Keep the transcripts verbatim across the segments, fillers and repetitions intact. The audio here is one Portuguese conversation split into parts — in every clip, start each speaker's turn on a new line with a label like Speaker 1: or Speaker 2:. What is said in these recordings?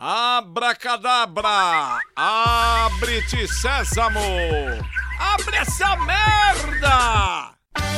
Speaker 1: Abracadabra! Abre-te, sésamo! Abre essa merda!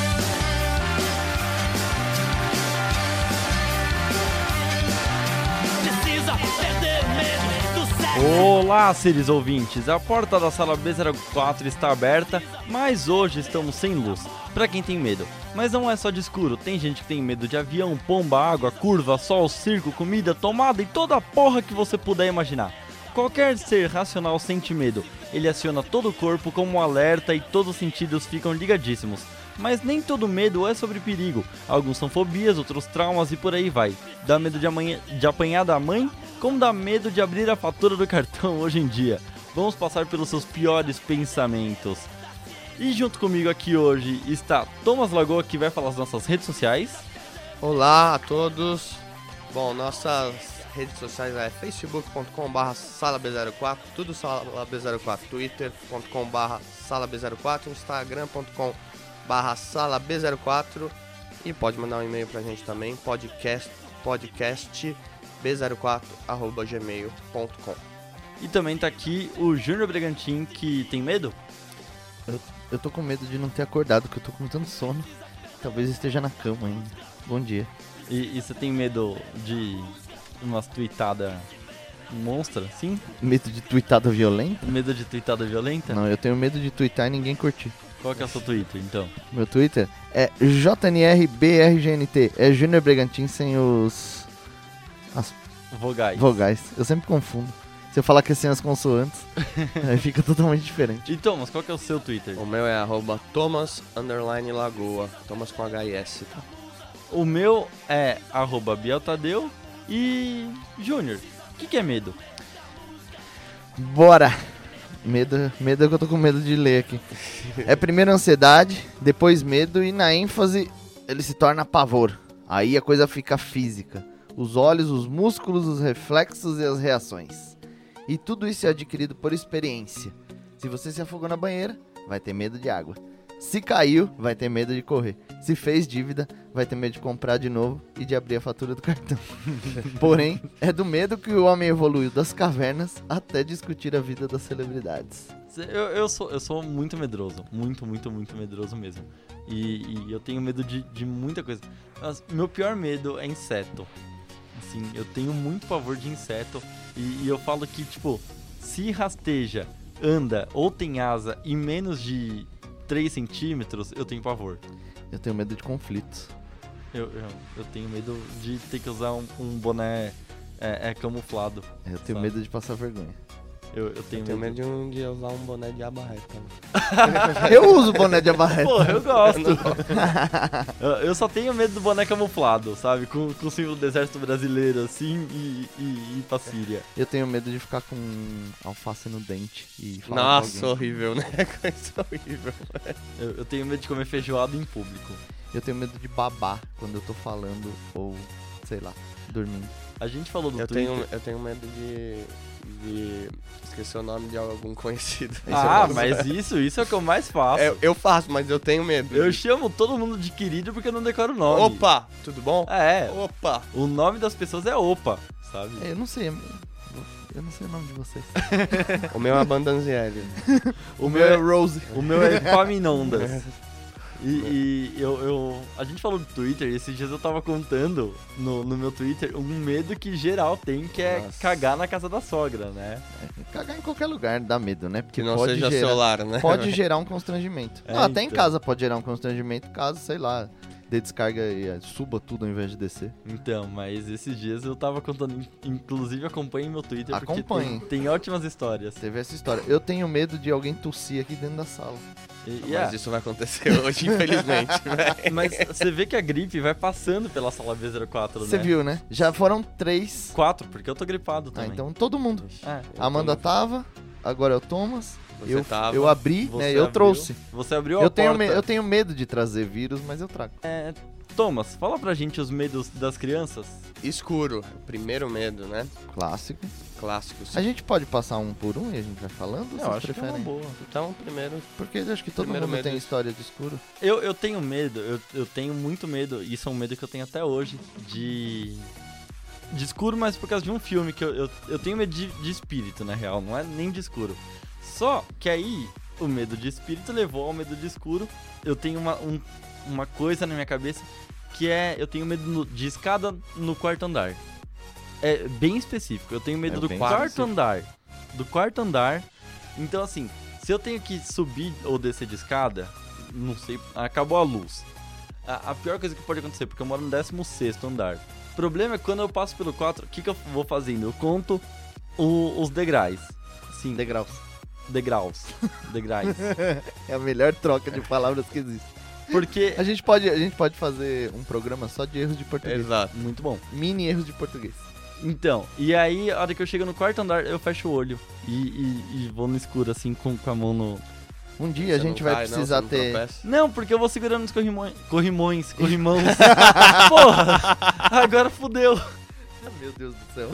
Speaker 2: Olá, seres ouvintes! A porta da sala B zero quatro está aberta, mas hoje estamos sem luz, pra quem tem medo. Mas não é só de escuro, tem gente que tem medo de avião, pomba, água, curva, sol, circo, comida, tomada e toda a porra que você puder imaginar. Qualquer ser racional sente medo, ele aciona todo o corpo como um alerta e todos os sentidos ficam ligadíssimos. Mas nem todo medo é sobre perigo, alguns são fobias, outros traumas e por aí vai. Dá medo de, amanhã, de apanhar da mãe, como dá medo de abrir a fatura do cartão hoje em dia. Vamos passar pelos seus piores pensamentos. E junto comigo aqui hoje está Thomas Lagoa, que vai falar as nossas redes sociais.
Speaker 3: Olá a todos. Bom, nossas redes sociais é facebook ponto com barra sala B zero quatro, tudo sala B zero quatro, twitter ponto com barra sala B zero quatro, instagram ponto com barra sala B zero quatro e pode mandar um e-mail pra gente também, podcast, podcast b zero quatro arroba gmail ponto com.
Speaker 2: E também tá aqui o Júnior Bregantin, que tem medo?
Speaker 4: Eu, eu tô com medo de não ter acordado, porque eu tô com tanto sono. Talvez esteja na cama ainda. Bom dia.
Speaker 2: E, e você tem medo de umas tweetadas monstra, sim?
Speaker 4: Medo de tweetada violenta?
Speaker 2: Medo de tweetada violenta?
Speaker 4: Não, eu tenho medo de tweetar e ninguém curtir.
Speaker 2: Qual que é o seu Twitter, então?
Speaker 4: Meu Twitter é J N R B R G N T. É Júnior Bregantin sem os... as
Speaker 2: Vogais.
Speaker 4: vogais. Eu sempre confundo. Se eu falar que é sem as consoantes, aí fica totalmente diferente.
Speaker 2: E Thomas, qual que é o seu Twitter?
Speaker 3: O meu é arroba Thomas underline Lagoa, Thomas com H I S.
Speaker 2: O meu é arroba Bieltadeu. E Júnior, o que, que é medo?
Speaker 4: Bora! Medo, medo é que eu tô com medo de ler aqui. É primeiro ansiedade, depois medo e na ênfase ele se torna pavor. Aí a coisa fica física. Os olhos, os músculos, os reflexos e as reações. E tudo isso é adquirido por experiência. Se você se afogou na banheira, vai ter medo de água. Se caiu, vai ter medo de correr. Se fez dívida, vai ter medo de comprar de novo e de abrir a fatura do cartão. Porém, é do medo que o homem evoluiu das cavernas até discutir a vida das celebridades.
Speaker 2: Eu, eu, sou, eu sou muito medroso. Muito, muito, muito medroso mesmo. E, e eu tenho medo de, de muita coisa. Mas meu pior medo é inseto. Assim, eu tenho muito pavor de inseto. E, e eu falo que, tipo, se rasteja, anda ou tem asa e menos de três centímetros, eu tenho pavor.
Speaker 4: Eu tenho medo de conflitos.
Speaker 2: Eu, eu, eu tenho medo de ter que usar um, um boné é, é camuflado.
Speaker 4: Eu tenho
Speaker 2: sabe?
Speaker 4: medo de passar vergonha.
Speaker 2: Eu, eu tenho,
Speaker 3: Eu tenho
Speaker 2: medo,
Speaker 3: medo de, um, de usar um boné de abarreta.
Speaker 4: Eu uso boné de abarreta.
Speaker 2: Porra, eu gosto. eu, eu só tenho medo do boné camuflado, sabe? Com, com o símbolo do exército brasileiro, assim, e, e, e pra Síria.
Speaker 4: Eu tenho medo de ficar com alface no dente e falar
Speaker 3: Nossa,
Speaker 4: com alguém.
Speaker 3: horrível, né? Coisa horrível.
Speaker 2: Eu, eu tenho medo de comer feijoada em público.
Speaker 4: Eu tenho medo de babar quando eu tô falando ou, sei lá, dormindo.
Speaker 2: A gente falou do
Speaker 3: Eu
Speaker 2: Twitter.
Speaker 3: tenho, eu tenho medo de, de... Esqueci o nome de algum conhecido.
Speaker 2: Ah, mas isso, isso é o que eu mais faço.
Speaker 3: Eu, eu faço, mas eu tenho medo.
Speaker 2: Eu chamo todo mundo de querido porque eu não decoro o nome.
Speaker 3: Opa, tudo bom?
Speaker 2: É,
Speaker 3: Opa.
Speaker 2: o nome das pessoas é Opa, sabe?
Speaker 4: É, eu não sei, eu não sei o nome de vocês.
Speaker 3: O meu é Bandanzielli.
Speaker 2: O meu é
Speaker 4: Rose.
Speaker 2: O meu é Paminondas. E, e eu, eu. A gente falou do Twitter, e esses dias eu tava contando no, no meu Twitter um medo que geral tem, que é
Speaker 3: Nossa.
Speaker 2: cagar na casa da sogra, né?
Speaker 4: Cagar em qualquer lugar dá medo, né? Porque
Speaker 3: Que não
Speaker 4: pode
Speaker 3: seja
Speaker 4: gerar,
Speaker 3: celular, né?
Speaker 4: pode gerar um constrangimento.
Speaker 2: É,
Speaker 4: Não, até em
Speaker 2: então.
Speaker 4: casa pode gerar um constrangimento caso, sei lá, dê descarga e eh, suba tudo ao invés de descer.
Speaker 2: Então, mas esses dias eu tava contando, in- inclusive acompanhem meu Twitter,
Speaker 4: Acompanhem.
Speaker 2: porque tem, tem ótimas histórias.
Speaker 4: Teve essa história. Eu tenho medo de alguém tossir aqui dentro da sala.
Speaker 2: E, e
Speaker 3: Mas
Speaker 2: é,
Speaker 3: isso vai acontecer hoje, infelizmente, velho.
Speaker 2: mas você vê que a gripe vai passando pela sala B zero quatro,
Speaker 4: Você
Speaker 2: né?
Speaker 4: viu, né? Já foram três.
Speaker 2: Quatro, porque eu tô gripado
Speaker 4: Ah,
Speaker 2: também.
Speaker 4: então todo mundo.
Speaker 2: É,
Speaker 4: A Amanda tava, agora é o Thomas.
Speaker 3: Você
Speaker 4: eu,
Speaker 3: tava,
Speaker 4: eu abri,
Speaker 2: você
Speaker 4: né? Eu
Speaker 2: abriu,
Speaker 4: trouxe.
Speaker 2: Você abriu
Speaker 4: Eu
Speaker 2: a
Speaker 4: tenho,
Speaker 2: porta.
Speaker 4: me- eu tenho medo de trazer vírus, mas eu trago.
Speaker 2: É, Thomas, fala pra gente os medos das crianças.
Speaker 3: Escuro, primeiro medo, né?
Speaker 4: Clássico.
Speaker 3: Clássico.
Speaker 4: A gente pode passar um por um e a gente vai falando? Ou
Speaker 2: Eu
Speaker 4: vocês
Speaker 2: acho que é uma
Speaker 4: preferem?
Speaker 2: boa.
Speaker 3: Então, primeiro,
Speaker 4: Porque eu acho que todo
Speaker 3: Primeiro
Speaker 4: mundo
Speaker 3: medo
Speaker 4: tem
Speaker 3: de-
Speaker 4: história de escuro.
Speaker 2: Eu, eu tenho medo, eu, eu tenho muito medo, e isso é um medo que eu tenho até hoje, de de escuro, mas por causa de um filme que eu, eu, eu tenho medo de, de espírito, na real, não é nem de escuro. Só que aí, o medo de espírito levou ao medo de escuro. Eu tenho uma, um, uma coisa na minha cabeça que é, eu tenho medo no, de escada no quarto andar. É bem específico, eu tenho medo
Speaker 4: É
Speaker 2: do
Speaker 4: bem
Speaker 2: quarto
Speaker 4: específico.
Speaker 2: andar. Do quarto andar. Então assim, se eu tenho que subir ou descer de escada, não sei, acabou a luz. A, a pior coisa que pode acontecer, porque eu moro no décimo sexto andar. O problema é que quando eu passo pelo quatro, o que, que eu vou fazendo? Eu conto o- os degraus. Sim,
Speaker 4: Degraus.
Speaker 2: degraus. Degraus.
Speaker 4: É a melhor troca de palavras que existe.
Speaker 2: Porque.
Speaker 4: A gente pode, a gente pode fazer um programa só de erros de português.
Speaker 3: Exato.
Speaker 2: Muito bom.
Speaker 4: Mini erros de português.
Speaker 2: Então, e aí, a hora que eu chego no quarto andar, eu fecho o olho e, e- e vou no escuro, assim, com, com a mão no.
Speaker 4: Um dia a gente vai precisar ter...
Speaker 2: Não, porque eu vou segurando os corrimões. Corrimões, corrimãos. Porra! Agora fudeu.
Speaker 4: Meu Deus do céu.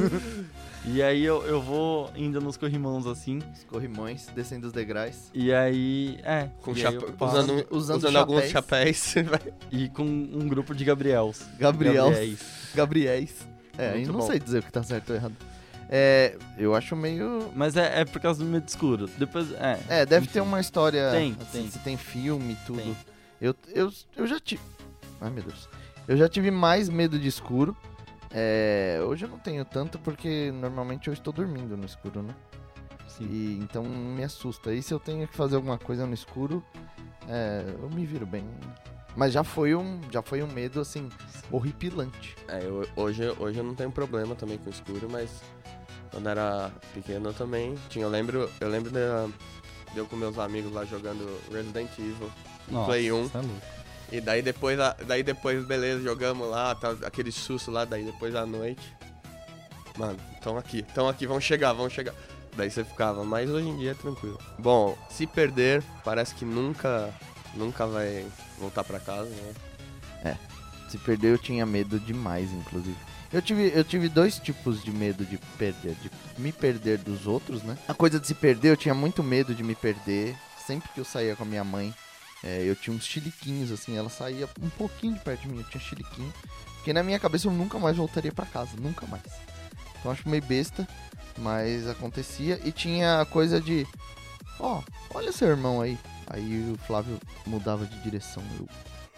Speaker 2: E aí eu, eu vou indo nos corrimãos assim.
Speaker 4: Os corrimões, descendo os degraus.
Speaker 2: E aí. É.
Speaker 3: Com
Speaker 2: e
Speaker 3: chape...
Speaker 2: aí eu passo-
Speaker 3: usando,
Speaker 4: usando
Speaker 3: usando alguns
Speaker 4: chapéus.
Speaker 3: chapéus.
Speaker 2: E com um grupo de Gabriels.
Speaker 4: Gabriels.
Speaker 2: Gabriéis.
Speaker 4: Gabriéis. É,
Speaker 2: Muito
Speaker 4: eu não
Speaker 2: bom.
Speaker 4: sei dizer o que tá certo ou errado. É, eu acho meio...
Speaker 2: Mas é, é por causa do medo escuro. Depois. É,
Speaker 4: É, deve
Speaker 2: enfim.
Speaker 4: ter uma história...
Speaker 2: Tem,
Speaker 4: assim,
Speaker 2: tem.
Speaker 4: Se tem filme e tudo.
Speaker 2: Tem.
Speaker 4: Eu, eu, eu já tive... Ai, meu Deus. Eu já tive mais medo de escuro. É, hoje eu não tenho tanto porque normalmente eu estou dormindo no escuro, né?
Speaker 2: Sim.
Speaker 4: E, então não me assusta. E se eu tenho que fazer alguma coisa no escuro, é, eu me viro bem. Mas já foi um, já foi um medo, assim, horripilante.
Speaker 3: É, eu, hoje, hoje eu não tenho problema também com escuro, mas quando era pequeno eu também tinha. Eu lembro, eu lembro de, de eu com meus amigos lá jogando Resident Evil no
Speaker 2: Nossa,
Speaker 3: Play um.
Speaker 2: tá louco.
Speaker 3: E daí depois, a- daí depois, beleza, jogamos lá, tá, aquele susto lá, daí depois à noite. Mano, tão aqui, tão aqui, vão chegar, vão chegar. Daí você ficava, mas hoje em dia é tranquilo. Bom, se perder, parece que nunca, nunca vai voltar pra casa, né?
Speaker 4: Se perder, eu tinha medo demais, inclusive. Eu tive, eu tive dois tipos de medo de perder. De me perder dos outros, né? A coisa de se perder, eu tinha muito medo de me perder. Sempre que eu saía com a minha mãe, é, eu tinha uns chiliquinhos, assim. Ela saía um pouquinho de perto de mim, eu tinha chiliquinho. Porque na minha cabeça eu nunca mais voltaria pra casa. Nunca mais. Então eu acho meio besta, mas acontecia. E tinha a coisa de... Ó, olha seu irmão aí. Aí o Flávio mudava de direção. Eu...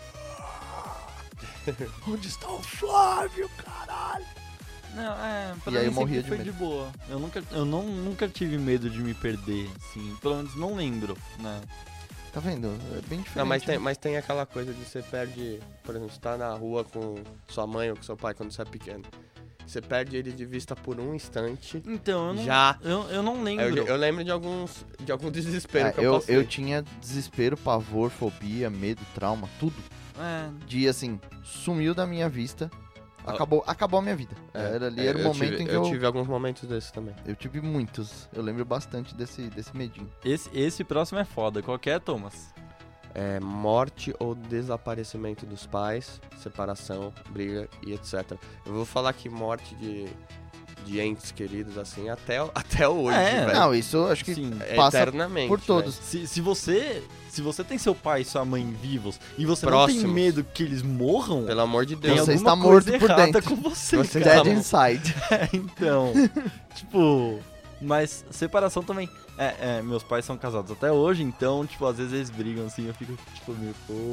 Speaker 4: Onde está o Flávio, caralho?
Speaker 2: Não, é, pra
Speaker 4: E aí
Speaker 2: mim
Speaker 4: eu morria
Speaker 2: sempre
Speaker 4: de
Speaker 2: foi de boa. Eu nunca, eu não, nunca tive medo de me perder, assim. Pelo menos não lembro, né?
Speaker 4: Tá vendo? É bem diferente.
Speaker 3: Não, mas tem,
Speaker 4: né?
Speaker 3: mas tem aquela coisa de você perde, por exemplo, você tá na rua com sua mãe ou com seu pai quando você é pequeno. Você perde ele de vista por um instante.
Speaker 2: Então, eu não,
Speaker 3: Já.
Speaker 2: eu, eu não
Speaker 3: Eu,
Speaker 2: lembro.
Speaker 3: eu lembro de alguns, de algum desespero
Speaker 4: É,
Speaker 3: que eu,
Speaker 4: eu,
Speaker 3: passei.
Speaker 4: eu tinha desespero, pavor, fobia, medo, trauma, tudo.
Speaker 2: É,
Speaker 4: De assim, sumiu da minha vista.
Speaker 3: Ah.
Speaker 4: Acabou, acabou a minha vida.
Speaker 3: É,
Speaker 4: Era ali,
Speaker 3: é,
Speaker 4: era o
Speaker 3: eu
Speaker 4: momento
Speaker 3: tive,
Speaker 4: em que
Speaker 3: eu
Speaker 4: eu.
Speaker 3: tive alguns momentos desses também.
Speaker 4: Eu tive muitos. Eu lembro bastante desse, desse medinho.
Speaker 2: esse, esse próximo é foda. Qual que é, Thomas?
Speaker 3: É, morte ou desaparecimento dos pais, separação, briga e etcétera. Eu vou falar que morte de, de entes queridos, assim, até, até hoje,
Speaker 2: É,
Speaker 3: velho.
Speaker 4: Não, isso eu acho que
Speaker 2: Sim.
Speaker 3: É
Speaker 4: passa
Speaker 3: eternamente,
Speaker 4: por todos.
Speaker 2: Se, se você se você tem seu pai e sua mãe vivos e você não
Speaker 3: Próximos.
Speaker 2: tem medo que eles morram,
Speaker 3: velho. Pelo amor de
Speaker 2: tem
Speaker 3: Deus.
Speaker 4: Você
Speaker 2: alguma
Speaker 4: está
Speaker 2: coisa
Speaker 4: morto por
Speaker 2: errada
Speaker 4: dentro.
Speaker 2: com você,
Speaker 3: Você
Speaker 2: cara.
Speaker 4: Dead
Speaker 3: tá-
Speaker 4: inside.
Speaker 2: É, então, tipo, mas separação também. É, é, meus pais são casados até hoje, então, tipo, às vezes eles brigam assim, eu fico, tipo, meio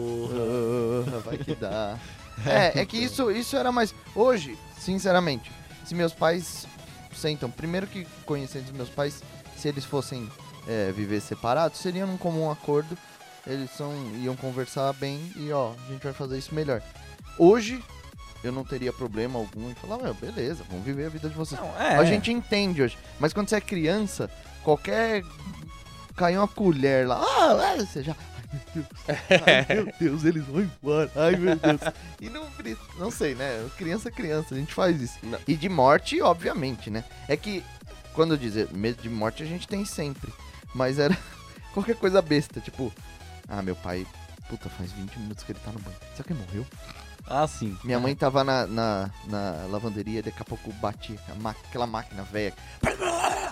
Speaker 2: porra.
Speaker 4: Ah, vai que dá. É, é que isso, isso era mais. Hoje, sinceramente, se meus pais sentam, primeiro que conhecendo os meus pais, se eles fossem é, viver separados, seria num comum acordo. Eles são, iam conversar bem e ó, a gente vai fazer isso melhor. Hoje, eu não teria problema algum em falar, meu, beleza, vamos viver a vida de vocês.
Speaker 2: Não, é.
Speaker 4: A gente entende hoje. Mas quando você é criança, qualquer. Caiu uma colher lá. Ah, você já. Ai, meu Deus. Ai, meu Deus, eles vão embora. Ai, meu Deus. E não, pre- não sei, né? Criança é criança, a gente faz isso.
Speaker 3: Não.
Speaker 4: E de morte, obviamente, né? É que, quando eu dizer medo de morte, a gente tem sempre. Mas era qualquer coisa besta. Tipo, ah, meu pai, puta, faz vinte minutos que ele tá no banho. Será que ele morreu?
Speaker 2: Ah, sim.
Speaker 4: Minha mãe tava na, na, na lavanderia, daqui a pouco bati a ma- aquela máquina velha.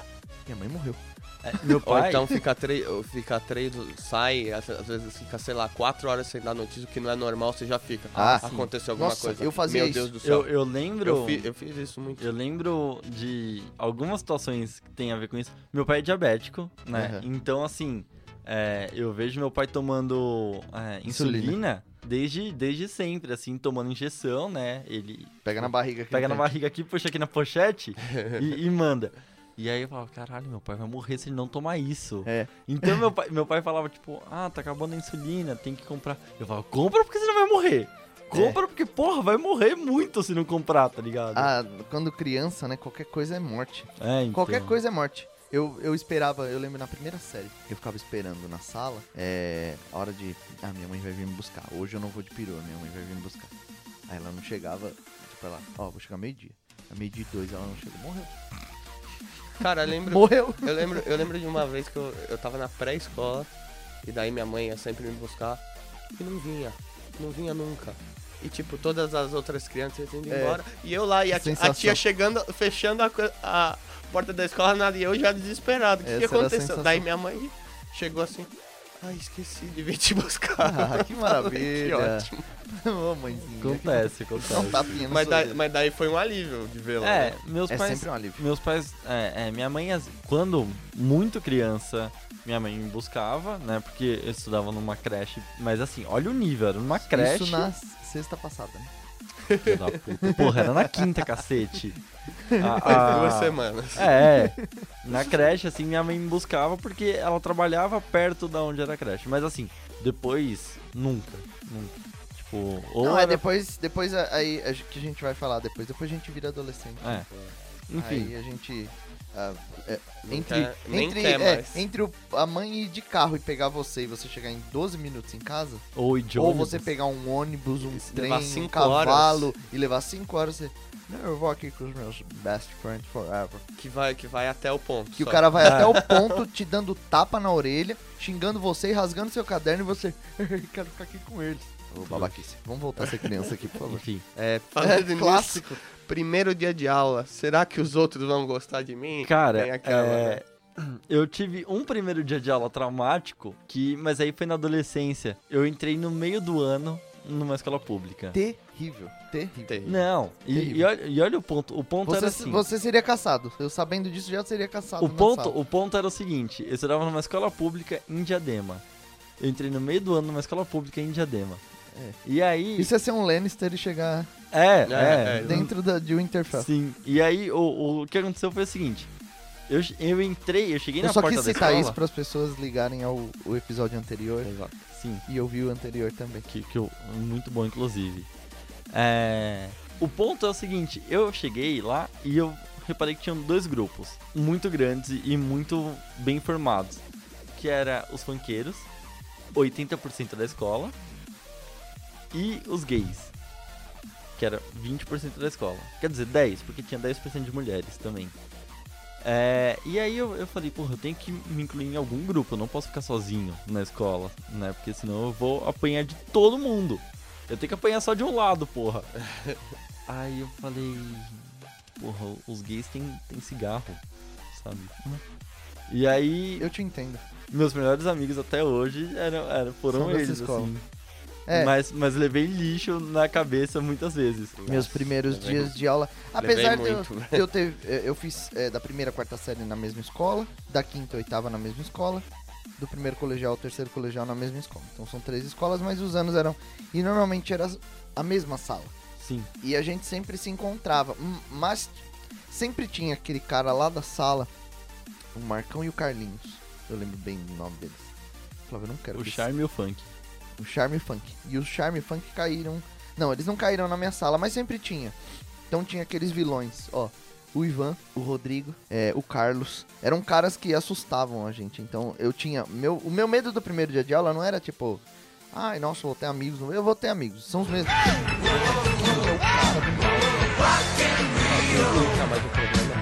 Speaker 4: Minha mãe morreu.
Speaker 2: É, meu
Speaker 3: Ou
Speaker 2: pai...
Speaker 3: então fica três, fica três, sai, às às vezes fica, sei lá, quatro horas sem dar notícia, o que não é normal, você já fica.
Speaker 4: Ah,
Speaker 3: Ah, aconteceu alguma
Speaker 4: Nossa,
Speaker 3: coisa.
Speaker 4: eu fazia
Speaker 3: Meu
Speaker 4: isso.
Speaker 3: Deus do céu.
Speaker 2: eu, eu lembro...
Speaker 3: Eu, fi- eu fiz isso muito.
Speaker 2: Eu lembro de algumas situações que tem a ver com isso. Meu pai é diabético, né?
Speaker 4: Uhum.
Speaker 2: Então, assim, é, eu vejo meu pai tomando é, insulina,
Speaker 4: Insulina.
Speaker 2: desde, desde sempre, assim, tomando injeção, né? Ele
Speaker 4: Pega na barriga.
Speaker 2: pega na
Speaker 4: aqui.
Speaker 2: barriga aqui, puxa aqui na pochete e, e manda. E aí eu falava, caralho, meu pai vai morrer se ele não tomar isso.
Speaker 4: É.
Speaker 2: Então meu pai, meu pai falava, tipo, ah, tá acabando a insulina, tem que comprar. Eu falava, compra porque você não vai morrer. Compra porque, porra, vai morrer muito se não comprar, tá ligado?
Speaker 4: Ah, quando criança, né, qualquer coisa é morte.
Speaker 2: É, então.
Speaker 4: Qualquer coisa é morte. Eu, eu esperava, eu lembro na primeira série, eu ficava esperando na sala, é, a hora de, ah, minha mãe vai vir me buscar. Hoje eu não vou de perua, minha mãe vai vir me buscar. Aí ela não chegava, tipo, ela, ó, vou chegar meio-dia. A meio-dia e dois ela não chegou, morreu.
Speaker 3: Cara, eu lembro,
Speaker 4: Morreu.
Speaker 3: eu lembro, eu lembro de uma vez que eu, eu tava na pré-escola e daí minha mãe ia sempre me buscar e não vinha, não vinha nunca. E tipo, todas as outras crianças indo
Speaker 4: É.
Speaker 3: embora e eu lá, e a, tia- a
Speaker 4: Sensação.
Speaker 3: tia chegando, fechando a, co- a porta da escola, nada, e eu já desesperado. O que, que
Speaker 4: Essa era a
Speaker 3: aconteceu?
Speaker 4: sensação.
Speaker 3: Daí minha mãe chegou assim, ai, esqueci de vir te buscar.
Speaker 4: Ah, que maravilha.
Speaker 3: Que ótimo.
Speaker 4: Ô, mãezinha.
Speaker 2: Acontece, acontece.
Speaker 4: Dá um tapinha no
Speaker 3: Mas daí,
Speaker 4: sorriso.
Speaker 3: mas daí foi um alívio de vê-la.
Speaker 2: É,
Speaker 3: né?
Speaker 2: meus
Speaker 4: É
Speaker 2: pais.
Speaker 4: sempre um alívio.
Speaker 2: Meus pais. É, é, minha mãe, as- quando muito criança, minha mãe me buscava, né? Porque eu estudava numa creche. Mas assim, olha o nível, era numa creche.
Speaker 4: Isso na sexta passada, né?
Speaker 2: Filho da puta. Porra, era na quinta, cacete. A-
Speaker 3: Faz
Speaker 2: a-
Speaker 3: duas semanas.
Speaker 2: É, na creche, assim, minha mãe me buscava porque ela trabalhava perto da onde era a creche. Mas assim, depois, nunca, nunca. Tipo, ou
Speaker 4: Não, é
Speaker 2: era...
Speaker 4: depois, depois a- aí a gente- que a gente vai falar depois. Depois a gente vira adolescente.
Speaker 2: É, enfim.
Speaker 4: Aí a gente... ah, é,
Speaker 3: Não
Speaker 4: entre
Speaker 3: quer- nem
Speaker 4: entre,
Speaker 3: quer
Speaker 4: é,
Speaker 3: mais.
Speaker 4: entre o- a mãe ir de carro e pegar você e você chegar em doze minutos em casa,
Speaker 2: Ou de
Speaker 4: ou
Speaker 2: ônibus.
Speaker 4: você pegar um ônibus, um
Speaker 3: levar
Speaker 4: trem, um
Speaker 3: cinco
Speaker 4: cavalo
Speaker 3: horas.
Speaker 4: e levar cinco horas, você... Não, eu vou aqui com os meus best friends forever.
Speaker 3: Que vai, que vai até o ponto.
Speaker 4: Que
Speaker 3: só.
Speaker 4: o cara vai
Speaker 2: É.
Speaker 4: até o ponto te dando tapa na orelha, xingando você e rasgando seu caderno e você... Quero ficar aqui com eles. Ô, babaquice. Vamos voltar a ser criança aqui, por favor.
Speaker 2: Enfim.
Speaker 3: É, falando
Speaker 4: É,
Speaker 3: nisso,
Speaker 4: clássico.
Speaker 3: primeiro dia de aula, será que os outros vão gostar de mim?
Speaker 2: Cara,
Speaker 3: Tem aquela,
Speaker 2: é, eu tive um primeiro dia de aula traumático, que, mas aí foi na adolescência. Eu entrei no meio do ano numa escola pública.
Speaker 4: Terrível, terrível.
Speaker 3: Tem.
Speaker 2: Não, e,
Speaker 4: Terrível.
Speaker 2: e olha, e olha o ponto. O ponto
Speaker 4: Você,
Speaker 2: era assim.
Speaker 4: você seria caçado. Eu sabendo disso já seria caçado
Speaker 2: O
Speaker 4: na
Speaker 2: ponto,
Speaker 4: sala.
Speaker 2: o ponto era o seguinte, eu estudava numa escola pública em Diadema. Eu entrei no meio do ano numa escola pública em Diadema.
Speaker 4: É.
Speaker 2: E aí...
Speaker 4: Isso é ser um Lannister e chegar
Speaker 2: É,
Speaker 3: É,
Speaker 2: é.
Speaker 3: é.
Speaker 4: dentro da, de Winterfell.
Speaker 2: Sim. E aí, o, o que aconteceu foi o seguinte. Eu, eu entrei, eu cheguei
Speaker 4: Eu
Speaker 2: na
Speaker 4: só
Speaker 2: porta
Speaker 4: quis
Speaker 2: da
Speaker 4: citar
Speaker 2: escola...
Speaker 4: isso para as pessoas ligarem ao, ao episódio anterior
Speaker 2: Exato. Sim.
Speaker 4: e ouvir o anterior também.
Speaker 2: Que, que eu, muito bom, inclusive. É, o ponto é o seguinte, eu cheguei lá e eu reparei que tinham dois grupos muito grandes e muito bem formados. Que era os funkeiros, oitenta por cento da escola, e os gays, que era vinte por cento da escola. Quer dizer, dez, porque tinha dez por cento de mulheres também. É, e aí eu, eu falei, porra, eu tenho que me incluir em algum grupo, eu não posso ficar sozinho na escola, né? Porque senão eu vou apanhar de todo mundo. Eu tenho que apanhar só de um lado, porra. Aí eu falei, porra, os gays têm, têm cigarro, sabe? E aí,
Speaker 4: Eu te entendo.
Speaker 2: meus melhores amigos até hoje eram, eram, foram
Speaker 4: São dessa
Speaker 2: eles,
Speaker 4: escola.
Speaker 2: assim.
Speaker 4: É,
Speaker 2: Mas, mas levei lixo na cabeça muitas vezes.
Speaker 4: meus primeiros
Speaker 3: levei-
Speaker 4: dias de aula.
Speaker 3: levei
Speaker 4: Apesar de eu,
Speaker 3: muito, né?
Speaker 4: de eu ter. eh, Eu fiz eh, da primeira à quarta série na mesma escola, da quinta à oitava na mesma escola, do primeiro colegial ao terceiro colegial na mesma escola. Então são três escolas, mas os anos eram. E normalmente era a mesma sala.
Speaker 2: Sim.
Speaker 4: E a gente sempre se encontrava. Hum, Mas sempre tinha aquele cara lá da sala, o Marcão e o Carlinhos. Eu lembro bem do nome deles. Eu falava, eu não quero
Speaker 2: O
Speaker 4: que
Speaker 2: charme e o funk.
Speaker 4: o Charme Funk. E os Charme Funk caíram. Não, eles não caíram na minha sala, mas sempre tinha. Então tinha aqueles vilões, ó. O Ivan, o Rodrigo, é, o Carlos. Eram caras que assustavam a gente. Então eu tinha. Meu, o meu medo do primeiro dia de aula não era tipo. Ai, nossa, vou ter amigos. Não, eu vou ter amigos. São os mesmos.
Speaker 3: Não, mas o problema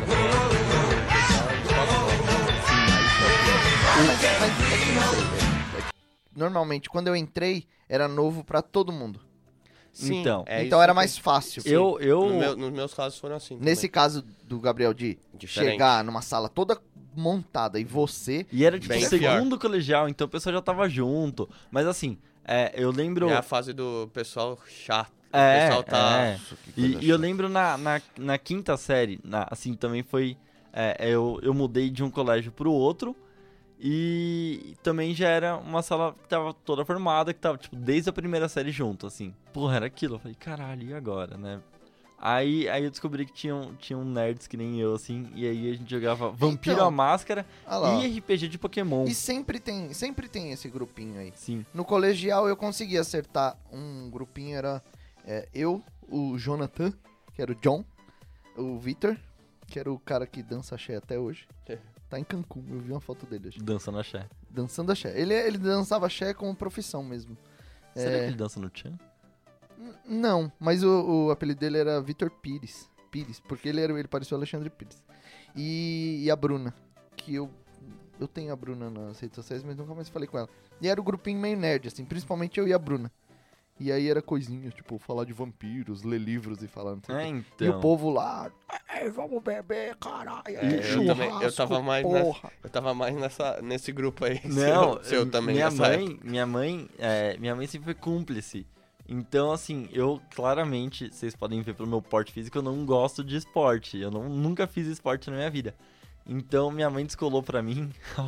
Speaker 4: Mas, mas é que não sei, é que normalmente, quando eu entrei, era novo pra todo mundo.
Speaker 3: Sim,
Speaker 2: Então.
Speaker 3: é
Speaker 4: então
Speaker 3: isso
Speaker 4: era
Speaker 3: que-
Speaker 4: mais fácil.
Speaker 2: Eu, eu...
Speaker 3: No meu- nos meus casos foram assim.
Speaker 4: Nesse caso do Gabriel de
Speaker 3: Diferente.
Speaker 4: chegar numa sala toda montada. E você...
Speaker 2: E era tipo
Speaker 3: Bem
Speaker 2: segundo colegial, então o pessoal já tava junto. Mas assim, é, eu lembro...
Speaker 3: É a fase do pessoal chato.
Speaker 2: É,
Speaker 3: o pessoal tá...
Speaker 2: é. E, e eu lembro na, na, na quinta série, na, assim, também foi... É, eu, eu mudei de um colégio pro outro. E também já era uma sala que tava toda formada, que tava, tipo, desde a primeira série junto, assim. Porra, era aquilo. Eu falei, caralho, e agora, né? Aí, aí eu descobri que tinham, tinham nerds que nem eu, assim, e aí a gente jogava Vampiro
Speaker 4: Então,
Speaker 2: à Máscara
Speaker 4: ah lá, ó.
Speaker 2: e R P G de Pokémon.
Speaker 4: E sempre tem, sempre tem esse grupinho aí.
Speaker 2: Sim.
Speaker 4: No colegial eu consegui acertar um grupinho, era é, eu, o Jonathan, que era o John, o Victor, que era o cara que dança axé até hoje. Tá em Cancún, eu vi uma foto dele hoje.
Speaker 2: Dança no axé.
Speaker 4: Dançando axé. Ele, ele dançava axé como profissão mesmo.
Speaker 2: Será
Speaker 4: É,
Speaker 2: que ele dança no Tchan?
Speaker 4: n- Não, mas o, o apelido dele era Victor Pires. Pires, porque ele, era, ele parecia o Alexandre Pires. E, e a Bruna, que eu, eu tenho a Bruna nas redes sociais, mas nunca mais falei com ela. E era o grupinho meio nerd, assim, principalmente eu e a Bruna. E aí era coisinha, tipo, falar de vampiros, ler livros e falar não sei o
Speaker 2: É,
Speaker 4: quê.
Speaker 2: então.
Speaker 4: E o povo lá, "Ei, vamos beber, caralho,
Speaker 3: É,
Speaker 4: é,
Speaker 3: eu também- eu
Speaker 4: churrasco,
Speaker 3: tava mais nessa-
Speaker 4: porra."
Speaker 3: Eu tava mais nessa, nesse grupo aí.
Speaker 2: Não,
Speaker 3: seu, seu também
Speaker 2: minha
Speaker 3: nessa
Speaker 2: mãe,
Speaker 3: época.
Speaker 2: minha mãe, é, minha mãe sempre foi cúmplice. Então, assim, eu claramente, vocês podem ver pelo meu porte físico, eu não gosto de esporte. Eu não, nunca fiz esporte na minha vida. Então, minha mãe descolou pra mim,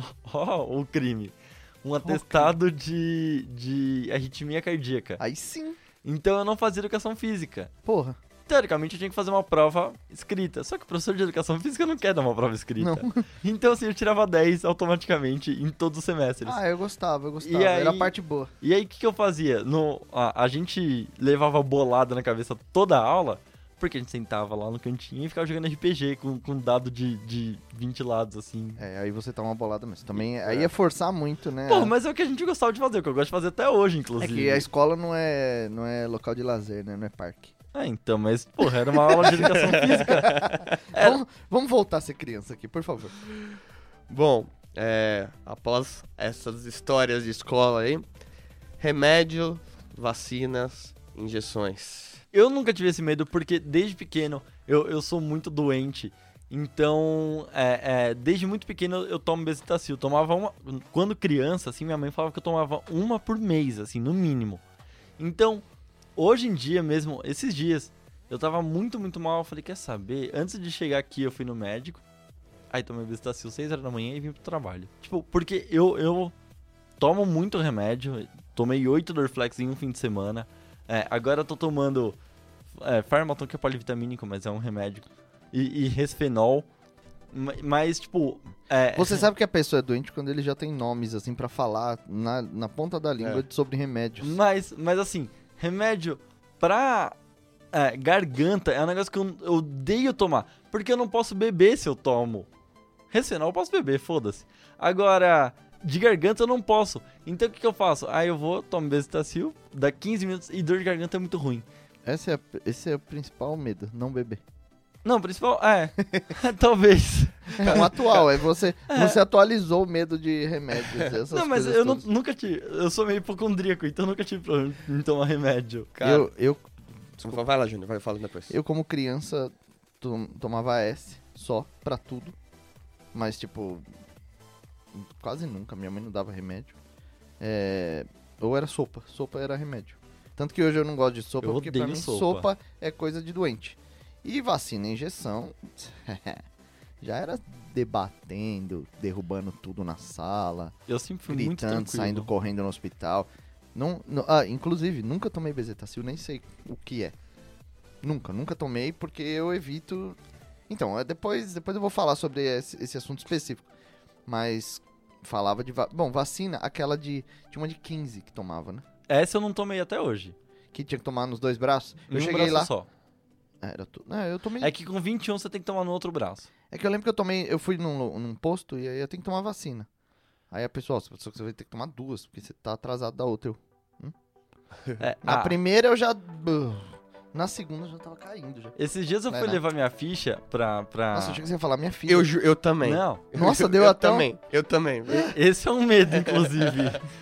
Speaker 2: ó, o crime, um atestado de, de arritmia cardíaca.
Speaker 4: Aí sim,
Speaker 2: Então, eu não fazia educação física.
Speaker 4: porra.
Speaker 2: Teoricamente, eu tinha que fazer uma prova escrita. Só que o professor de educação física não quer dar uma prova escrita.
Speaker 4: Não.
Speaker 2: Então, assim, eu tirava dez automaticamente em todos os semestres.
Speaker 4: Ah, eu gostava, eu gostava.
Speaker 2: E aí-
Speaker 4: Era a parte boa.
Speaker 2: E aí, o que, que eu fazia? No, a, a gente levava bolada na cabeça toda a aula, porque a gente sentava lá no cantinho e ficava jogando R P G com, com dado de, de vinte lados, assim.
Speaker 4: É, aí você tá uma bolada mesmo. Também, aí ia forçar muito, né?
Speaker 2: Pô, mas é o que a gente gostava de fazer, o que eu gosto de fazer até hoje,
Speaker 4: É
Speaker 2: inclusive.
Speaker 4: que a escola não é, não é local de lazer, né? Não é parque.
Speaker 2: Ah, então, mas, porra, era uma aula de educação física. Era-
Speaker 4: Vamos, vamos voltar a ser criança aqui, por favor.
Speaker 3: Bom, é, após essas histórias de escola aí, remédio, vacinas, injeções.
Speaker 2: Eu nunca tive esse medo, porque desde pequeno eu, eu sou muito doente. Então, é, é, desde muito pequeno eu tomo Bezetacil. Eu tomava uma... Quando criança, assim, minha mãe falava que eu tomava uma por mês, assim, no mínimo. Então, hoje em dia mesmo, esses dias, eu tava muito, muito mal. Eu falei, quer saber? Antes de chegar aqui, eu fui no médico. Aí tomei Bezetacil seis horas da manhã e vim pro trabalho. Tipo, porque eu, eu tomo muito remédio. Tomei oito Dorflex em um fim de semana. É, agora eu tô tomando é, Pharmaton, que é polivitamínico, mas é um remédio. E, e Resfenol. Ma- Mas, tipo... É,
Speaker 4: Você sabe que a pessoa é doente quando ele já tem nomes, assim, pra falar na, na ponta da língua
Speaker 3: É.
Speaker 4: sobre remédios.
Speaker 2: Mas, mas assim, remédio pra é, garganta é um negócio que eu, eu odeio tomar. Porque eu não posso beber se eu tomo. Resfenol eu posso beber, foda-se. Agora, de garganta eu não posso. Então o que, que eu faço? Aí eu vou, tomo Bezetacil, dá quinze minutos e dor de garganta é muito ruim.
Speaker 4: Esse é, esse é o principal medo, não beber.
Speaker 2: Não, o principal, é, talvez.
Speaker 4: É o atual, é você, você atualizou o medo de remédios, essas
Speaker 2: Não, mas
Speaker 4: coisas
Speaker 2: eu não-
Speaker 4: todas.
Speaker 2: nunca tive, eu sou meio hipocondríaco, então eu nunca tive problema em tomar remédio.
Speaker 3: Cara,
Speaker 4: Eu, eu,
Speaker 3: vai lá, Júnior, vai falar depois.
Speaker 4: eu como criança, tom- tomava S só, pra tudo. Mas, tipo, quase nunca, minha mãe não dava remédio. É, ou era sopa, sopa era remédio. Tanto que hoje eu não gosto de sopa,
Speaker 2: Eu
Speaker 4: porque pra
Speaker 2: odeio
Speaker 4: mim
Speaker 2: sopa.
Speaker 4: sopa é coisa de doente. E vacina e injeção, já era debatendo, derrubando tudo na sala,
Speaker 2: Eu sempre fui muito
Speaker 4: gritando,
Speaker 2: tranquilo.
Speaker 4: saindo correndo no hospital. Não, não- ah, inclusive, nunca tomei Bezetacil, nem sei o que é. Nunca, nunca tomei porque eu evito... Então, é, depois, depois eu vou falar sobre esse, esse assunto específico. Mas falava de... Va Bom, vacina, aquela de... Tinha uma de quinze que tomava, né?
Speaker 2: Essa eu não tomei até hoje.
Speaker 4: Que tinha que tomar nos dois braços.
Speaker 2: Em
Speaker 4: Eu
Speaker 2: um
Speaker 4: cheguei
Speaker 2: braço
Speaker 4: lá...
Speaker 2: só.
Speaker 4: Ah, Era tu... Não, eu tomei...
Speaker 2: É que com vinte e um você tem que tomar no outro braço.
Speaker 4: É que eu lembro que eu tomei... Eu fui num, num posto e aí eu tenho que tomar vacina. Aí a pessoa, ó, só que você vai ter que tomar duas, porque você tá atrasado da outra. Eu...
Speaker 2: É,
Speaker 4: Na
Speaker 2: ah,
Speaker 4: primeira eu já... Na segunda eu já tava caindo já.
Speaker 2: Esses dias eu
Speaker 4: Não é
Speaker 2: fui
Speaker 4: não.
Speaker 2: levar minha ficha pra... pra...
Speaker 4: Nossa, eu achei que você ia falar minha filha.
Speaker 3: Eu, ju- eu também.
Speaker 2: Não,
Speaker 4: Nossa,
Speaker 3: eu,
Speaker 4: deu
Speaker 3: eu
Speaker 4: até um-
Speaker 3: também, eu também.
Speaker 2: esse é um medo, inclusive.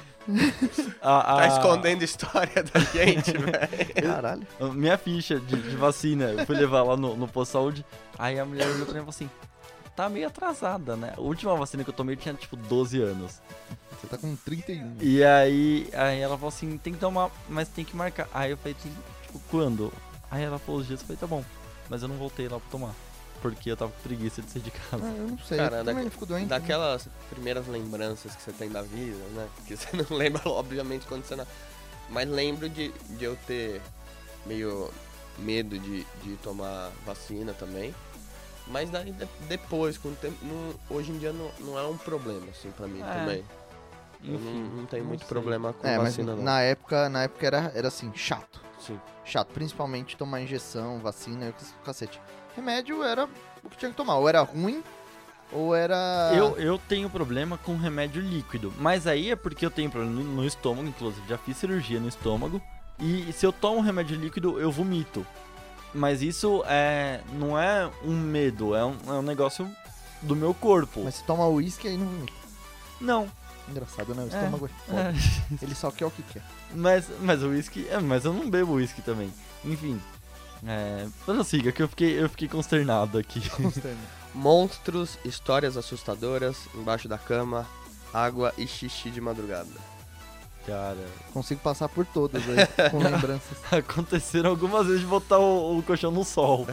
Speaker 2: a,
Speaker 3: Tá
Speaker 2: a-
Speaker 3: escondendo história da gente, velho.
Speaker 4: Caralho.
Speaker 2: a Minha ficha de, de vacina, eu fui levar lá no, no posto de saúde. Aí a mulher olhou pra mim e falou assim: tá meio atrasada, né? A última vacina que eu tomei eu tinha, tipo, doze anos.
Speaker 4: Você tá com trinta e um.
Speaker 2: E aí, aí ela falou assim, tem que tomar, mas tem que marcar. Aí eu falei, tipo, quando? Aí ela falou os dias, eu falei, tá bom. Mas eu não voltei lá pra tomar. Porque eu tava com preguiça de sair de casa.
Speaker 4: Ah, eu não sei,
Speaker 3: Cara,
Speaker 4: eu também
Speaker 3: daqui-
Speaker 4: fico doente.
Speaker 3: Daquelas primeiras lembranças que você tem da vida, né? Que você não lembra, obviamente, quando você não... Mas lembro de, de eu ter meio medo de, de tomar vacina também. Mas daí de- depois, com o tempo, não- hoje em dia não, não é um problema, assim, pra mim
Speaker 2: É.
Speaker 3: também. Eu
Speaker 2: Enfim,
Speaker 3: não, não tenho
Speaker 2: não
Speaker 3: muito
Speaker 2: sei.
Speaker 3: problema com
Speaker 4: É, mas
Speaker 3: vacina, não.
Speaker 4: na época, na época era, era assim, chato.
Speaker 3: Sim.
Speaker 4: Chato, principalmente tomar injeção, vacina e o cacete. Remédio era o que tinha que tomar, ou era ruim, ou era...
Speaker 2: Eu, eu tenho problema com remédio líquido, mas aí é porque eu tenho problema no, no estômago, inclusive já fiz cirurgia no estômago, e se eu tomo remédio líquido, eu vomito. Mas isso é, não é um medo, é um, é um negócio do meu corpo.
Speaker 4: Mas se toma uísque, aí não vomita.
Speaker 2: Não.
Speaker 4: Engraçado, né? O
Speaker 2: É,
Speaker 4: estômago é foda.
Speaker 2: é,
Speaker 4: Ele só quer o que quer.
Speaker 2: mas, mas o uísque, é, mas eu não bebo uísque também. Enfim, é, prossiga, que eu fiquei, eu fiquei consternado aqui.
Speaker 3: Monstros, histórias assustadoras, embaixo da cama, água e xixi de madrugada.
Speaker 2: Cara,
Speaker 4: Consigo passar por todas aí, com lembranças.
Speaker 2: aconteceram algumas vezes de botar o, o colchão no sol.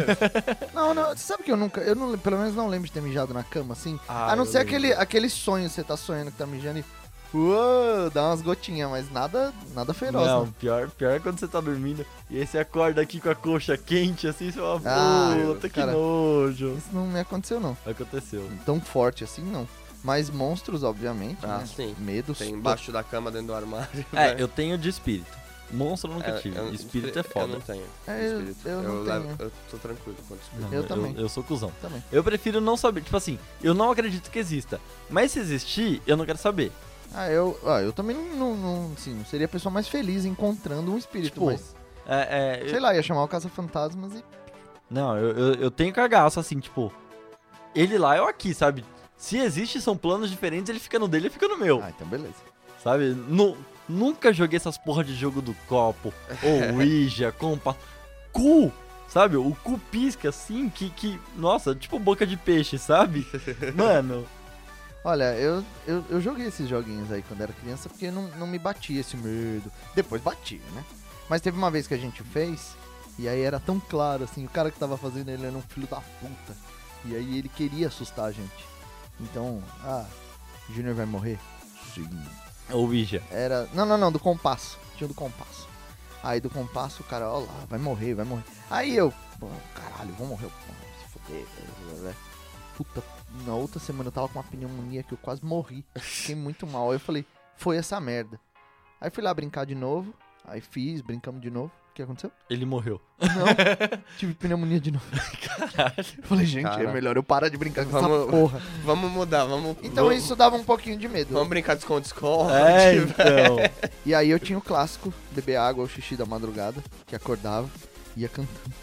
Speaker 4: Não, não, você sabe que eu nunca, eu não, pelo menos não lembro de ter mijado na cama, assim.
Speaker 2: Ah,
Speaker 4: a não
Speaker 2: eu
Speaker 4: ser
Speaker 2: lembro.
Speaker 4: aquele, aquele sonho que você tá sonhando que tá mijando e... Uou, dá umas gotinhas, mas nada, nada feroz,
Speaker 2: Não,
Speaker 4: né?
Speaker 2: pior, pior é quando você tá dormindo e aí você acorda aqui com a coxa quente, assim, você fala,
Speaker 4: Ah,
Speaker 2: puta, que
Speaker 4: cara.
Speaker 2: nojo.
Speaker 4: Isso não me aconteceu, não.
Speaker 2: Aconteceu.
Speaker 4: Tão forte assim, não. Mas monstros, obviamente,
Speaker 3: Ah,
Speaker 4: né?
Speaker 3: sim.
Speaker 4: Medos.
Speaker 3: Tem embaixo da cama, dentro do armário.
Speaker 2: É,
Speaker 3: né?
Speaker 2: eu tenho de espírito. Monstro eu nunca
Speaker 3: É,
Speaker 2: tive.
Speaker 3: eu-
Speaker 2: Espírito é
Speaker 3: Eu
Speaker 2: foda.
Speaker 3: não tenho.
Speaker 4: É, eu-
Speaker 3: espírito.
Speaker 4: eu não
Speaker 3: levo-
Speaker 4: tenho.
Speaker 3: eu tô tranquilo quanto espírito.
Speaker 2: Não,
Speaker 4: Eu também.
Speaker 2: Eu, sou cuzão.
Speaker 4: Também.
Speaker 2: Eu prefiro não saber. Tipo assim, eu não acredito que exista. Mas se existir, eu não quero saber.
Speaker 4: Ah, eu, ah, eu também não, não, não, assim, não seria a pessoa mais feliz encontrando um espírito,
Speaker 2: Tipo,
Speaker 4: mas...
Speaker 2: É, é,
Speaker 4: Sei lá, ia chamar o Caça-Fantasmas e...
Speaker 2: Não, eu, eu, eu tenho cagaço, assim, tipo... Ele lá, eu aqui, sabe? Se existe, são planos diferentes, ele fica no dele, eu fico no meu.
Speaker 4: Ah, então beleza.
Speaker 2: Sabe? Nu- nunca joguei essas porra de jogo do copo, ou Ouija, compa... Cu! Sabe? O cu pisca, assim, que, que... Nossa, tipo boca de peixe, sabe? Mano...
Speaker 4: Olha, eu, eu, eu joguei esses joguinhos aí quando era criança porque não, não me batia esse medo. Depois batia, né? Mas teve uma vez que a gente fez, e aí era tão claro, assim, o cara que tava fazendo ele era um filho da puta. E aí ele queria assustar a gente. Então, ah, Júnior vai morrer? Sim.
Speaker 2: Ouija.
Speaker 4: Era. Não, não, não, do compasso. Tinha o do compasso. Aí do compasso o cara, ó lá, vai morrer, vai morrer. Aí eu, pô, caralho, vou morrer, pô, se foder. Puta, na outra semana eu tava com uma pneumonia que eu quase morri. Fiquei muito mal. Aí eu falei, foi essa merda. Aí fui lá brincar de novo. Aí fiz, brincamos de novo. O que aconteceu?
Speaker 2: Ele morreu.
Speaker 4: Não, tive pneumonia de novo.
Speaker 2: Caralho.
Speaker 4: Eu falei, gente,
Speaker 3: Cara.
Speaker 4: é melhor eu parar de brincar com
Speaker 3: Vamos-
Speaker 4: essa porra.
Speaker 3: Vamos mudar, vamos...
Speaker 4: Então
Speaker 3: vamos,
Speaker 4: isso dava um pouquinho de medo.
Speaker 3: Vamos brincar de esconde-esconde.
Speaker 2: É, então.
Speaker 4: E aí eu tinha o clássico, beber água ou xixi da madrugada, que acordava, ia cantando.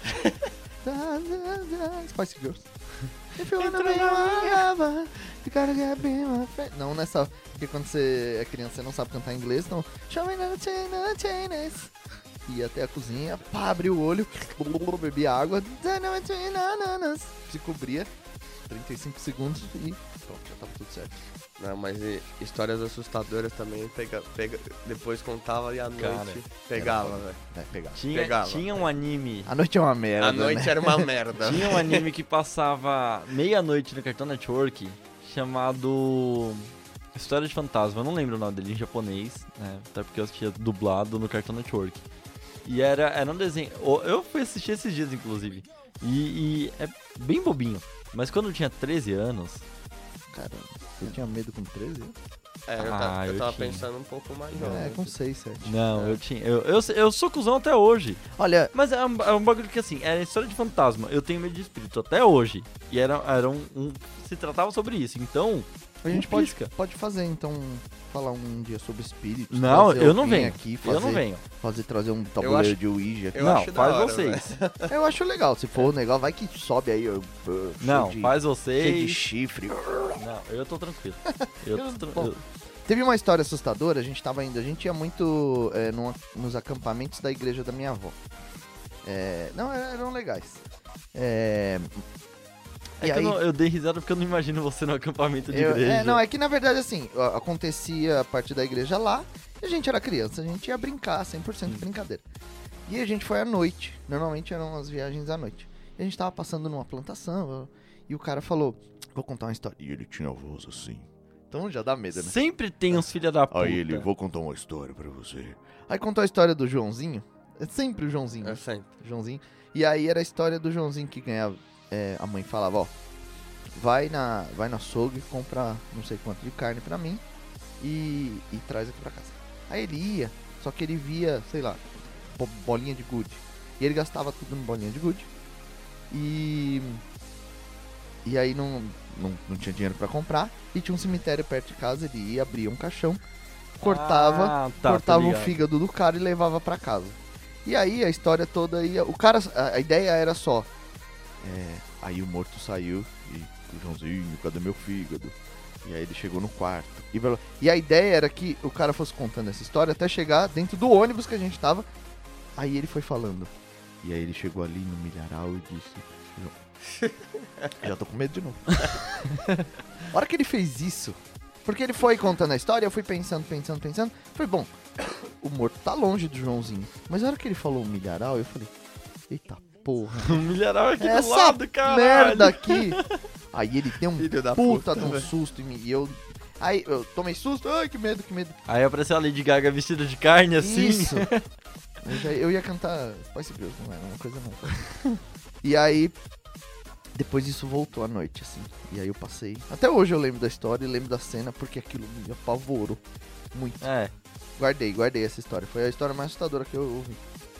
Speaker 4: Spice Girls. If you wanna be my lover, you gotta get be my friend. Não nessa, porque quando você é criança você não sabe cantar inglês, então... Show me the chain, the chains. Ia até a cozinha, pá, abria o olho, bebia água, se cobria, trinta e cinco segundos e pronto, já tava tudo certo.
Speaker 3: Não, mas e, histórias assustadoras também, pega, pega, depois contava e à noite
Speaker 2: Cara,
Speaker 3: pegava, velho.
Speaker 4: É, pegava.
Speaker 2: Tinha,
Speaker 3: Pegava.
Speaker 2: tinha um anime.
Speaker 4: A noite é uma merda,
Speaker 3: À noite
Speaker 4: né?
Speaker 3: era uma merda.
Speaker 2: Tinha um anime que passava meia-noite no Cartoon Network chamado História de Fantasma. Eu não lembro o nome dele em japonês, né? Até porque eu assistia dublado no Cartoon Network. E era, era um desenho. Eu fui assistir esses dias, inclusive. E, e é bem bobinho. Mas quando eu tinha treze anos.
Speaker 4: Caramba, eu tinha medo com treze anos?
Speaker 3: É, eu,
Speaker 2: Ah,
Speaker 3: ta- eu
Speaker 2: eu
Speaker 3: tava
Speaker 2: tinha.
Speaker 3: pensando um pouco mais jovem.
Speaker 4: É, com seis, sete.
Speaker 2: Não,
Speaker 3: É.
Speaker 2: eu tinha. Eu, eu, eu sou cuzão até hoje.
Speaker 4: Olha,
Speaker 2: Mas é um, é um bagulho que assim, era história de fantasma. Eu tenho medo de espírito até hoje. E era, era um, um- se tratava sobre isso. Então,
Speaker 4: a gente
Speaker 2: um
Speaker 4: pode,
Speaker 2: pisca.
Speaker 4: pode fazer, então, falar um dia sobre espíritos.
Speaker 2: Não,
Speaker 4: trazer
Speaker 2: eu não
Speaker 4: alguém
Speaker 2: venho.
Speaker 4: Aqui, fazer,
Speaker 2: eu não venho.
Speaker 4: Fazer, trazer um tabuleiro
Speaker 3: acho-
Speaker 4: de Ouija.
Speaker 3: Eu
Speaker 2: não,
Speaker 3: acho da
Speaker 2: faz
Speaker 3: hora,
Speaker 2: vocês.
Speaker 4: Eu acho legal, se for o negócio, vai que sobe aí, eu, eu,
Speaker 2: Não,
Speaker 4: cheio de,
Speaker 2: faz
Speaker 4: cheio de
Speaker 2: vocês.
Speaker 4: chifre.
Speaker 2: Não, eu tô tranquilo. Eu
Speaker 4: Eu-
Speaker 2: tô,
Speaker 4: bom.
Speaker 2: eu-
Speaker 4: Teve uma história assustadora, a gente tava indo, a gente ia muito é, numa- nos acampamentos da igreja da minha avó. É, não, eram legais. É,
Speaker 2: É
Speaker 4: E
Speaker 2: que eu,
Speaker 4: aí-
Speaker 2: não- eu dei risada porque eu não imagino você no acampamento de
Speaker 4: Eu-
Speaker 2: igreja.
Speaker 4: é, não, é que na verdade assim, ó, acontecia a parte da igreja lá, e a gente era criança, a gente ia brincar, cem por cento
Speaker 2: Sim.
Speaker 4: brincadeira. E a gente foi à noite, normalmente eram as viagens à noite. E a gente tava passando numa plantação, e o cara falou, vou contar uma história. E ele tinha a voz assim. Então já dá medo, né?
Speaker 2: Sempre tem uns filha da puta.
Speaker 4: Aí ele, vou contar uma história pra você. Aí contou a história do Joãozinho, é sempre o Joãozinho.
Speaker 3: É sempre.
Speaker 4: Joãozinho. E aí era a história do Joãozinho que ganhava. é, a mãe falava, ó, vai na, vai na açougue, compra não sei quanto de carne pra mim e, e traz aqui pra casa. Aí ele ia, só que ele via, sei lá, bo- bolinha de gude. E ele gastava tudo em bolinha de gude. E. E aí não, não, não tinha dinheiro pra comprar. E tinha um cemitério perto de casa, ele ia, abria um caixão, cortava
Speaker 2: Ah, tá,
Speaker 4: cortava
Speaker 2: tô
Speaker 4: o
Speaker 2: ligado.
Speaker 4: fígado do cara e levava pra casa. E aí a história toda ia. O cara. A, a ideia era só. é, aí o morto saiu e o Joãozinho, cadê meu fígado? E aí ele chegou no quarto. E, falou- e a ideia era que o cara fosse contando essa história até chegar dentro do ônibus que a gente tava. Aí ele foi falando. E aí ele chegou ali no milharal e disse. "João, já tô com medo de novo. A hora que ele fez isso. Porque ele foi contando a história, eu fui pensando, pensando, pensando. Falei, bom, o morto tá longe do Joãozinho. Mas a hora que ele falou milharal, eu falei, eita porra.
Speaker 2: O milharal aqui do
Speaker 4: Essa
Speaker 2: lado, cara.
Speaker 4: merda aqui. Aí ele deu um
Speaker 3: Filho da
Speaker 4: puta
Speaker 3: puta,
Speaker 4: de um
Speaker 3: velho.
Speaker 4: susto em mim. E eu. Aí eu tomei susto, ai que medo, que medo.
Speaker 2: Aí apareceu a Lady Gaga vestida de carne assim.
Speaker 4: Isso. Eu, já- eu ia cantar Spice Girls, não era uma coisa não. E aí, depois isso voltou à noite, assim. E aí eu passei. Até hoje eu lembro da história e lembro da cena porque aquilo me apavorou muito.
Speaker 2: É.
Speaker 4: Guardei, guardei essa história. Foi a história mais assustadora que eu ouvi.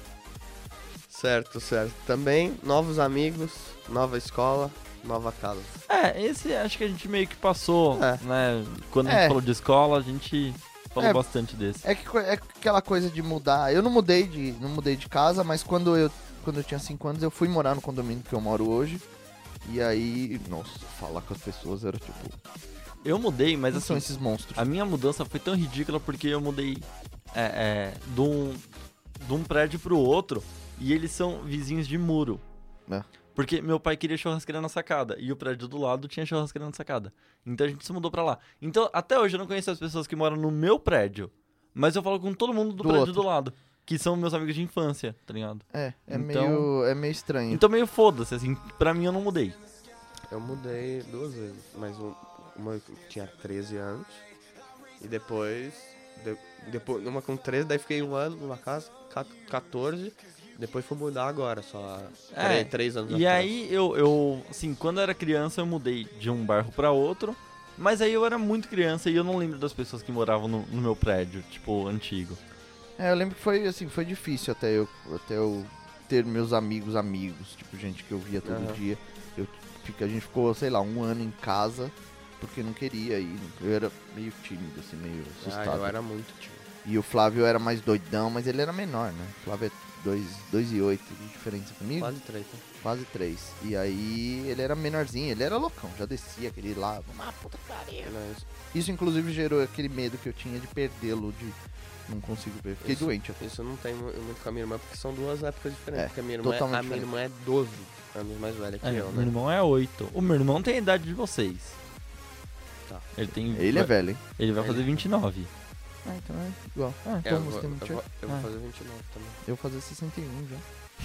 Speaker 3: Certo, certo. Também, novos amigos, nova escola, nova casa.
Speaker 2: É, esse acho que a gente meio que passou,
Speaker 3: É.
Speaker 2: né? Quando a
Speaker 4: É.
Speaker 2: gente falou de escola, a gente falou
Speaker 4: É.
Speaker 2: bastante desse.
Speaker 4: É que co- é aquela coisa de mudar. Eu não mudei de, não mudei de casa, mas quando eu, quando eu tinha cinco anos, eu fui morar no condomínio que eu moro hoje. E aí, nossa, falar com as pessoas era tipo.
Speaker 2: Eu mudei, mas
Speaker 4: Quem são
Speaker 2: assim,
Speaker 4: esses monstros?
Speaker 2: a minha mudança foi tão ridícula porque eu mudei é, é, de, um, de um prédio pro outro e eles são vizinhos de muro.
Speaker 4: É.
Speaker 2: Porque meu pai queria churrasqueira na sacada e o prédio do lado tinha churrasqueira na sacada. Então a gente se mudou pra lá. Então até hoje eu não conheço as pessoas que moram no meu prédio, mas eu falo com todo mundo do,
Speaker 4: Do
Speaker 2: prédio
Speaker 4: outro.
Speaker 2: do lado, que são meus amigos de infância, tá ligado?
Speaker 4: É, é,
Speaker 2: Então-
Speaker 4: meio, é meio estranho.
Speaker 2: Então meio foda-se, assim, pra mim eu não mudei.
Speaker 3: Eu mudei duas vezes, mas um- uma eu tinha treze anos e depois, de- depois uma com treze, daí fiquei um ano numa casa, ca- quatorze, depois fui mudar agora, só
Speaker 2: É,
Speaker 3: três, três anos
Speaker 2: E
Speaker 3: atrás.
Speaker 2: aí eu, eu, assim, quando eu era criança eu mudei de um bairro pra outro, mas aí eu era muito criança e eu não lembro das pessoas que moravam no, no meu prédio, tipo, antigo.
Speaker 4: É, eu lembro que foi assim, foi difícil até eu, até eu ter meus amigos amigos, tipo, gente que eu via todo
Speaker 3: Aham.
Speaker 4: dia. Eu, fica- a gente ficou, sei lá, um ano em casa porque não queria ir. Eu era meio tímido, assim, meio
Speaker 3: Ah,
Speaker 4: assustado.
Speaker 3: eu era muito tio.
Speaker 4: E o Flávio era mais doidão, mas ele era menor, né? O Flávio é dois e oito de diferença comigo.
Speaker 3: Quase três, né?
Speaker 4: Quase três. E aí ele era menorzinho, ele era loucão, já descia aquele lá, ah, puta que pariu.
Speaker 3: Mas
Speaker 4: Isso inclusive gerou aquele medo que eu tinha de perdê-lo, de não consigo ver. Fiquei
Speaker 3: Isso-
Speaker 4: doente até.
Speaker 3: isso eu não tenho mu- muito com a minha irmã, porque são duas épocas diferentes.
Speaker 4: É,
Speaker 3: porque a minha irmã, é,
Speaker 4: totalmente
Speaker 3: a minha irmã é doze anos mais velha que
Speaker 2: É,
Speaker 3: eu,
Speaker 2: meu
Speaker 3: né?
Speaker 2: irmão é oito. O meu irmão tem a idade de vocês.
Speaker 3: Tá.
Speaker 2: Ele tem.
Speaker 4: Ele é
Speaker 2: vai-
Speaker 4: velho, hein?
Speaker 2: Ele vai fazer
Speaker 3: Ele-
Speaker 2: vinte e nove.
Speaker 4: Ah, então é igual. Ah,
Speaker 3: É,
Speaker 4: então
Speaker 3: eu,
Speaker 4: você
Speaker 3: vou,
Speaker 4: tem
Speaker 3: eu,
Speaker 4: muito
Speaker 3: vou, eu vou
Speaker 2: Ah.
Speaker 3: fazer vinte e nove também.
Speaker 4: Eu vou fazer sessenta e um já.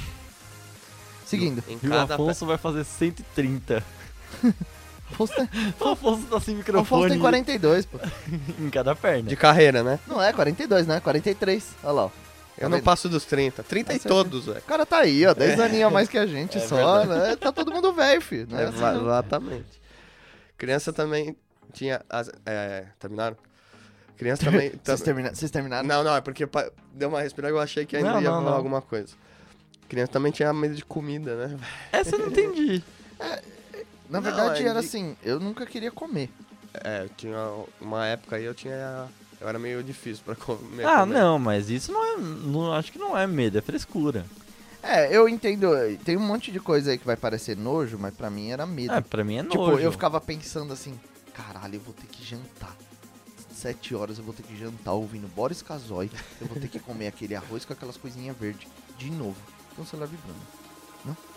Speaker 4: Seguindo.
Speaker 3: Em
Speaker 2: E o
Speaker 3: cada
Speaker 2: Afonso vai fazer cento e trinta.
Speaker 4: Afonso tem,
Speaker 2: O Afonso tá sem
Speaker 4: Afonso
Speaker 2: microfone
Speaker 4: tem quarenta e dois, pô.
Speaker 2: em cada perna.
Speaker 3: De carreira, né?
Speaker 4: Não é quarenta e dois, né? quarenta e três. Olha lá, ó.
Speaker 3: Eu
Speaker 4: Tá
Speaker 3: não
Speaker 4: vendo?
Speaker 3: passo dos trinta. trinta
Speaker 4: Tá
Speaker 3: e
Speaker 4: certo.
Speaker 3: todos, velho.
Speaker 4: O cara tá aí, ó. dez aninhos a mais que a gente
Speaker 3: É
Speaker 4: só,
Speaker 3: verdade.
Speaker 4: né? Tá todo mundo velho, filho. Não é
Speaker 3: É,
Speaker 4: assim,
Speaker 3: va-
Speaker 4: não.
Speaker 3: exatamente. Criança também tinha. As, é, terminaram? Criança também. tam-
Speaker 4: Vocês, termina... Vocês terminaram?
Speaker 3: Não, não, é porque pa- deu uma respirada eu achei que ainda
Speaker 2: Não,
Speaker 3: ia
Speaker 2: não,
Speaker 3: falar
Speaker 2: não.
Speaker 3: alguma coisa. Criança também tinha medo de comida, né?
Speaker 2: Essa eu não entendi.
Speaker 4: Na
Speaker 3: Não,
Speaker 4: verdade,
Speaker 3: é
Speaker 4: era
Speaker 3: de-
Speaker 4: assim, eu nunca queria comer.
Speaker 3: É, eu tinha uma época aí eu tinha. Eu era meio difícil pra comer.
Speaker 2: Ah,
Speaker 3: comer.
Speaker 2: não, mas isso não é. Não, acho que não é medo, é frescura.
Speaker 4: É, eu entendo. Tem um monte de coisa aí que vai parecer nojo, mas pra mim era medo.
Speaker 2: É, pra mim é
Speaker 4: tipo,
Speaker 2: nojo.
Speaker 4: eu ficava pensando assim, caralho, eu vou ter que jantar. Sete horas eu vou ter que jantar ouvindo Boris Casoy. Eu vou ter que comer aquele arroz com aquelas coisinhas verdes de novo. Então o celular vibrando. Não?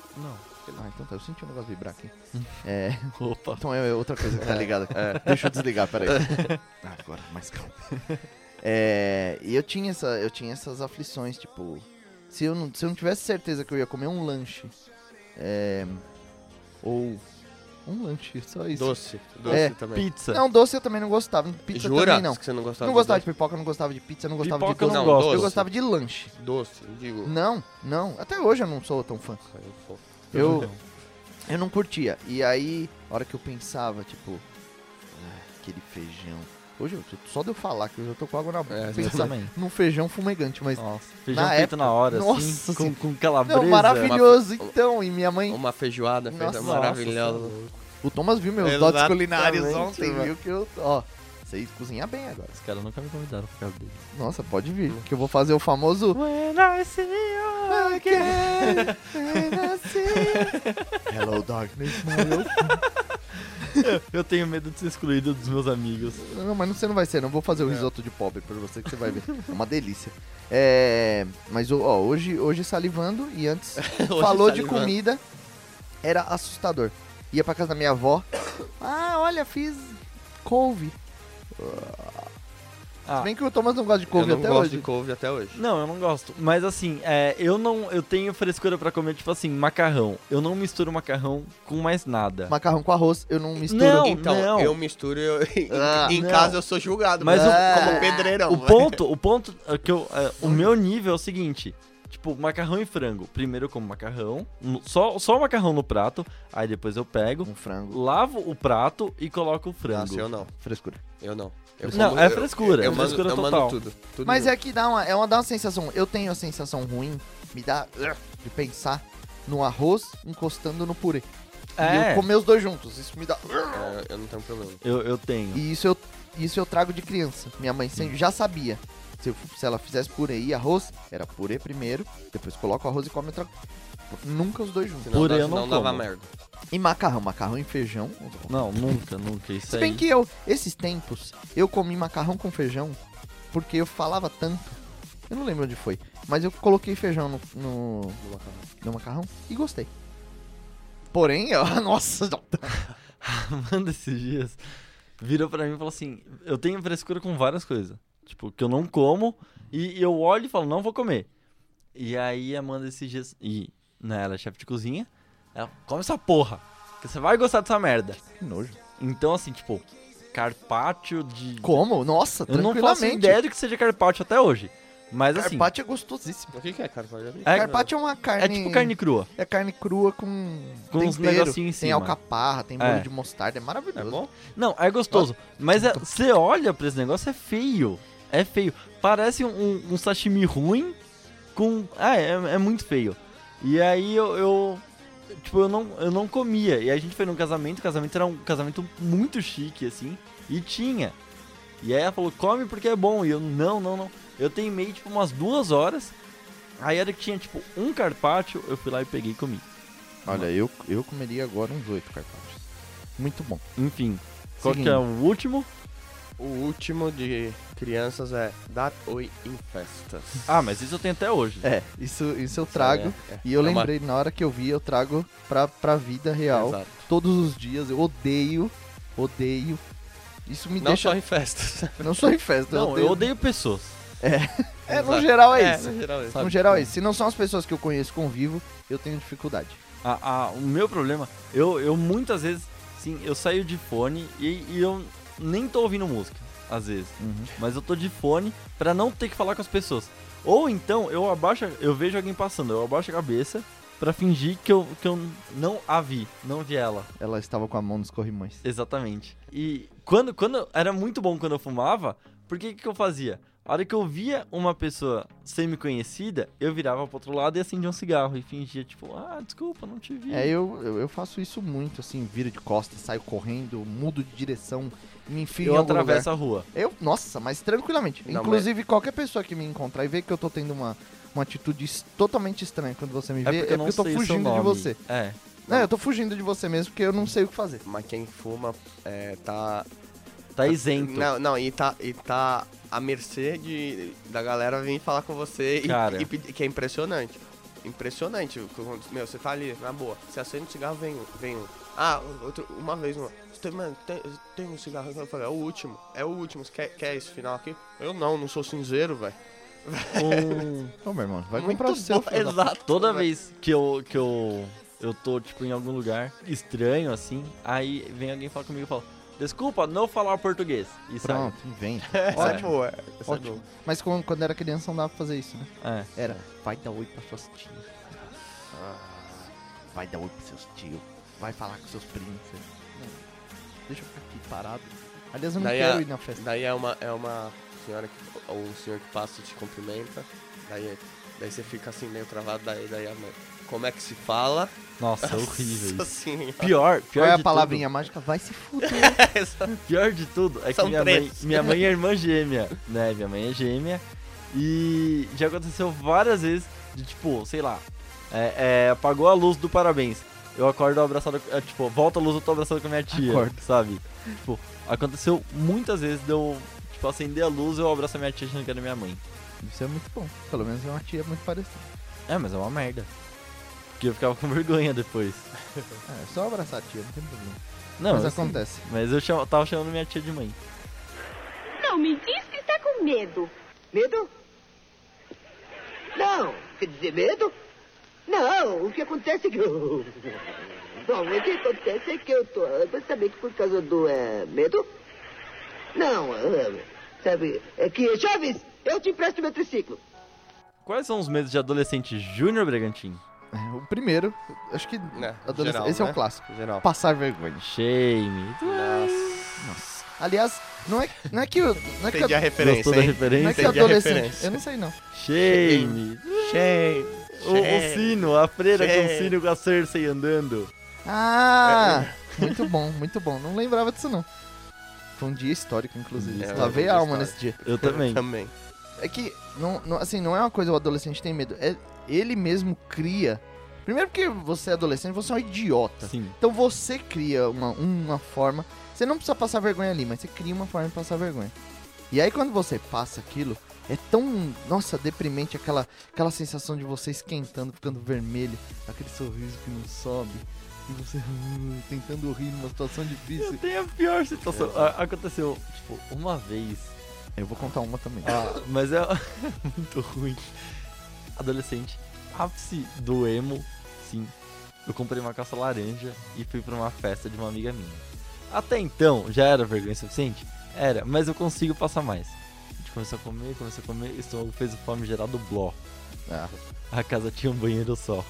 Speaker 2: Não.
Speaker 4: Ah, então tá, eu senti um negócio vibrar aqui. É,
Speaker 2: Opa.
Speaker 4: então é outra coisa que tá ligada aqui. Deixa eu desligar, peraí. Ah, agora, mais calma. É, e eu tinha, essa, eu tinha essas aflições, tipo... Se eu, não, se eu não tivesse certeza que eu ia comer um lanche, é, ou um lanche, só isso.
Speaker 3: Doce. Doce
Speaker 4: É,
Speaker 3: também.
Speaker 2: Pizza.
Speaker 4: Não, doce eu também não gostava. Pizza
Speaker 3: Jura
Speaker 4: também não.
Speaker 3: que você não gostava
Speaker 4: Não
Speaker 3: de
Speaker 4: gostava de
Speaker 3: doce?
Speaker 4: pipoca, não gostava de pizza, não gostava
Speaker 2: Pipoca
Speaker 4: de
Speaker 2: eu
Speaker 4: doce.
Speaker 2: não
Speaker 3: Não,
Speaker 2: gosto.
Speaker 3: doce.
Speaker 4: Eu gostava de lanche.
Speaker 3: Doce, digo.
Speaker 4: Não, não. Até hoje eu não sou tão fã. Eu, eu não curtia. E aí, a hora que eu pensava, tipo, ah, aquele feijão. Hoje, eu, só de eu falar que eu já tô com água na boca.
Speaker 3: É,
Speaker 4: pensar
Speaker 2: também.
Speaker 4: num feijão fumegante, mas...
Speaker 2: Nossa, feijão
Speaker 4: Na
Speaker 2: feito
Speaker 4: época-
Speaker 2: na hora,
Speaker 4: Nossa
Speaker 2: assim, com,
Speaker 4: senhora.
Speaker 2: com calabresa.
Speaker 4: Não, maravilhoso, então. E minha mãe...
Speaker 3: Uma feijoada feita
Speaker 4: Nossa,
Speaker 3: maravilhosa.
Speaker 4: O Thomas viu meus
Speaker 3: Exatamente,
Speaker 4: dotes culinários ontem,
Speaker 3: mano.
Speaker 4: viu que eu... Ó, sei cozinhar bem agora.
Speaker 2: Os caras nunca me convidaram pra casa dele.
Speaker 4: Nossa, pode vir, que eu vou fazer o famoso...
Speaker 2: When I see you
Speaker 4: again, when I see- Hello, darkness, my old friend.
Speaker 2: Eu tenho medo de ser excluído dos meus amigos.
Speaker 4: Não, mas você não vai ser, não vou fazer o risoto de pobre pra você que você vai ver. É uma delícia. É, mas ó, hoje, hoje salivando e antes
Speaker 3: Hoje
Speaker 4: falou de
Speaker 3: salivando.
Speaker 4: comida, era assustador. Ia pra casa da minha avó. Ah, olha, fiz couve.
Speaker 2: Ah,
Speaker 4: Se bem que o Thomas não gosta de
Speaker 3: Eu
Speaker 4: couve
Speaker 3: não
Speaker 4: até
Speaker 3: gosto
Speaker 4: hoje.
Speaker 3: de couve até hoje.
Speaker 2: não, eu não gosto. Mas assim, é, eu não, eu tenho frescura pra comer, tipo assim, macarrão. Eu não misturo macarrão com mais nada.
Speaker 4: Macarrão com arroz, eu não misturo.
Speaker 2: Não,
Speaker 3: Então,
Speaker 2: não.
Speaker 3: eu misturo eu, em,
Speaker 4: Ah,
Speaker 3: em
Speaker 2: não.
Speaker 3: casa eu sou julgado,
Speaker 2: Mas
Speaker 3: mas
Speaker 2: o-
Speaker 3: eu, como
Speaker 4: Ah,
Speaker 3: pedreirão.
Speaker 2: O ponto, o ponto é que eu, é, o meu nível é o seguinte, tipo, macarrão e frango. Primeiro eu como macarrão, no- só, só o macarrão no prato, aí depois eu pego,
Speaker 4: Um frango.
Speaker 2: lavo o prato e coloco o frango.
Speaker 3: Nossa, eu não.
Speaker 4: Frescura.
Speaker 3: Eu não. Eu
Speaker 2: Não,
Speaker 3: como-
Speaker 2: é
Speaker 3: eu-
Speaker 2: frescura,
Speaker 3: eu
Speaker 2: é
Speaker 3: mando-
Speaker 2: frescura
Speaker 3: eu
Speaker 2: total.
Speaker 3: mando tudo. tudo
Speaker 4: Mas
Speaker 3: junto.
Speaker 4: é que dá uma, é uma, dá uma sensação. Eu tenho a sensação ruim, me dá uh, de pensar no arroz encostando no purê. E
Speaker 2: É,
Speaker 4: eu comer os dois juntos. Isso me dá.
Speaker 3: É, eu não tenho problema.
Speaker 2: eu, eu tenho.
Speaker 4: E isso eu, isso eu trago de criança. Minha mãe sempre, já sabia. Se, eu- se ela fizesse purê e arroz, era purê primeiro, depois coloca o arroz e come outra. Nunca os dois juntos.
Speaker 3: Senão,
Speaker 2: Purê
Speaker 3: dá,
Speaker 2: eu não
Speaker 3: senão dava
Speaker 2: como.
Speaker 3: merda.
Speaker 4: E macarrão, macarrão e feijão.
Speaker 2: Não, nunca, nunca. Isso
Speaker 4: Se bem
Speaker 2: aí.
Speaker 4: que eu, esses tempos, eu comi macarrão com feijão porque eu falava tanto. Eu não lembro onde foi. Mas eu coloquei feijão no, no,
Speaker 3: No macarrão.
Speaker 4: no macarrão e gostei. Porém, ó, nossa,
Speaker 2: Manda esses dias virou pra mim e falou assim: eu tenho frescura com várias coisas. Tipo, que eu não como e, e eu olho e falo, não vou comer. E aí a Amanda esses dias. E né, ela é chefe de cozinha. Ela come essa porra. Que você vai gostar dessa merda.
Speaker 4: que nojo.
Speaker 2: Então, assim, tipo, carpaccio de.
Speaker 4: Como? Nossa,
Speaker 2: Eu não
Speaker 4: tranquilamente.
Speaker 2: faço ideia do que seja carpaccio até hoje. Mas assim.
Speaker 4: Carpaccio é gostosíssimo.
Speaker 3: O que, que é, cara? Pode abrir?
Speaker 2: É-
Speaker 4: Carpaccio é uma carne...
Speaker 2: É tipo carne crua.
Speaker 4: É carne crua com,
Speaker 2: Com uns
Speaker 4: tempero.
Speaker 2: negocinhos em
Speaker 4: Tem
Speaker 2: cima.
Speaker 4: alcaparra, tem molho
Speaker 2: É.
Speaker 4: de mostarda, é maravilhoso.
Speaker 3: É bom?
Speaker 2: Não, é gostoso. Mas é- você olha pra esse negócio, é feio. É feio. Parece um, um sashimi ruim com. Ah, é, é muito feio. E aí eu, eu. Tipo, eu não, eu não comia. E aí a gente foi num casamento. O casamento era um casamento muito chique, assim. E tinha. E aí ela falou, come porque é bom. E eu, não, não, não. Eu teimei, tipo, umas duas horas. Aí era que tinha, tipo, um carpaccio. Eu fui lá e peguei e comi.
Speaker 4: Olha, eu, eu comeria agora uns oito carpaccios. Muito bom.
Speaker 2: Enfim. Qual que
Speaker 4: Seguindo.
Speaker 2: é o último?
Speaker 3: O último de crianças é dar oi em festas.
Speaker 2: Ah, mas isso eu tenho até hoje.
Speaker 4: É, isso, isso eu trago.
Speaker 3: É, é.
Speaker 4: E eu
Speaker 3: É uma-
Speaker 4: lembrei, na hora que eu vi, eu trago pra, pra vida real.
Speaker 3: Exato.
Speaker 4: Todos os dias, eu odeio, odeio. Isso me
Speaker 3: Não
Speaker 4: deixa...
Speaker 3: só em festas.
Speaker 4: Não sou em festa,
Speaker 2: Não, eu odeio pessoas.
Speaker 4: É, no
Speaker 3: Exato.
Speaker 4: geral é, isso.
Speaker 3: no geral é isso.
Speaker 2: Sabe?
Speaker 4: No geral é isso. Se não são as pessoas que eu conheço, convivo, eu tenho dificuldade.
Speaker 2: A- a- o meu problema, eu, eu muitas vezes, sim, eu saio de fone e, e eu nem tô ouvindo música, às vezes. Mas eu tô de fone pra não ter que falar com as pessoas. Ou então, eu abaixo, eu vejo alguém passando, eu abaixo a cabeça pra fingir que eu, que eu não a vi, não vi ela.
Speaker 4: Ela estava com a mão nos corrimões.
Speaker 2: Exatamente. E quando, quando era muito bom quando eu fumava, porque que, que eu fazia? A hora que eu via uma pessoa semi-conhecida, eu virava pro outro lado e acendia um cigarro e fingia, tipo, ah, desculpa, não te vi.
Speaker 4: É, eu, eu, eu faço isso muito, assim, viro de costas, saio correndo, mudo de direção, me enfio
Speaker 2: eu
Speaker 4: em algum lugar.
Speaker 2: atravesso a rua.
Speaker 4: Eu, nossa, mas tranquilamente.
Speaker 3: Não,
Speaker 4: Inclusive, qualquer pessoa que me encontrar e ver que eu tô tendo uma, uma atitude es- totalmente estranha quando você me vê, é porque eu,
Speaker 2: não
Speaker 4: tô
Speaker 2: sei o seu
Speaker 4: fugindo de
Speaker 2: nome.
Speaker 4: você.
Speaker 2: É.
Speaker 4: Não, eu tô fugindo de você mesmo porque eu não sei o que fazer.
Speaker 3: Mas quem fuma é, tá...
Speaker 2: Tá isento.
Speaker 3: Não, não, e tá, e tá à mercê de, da galera vir falar com você e-
Speaker 2: Cara.
Speaker 3: e, pedir- que é impressionante. impressionante. Meu, você tá ali, na boa. Você acende um cigarro, vem um. Vem um. Ah, outro, uma vez, uma. Tem, mano, tem, tem um cigarro. Eu falei, é o último. É o último. Você quer, quer esse final aqui? Eu não, não sou cinzeiro, velho.
Speaker 2: Um...
Speaker 4: Ô, meu irmão, vai
Speaker 3: Muito
Speaker 4: comprar o seu.
Speaker 3: bom,
Speaker 4: filho da-
Speaker 3: exato.
Speaker 2: Toda
Speaker 3: velho.
Speaker 2: vez que eu, que eu, eu tô, tipo, em algum lugar estranho, assim, aí vem alguém falar comigo e fala, desculpa, não falar português. E sai.
Speaker 4: Pronto, inventa.
Speaker 3: Essa é
Speaker 4: Ótimo.
Speaker 3: boa. Essa é
Speaker 4: Ótimo.
Speaker 3: boa.
Speaker 4: Mas quando, quando era criança não dava pra fazer isso, né?
Speaker 2: É.
Speaker 4: Era, vai dar oi pra suas tias. Ah, vai dar oi pros seus tios. Vai falar com seus primos. Não, deixa eu ficar aqui parado. Aliás, eu não
Speaker 3: Daí
Speaker 4: quero
Speaker 3: a-
Speaker 4: ir na festa.
Speaker 3: Daí é uma, é uma senhora que, ou um senhor que passa e te cumprimenta. Daí, daí você fica assim meio travado. Daí, daí a mãe. Como é que se fala?
Speaker 2: Nossa, é horrível
Speaker 3: Nossa
Speaker 2: isso.
Speaker 3: senhora.
Speaker 2: Pior, pior
Speaker 4: Qual é a
Speaker 2: de
Speaker 4: palavrinha mágica? Vai se fuder.
Speaker 2: tudo, pior de tudo é que
Speaker 3: São
Speaker 2: minha mãe,
Speaker 3: três.
Speaker 2: minha mãe é irmã gêmea, né? Minha mãe é gêmea. E já aconteceu várias vezes de, tipo, sei lá, é, é, apagou a luz do parabéns. Eu acordo abraçado, é, tipo, volta a luz, eu tô abraçado com a minha tia,
Speaker 4: Acordo.
Speaker 2: sabe? Tipo, aconteceu muitas vezes de eu, tipo, acender a luz e eu abraço a minha tia achando que era minha mãe.
Speaker 4: Isso é muito bom. Pelo menos é uma tia muito parecida.
Speaker 2: É, mas é uma merda. Porque eu ficava com vergonha depois.
Speaker 4: É, só abraçar a tia, não tem problema.
Speaker 2: Não,
Speaker 4: Mas
Speaker 2: assim,
Speaker 4: acontece.
Speaker 2: Mas eu chamo- tava chamando minha tia de mãe.
Speaker 5: Não me diz que está com medo.
Speaker 6: Medo? Não, quer dizer medo? Não, o que acontece é que eu... Bom, o que acontece é que eu tô... Você sabe que por causa do é, medo? Não, é, sabe, é que, jovens, eu te empresto meu triciclo.
Speaker 2: Quais são os medos de adolescente Júnior Bragantino?
Speaker 4: É, o primeiro, acho que
Speaker 3: Né,
Speaker 4: adolescente,
Speaker 3: geral,
Speaker 4: esse é
Speaker 3: né?
Speaker 4: o clássico.
Speaker 3: Geral.
Speaker 4: Passar vergonha.
Speaker 2: Shame.
Speaker 3: Nossa.
Speaker 4: Nossa. Aliás, não é, não é que... o- Não é que
Speaker 3: Entendi a
Speaker 4: a,
Speaker 3: referência,
Speaker 2: Gostou da
Speaker 3: hein?
Speaker 4: não é
Speaker 2: referência?
Speaker 4: que
Speaker 3: Entendi a
Speaker 4: adolescente...
Speaker 3: referência.
Speaker 4: Eu não sei, não.
Speaker 2: Shame.
Speaker 3: Shame.
Speaker 2: O, o sino, a freira com o
Speaker 3: Shame.
Speaker 2: sino com a Cersei andando.
Speaker 4: Ah! Muito bom, muito bom. Não lembrava disso, não. Foi um dia histórico, inclusive.
Speaker 3: É,
Speaker 4: Lavei
Speaker 3: um
Speaker 4: a
Speaker 3: dia
Speaker 4: alma
Speaker 3: histórico.
Speaker 4: nesse dia.
Speaker 2: Eu também.
Speaker 3: Também.
Speaker 4: É que, não, não- assim, não é uma coisa o adolescente tem medo. É ele mesmo cria. Primeiro porque você é adolescente, você é um idiota.
Speaker 2: Sim.
Speaker 4: Então você cria uma, uma forma. Você não precisa passar vergonha ali, mas você cria uma forma de passar vergonha. E aí quando você passa aquilo, é tão, nossa, deprimente aquela, aquela sensação de você esquentando, ficando vermelho, aquele sorriso que não sobe. E você uh, tentando rir numa situação difícil.
Speaker 2: Eu tenho a pior situação. A- Aconteceu, tipo, uma vez.
Speaker 4: Eu vou contar uma também.
Speaker 2: Ah, mas é muito ruim. Adolescente, ápice do emo, sim. Eu comprei uma calça laranja e fui pra uma festa de uma amiga minha. Até então, já era vergonha suficiente? Era, mas eu consigo passar mais. A gente começou a comer, começou a comer, o estômago fez o fome gerado bló.
Speaker 4: Ah.
Speaker 2: A casa tinha um banheiro só.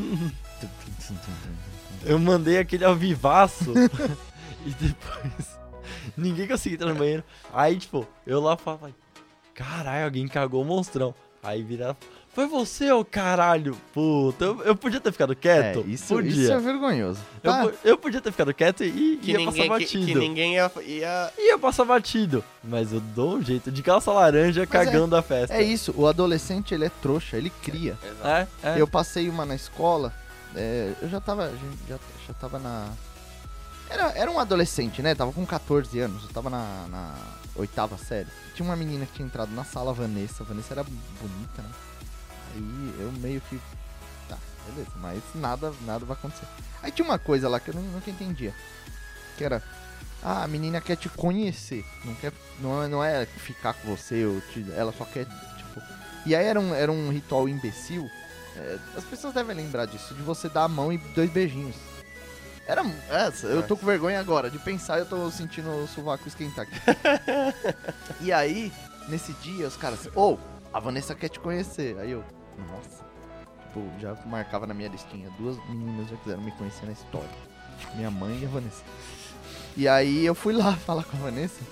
Speaker 2: Eu mandei aquele ao vivaço e depois ninguém conseguia entrar no banheiro. Aí, tipo, eu lá falava, caralho, alguém cagou o monstrão. Aí virava, foi você, ô caralho, puta. Eu, eu podia ter ficado quieto?
Speaker 4: É, isso,
Speaker 2: podia.
Speaker 4: isso é vergonhoso.
Speaker 2: eu,
Speaker 4: Tá?
Speaker 2: po- eu podia ter ficado quieto e
Speaker 3: Que
Speaker 2: ia
Speaker 3: ninguém,
Speaker 2: passar
Speaker 3: que,
Speaker 2: batido.
Speaker 3: que ninguém ia, ia...
Speaker 2: Ia passar batido. Mas eu dou um jeito de calça laranja cagando a festa.
Speaker 4: É isso, o adolescente ele é trouxa, ele cria.
Speaker 3: Exato.
Speaker 2: É, é.
Speaker 4: Eu passei uma na escola, é, eu já tava, a gente já, já tava na... Era, era um adolescente, né? Tava com catorze anos, eu tava na, na oitava série. Tinha uma menina que tinha entrado na sala, a Vanessa. A Vanessa era bonita, né? Aí eu meio que... Tá, beleza, mas nada, nada vai acontecer. Aí tinha uma coisa lá que eu não- nunca entendia. Que era... Ah, a menina quer te conhecer. Não, quer, não, é, não é ficar com você, ou te- ela só quer, tipo... E aí era um, era um ritual imbecil. É, as pessoas devem lembrar disso, de você dar a mão e dois beijinhos. Era... Essa, eu tô com vergonha agora. De pensar, eu tô sentindo o sovaco esquentar aqui. E aí, nesse dia, os caras... Ô, a Vanessa quer te conhecer. Aí eu... Nossa. Tipo, já marcava na minha listinha. Duas meninas já quiseram me conhecer na história. Minha mãe e a Vanessa. E aí eu fui lá falar com a Vanessa.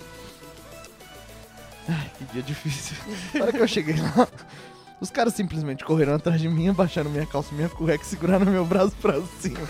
Speaker 4: Ai, que dia difícil. Na hora que eu cheguei lá, os caras simplesmente correram atrás de mim, abaixaram minha calça e minha cueca e seguraram meu braço pra cima.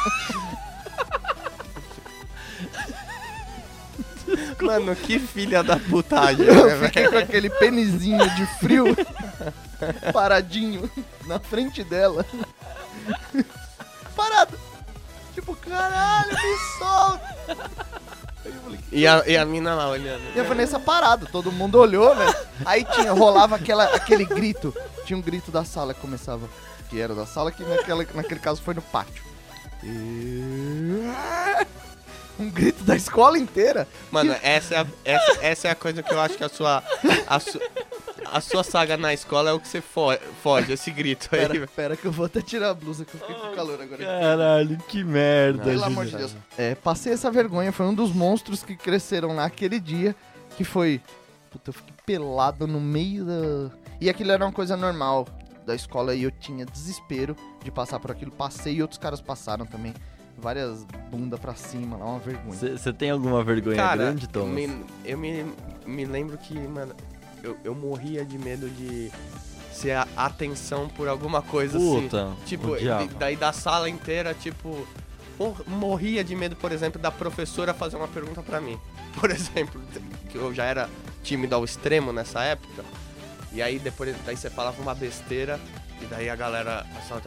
Speaker 3: Mano, que filha da putagem,
Speaker 4: Eu
Speaker 3: né,
Speaker 4: fiquei com aquele penizinho de frio paradinho na frente dela. Parado. Tipo, caralho, me solta. Aí eu falei,
Speaker 3: E a, e a mina lá olhando.
Speaker 4: e a Vanessa parado, todo mundo olhou, velho. Aí tinha, rolava aquela, aquele grito. Tinha um grito da sala que começava. que era da sala, que naquela, naquele caso foi no pátio. E... Um grito da escola inteira.
Speaker 3: Mano, essa é, a, essa, essa é a coisa que eu acho que a sua, a, su, a sua saga na escola é o que você fo, foge, esse grito aí.
Speaker 4: Pera, pera que eu vou até tirar a blusa que eu fiquei com calor agora.
Speaker 2: Caralho, que merda.
Speaker 4: Pelo amor de Deus. É, passei essa vergonha, foi um dos monstros que cresceram naquele dia, que foi... Puta, eu fiquei pelado no meio da... E aquilo era uma coisa normal da escola e eu tinha desespero de passar por aquilo. Passei e outros caras passaram também. Várias bundas pra cima lá, uma vergonha.
Speaker 2: Você tem alguma vergonha
Speaker 3: Cara,
Speaker 2: grande,
Speaker 3: eu,
Speaker 2: Thomas?
Speaker 3: me, eu me, me lembro que, mano, eu, eu morria de medo de ser a atenção por alguma coisa
Speaker 2: Puta,
Speaker 3: assim. Tipo,
Speaker 2: odiava.
Speaker 3: de- daí da sala inteira, tipo, mor- morria de medo, por exemplo, da professora fazer uma pergunta pra mim. Por exemplo, que eu já era tímido ao extremo nessa época. E aí depois daí você falava uma besteira e daí a galera a sala tá...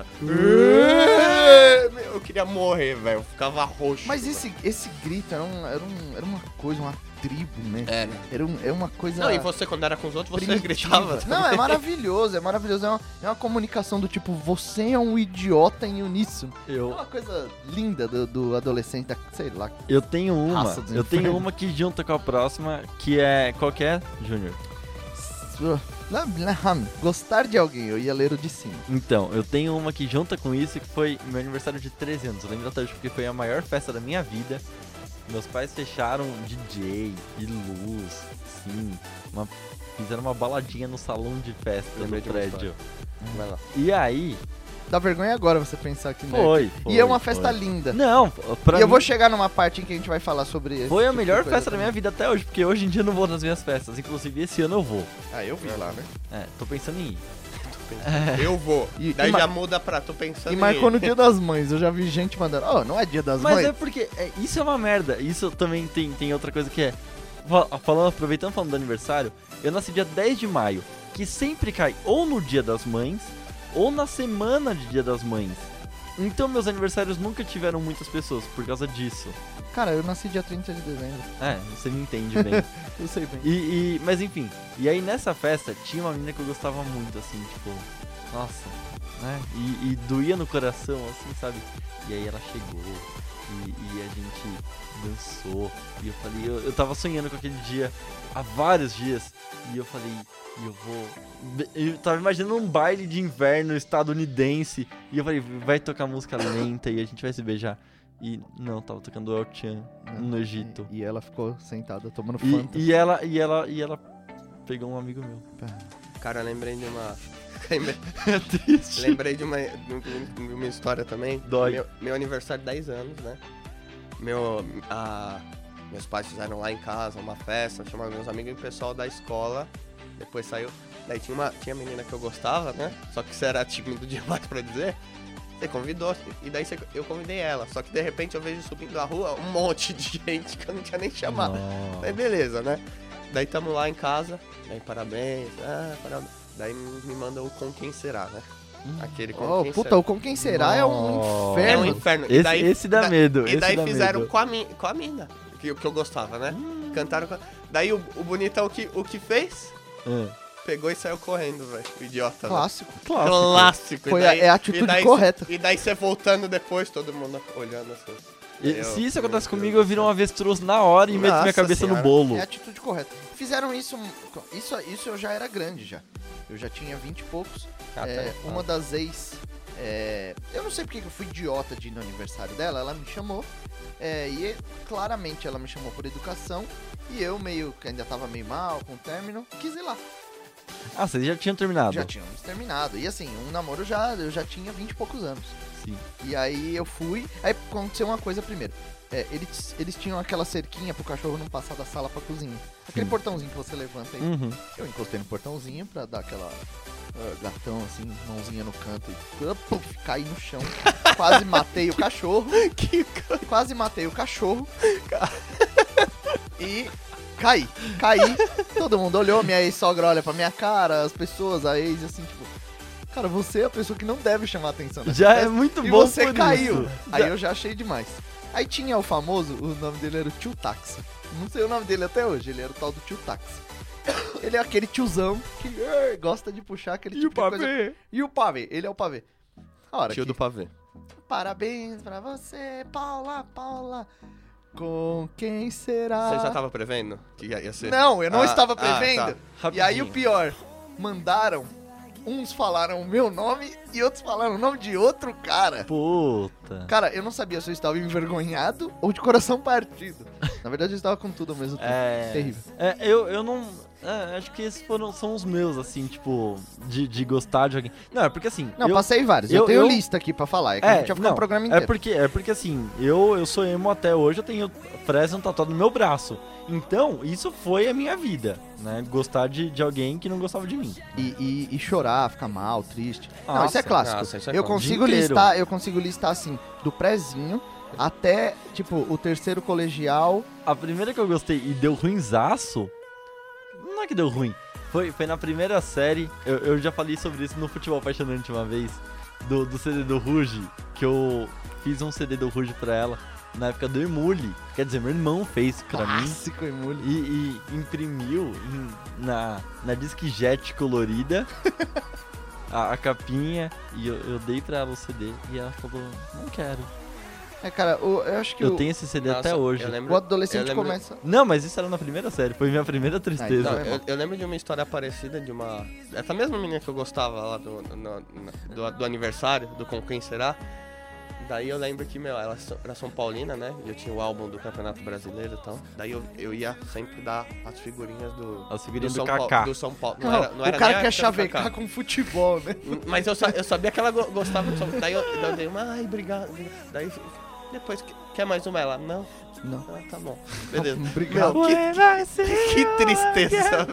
Speaker 3: Eu queria morrer, velho. Eu ficava roxo.
Speaker 4: Mas esse, esse grito era, um, era, um, era uma coisa, uma tribo, né?
Speaker 3: É.
Speaker 4: Era, um, era uma coisa...
Speaker 3: Não, e você quando era com os outros, você
Speaker 4: primitiva.
Speaker 3: gritava.
Speaker 4: Não, é
Speaker 3: também.
Speaker 4: maravilhoso, é maravilhoso. É uma, é uma comunicação do tipo, você é um idiota em uníssono. É
Speaker 2: Eu,
Speaker 4: uma coisa linda do, do adolescente, da, sei lá.
Speaker 2: eu tenho uma,
Speaker 4: Raça do
Speaker 2: eu tenho
Speaker 4: inferno.
Speaker 2: uma que junta com a próxima, que é... Qual que é, Júnior?
Speaker 4: Gostar de alguém, eu ia ler o de cima.
Speaker 2: Então, eu tenho uma que junta com isso, que foi meu aniversário de treze anos. Eu lembro até hoje porque foi a maior festa da minha vida. Meus pais fecharam D J e luz, sim. Uma, fizeram uma baladinha no salão de festa
Speaker 3: Lembrei
Speaker 2: do
Speaker 3: de uma
Speaker 2: prédio.
Speaker 3: Vai lá.
Speaker 2: E aí,
Speaker 4: Dá vergonha agora você pensar que não é.
Speaker 2: foi, foi.
Speaker 4: E é uma festa
Speaker 2: foi.
Speaker 4: linda.
Speaker 2: Não, pra
Speaker 4: e eu
Speaker 2: mim
Speaker 4: vou chegar numa parte em que a gente vai falar sobre esse
Speaker 2: foi a
Speaker 4: tipo de
Speaker 2: melhor
Speaker 4: coisa
Speaker 2: festa da minha
Speaker 4: também.
Speaker 2: vida até hoje, porque hoje em dia eu não vou nas minhas festas. Inclusive esse ano eu vou.
Speaker 3: Ah, eu vi lá, né?
Speaker 2: É, tô pensando em ir.
Speaker 3: Eu vou.
Speaker 4: E-
Speaker 3: Daí
Speaker 4: e ma-
Speaker 3: já muda pra tô pensando
Speaker 4: E
Speaker 3: em
Speaker 4: marcou
Speaker 3: ir.
Speaker 4: no dia das mães. Eu já vi gente mandando, oh, não é dia das
Speaker 2: Mas
Speaker 4: mães?
Speaker 2: é porque é, isso é uma merda. Isso também tem, tem outra coisa que é. fa- Falando, aproveitando falando do aniversário, eu nasci dia dez de maio, que sempre cai ou no dia das mães, ou na semana de dia das mães. Então meus aniversários nunca tiveram muitas pessoas por causa disso.
Speaker 4: Cara, eu nasci dia trinta de dezembro.
Speaker 2: É, você me entende bem.
Speaker 4: Eu sei bem.
Speaker 2: E, e- mas enfim, e aí nessa festa tinha uma menina que eu gostava muito, assim, tipo, nossa, né? E, e doía no coração, assim, sabe? E aí ela chegou e, e a gente dançou. E eu falei, eu, eu tava sonhando com aquele dia há vários dias. E eu falei, e eu vou. Eu tava imaginando um baile de inverno estadunidense. E eu falei, vai tocar música lenta e a gente vai se beijar. E não, tava tocando El Chan no Egito.
Speaker 4: E, e ela ficou sentada tomando
Speaker 2: E,
Speaker 4: Fanta.
Speaker 2: e ela, e ela, e ela pegou um amigo meu.
Speaker 3: Cara, lembrei de uma... lembrei-
Speaker 2: É triste.
Speaker 3: Lembrei de uma, de uma história também.
Speaker 2: Dói.
Speaker 3: Meu, meu aniversário de dez anos, né? Meu, a, meus pais fizeram lá em casa uma festa, chamaram meus amigos e o pessoal da escola. Depois saiu. Daí tinha uma tinha menina que eu gostava, né? Só que você era tímido demais pra dizer. Você convidou, e daí você, eu convidei ela. Só que de repente eu vejo subindo a rua um monte de gente que eu não tinha nem chamado.
Speaker 2: Nossa.
Speaker 3: Daí beleza, né? Daí tamo lá em casa, daí parabéns, ah, parabéns. Daí me manda o Com Quem Será, né? Aquele Com
Speaker 4: Oh,
Speaker 3: Quem
Speaker 4: puta,
Speaker 3: Será.
Speaker 4: o Com Quem Será é um
Speaker 2: Nossa.
Speaker 3: É um
Speaker 4: inferno.
Speaker 3: inferno.
Speaker 2: Esse,
Speaker 3: e daí,
Speaker 2: esse dá
Speaker 3: da-
Speaker 2: medo.
Speaker 3: E
Speaker 2: esse
Speaker 3: daí
Speaker 2: dá
Speaker 3: fizeram
Speaker 2: medo.
Speaker 3: com a, mi, com a mina, que, que eu gostava, né? Cantaram com a... Daí o, o bonitão que, o que fez,
Speaker 2: É.
Speaker 3: pegou e saiu correndo, velho. O idiota. né?
Speaker 4: Clássico.
Speaker 2: Clássico.
Speaker 3: Clássico. E
Speaker 4: Foi
Speaker 3: daí-
Speaker 4: a- é a atitude
Speaker 3: e daí-
Speaker 4: correta.
Speaker 3: E daí você voltando depois, todo mundo olhando assim.
Speaker 2: E
Speaker 3: Eu-
Speaker 2: se isso
Speaker 3: meu
Speaker 2: acontece
Speaker 3: Deus
Speaker 2: comigo, eu viro um avestruz na hora e meto
Speaker 3: Nossa
Speaker 2: minha cabeça
Speaker 3: senhora.
Speaker 2: no bolo.
Speaker 4: É a atitude correta. Fizeram isso, isso. Isso eu já era grande já. Eu já tinha vinte e poucos.
Speaker 3: Ah,
Speaker 4: É,
Speaker 3: tá.
Speaker 4: uma das ex. é, eu não sei porque que eu fui idiota de ir no aniversário dela, ela me chamou. é, e claramente ela me chamou por educação. E eu meio que ainda tava meio mal com o término, quis ir lá.
Speaker 2: Ah, vocês já tinham terminado?
Speaker 4: Já tínhamos terminado. E assim, um namoro já, eu já tinha vinte e poucos anos.
Speaker 2: Sim.
Speaker 4: E aí eu fui. Aí aconteceu uma coisa primeiro. É, eles, eles tinham aquela cerquinha pro cachorro não passar da sala pra cozinha. Aquele
Speaker 2: Sim.
Speaker 4: portãozinho que você levanta aí.
Speaker 2: Uhum.
Speaker 4: Eu encostei no portãozinho pra dar aquela ah, gatão assim, mãozinha no canto e ah, puf, caí no chão. Quase matei o cachorro.
Speaker 3: Que
Speaker 4: Quase matei o cachorro. E caí. Caí. Todo mundo olhou, minha ex-sogra olha pra minha cara, as pessoas, a ex, assim, tipo... Cara, você é a pessoa que não deve chamar atenção nessa
Speaker 2: Já é
Speaker 4: festa,
Speaker 2: muito
Speaker 4: e
Speaker 2: bom
Speaker 4: você
Speaker 2: por
Speaker 4: caiu.
Speaker 2: isso.
Speaker 4: Aí
Speaker 2: Já-
Speaker 4: eu já achei demais. Aí tinha o famoso, o nome dele era o Tio Táxi. Não sei o nome dele até hoje, ele era o tal do Tio Táxi. Ele é aquele tiozão que eh, gosta de puxar aquele
Speaker 2: E
Speaker 4: tipo
Speaker 2: o
Speaker 4: de coisa.
Speaker 2: pavê?
Speaker 4: E o pavê, ele é o pavê. A hora
Speaker 3: Tio
Speaker 4: que...
Speaker 3: do pavê.
Speaker 4: Parabéns pra você, Paula, Paula. Com quem será?
Speaker 3: Você já tava prevendo que ia ia ser?
Speaker 4: Não, eu não
Speaker 3: Ah,
Speaker 4: estava
Speaker 3: ah,
Speaker 4: prevendo.
Speaker 3: tá.
Speaker 4: E aí o
Speaker 2: Rapidinho.
Speaker 4: pior, mandaram, uns falaram o meu nome e outros falaram o nome de outro cara.
Speaker 2: Puta.
Speaker 4: Cara, eu não sabia se eu estava envergonhado ou de coração partido. Na verdade, eu estava com tudo ao mesmo tempo.
Speaker 2: É.
Speaker 4: Terrível.
Speaker 2: É, eu, eu não. É, acho que esses foram, são os meus, assim, tipo, de, de gostar de alguém. Não, é porque assim.
Speaker 4: Não,
Speaker 2: eu,
Speaker 4: passei vários. Eu,
Speaker 2: eu-
Speaker 4: tenho
Speaker 2: eu-
Speaker 4: lista aqui pra falar. É que
Speaker 2: É,
Speaker 4: a gente ia ficar
Speaker 2: não,
Speaker 4: um programa
Speaker 2: É
Speaker 4: inteiro.
Speaker 2: porque, é porque assim, eu, eu sou emo até hoje, eu tenho Fresno tatuado no meu braço. Então, isso foi a minha vida, né? Gostar de, de alguém que não gostava de mim.
Speaker 4: E, e- e chorar, ficar mal, triste. não,
Speaker 2: Nossa,
Speaker 4: isso é clássico.
Speaker 3: nossa, isso é
Speaker 4: eu
Speaker 3: clássico.
Speaker 4: consigo
Speaker 2: Dia inteiro.
Speaker 4: listar, eu consigo listar assim, do prézinho até, tipo, o terceiro colegial.
Speaker 2: A primeira que eu gostei e deu ruinzaço, não é que deu ruim, foi, foi na primeira série, eu, eu já falei sobre isso no Futebol Apaixonante uma vez, do, do C D do Ruge, que eu fiz um C D do Ruge pra ela, na época do Emule, quer dizer, meu irmão fez pra mim.
Speaker 4: Clássico, Emule.
Speaker 2: E, e imprimiu em- na, na disquete colorida a, a capinha e eu, eu dei pra ela o C D e ela falou, não quero.
Speaker 4: É, cara, o- eu acho que
Speaker 2: Eu
Speaker 4: o,
Speaker 2: tenho esse C D
Speaker 3: Nossa,
Speaker 2: até hoje.
Speaker 3: Eu lembro,
Speaker 4: o adolescente
Speaker 3: eu lembro-
Speaker 4: começa...
Speaker 2: Não, mas isso era na primeira série, foi minha primeira tristeza.
Speaker 4: Ah,
Speaker 3: Não,
Speaker 4: então é
Speaker 3: eu, eu lembro de uma história parecida de uma. Essa mesma menina que eu gostava lá do, no- no- do, do aniversário, do Com Quem Será. Daí eu lembro que, meu, ela so- era São Paulina, né? E eu tinha o álbum do Campeonato Brasileiro e tal. Daí eu, eu ia sempre dar as figurinhas do.
Speaker 2: As figurinhas do
Speaker 3: São Paulo-
Speaker 2: Kaká.
Speaker 3: do São Paulo. Não
Speaker 4: Não,
Speaker 3: era, não era
Speaker 4: o cara
Speaker 3: nem a
Speaker 4: quer
Speaker 3: época do
Speaker 4: chavecar
Speaker 3: Kaká.
Speaker 4: com futebol, né?
Speaker 3: Mas eu, sa- eu sabia que ela go- gostava do São Paulo. Daí eu, daí eu dei uma, ai, obrigado. obrigado." Daí depois, que- quer mais uma? Ela, não.
Speaker 4: Não.
Speaker 3: Ah, tá bom. Beleza.
Speaker 4: Obrigado.
Speaker 3: Meu, que, que tristeza.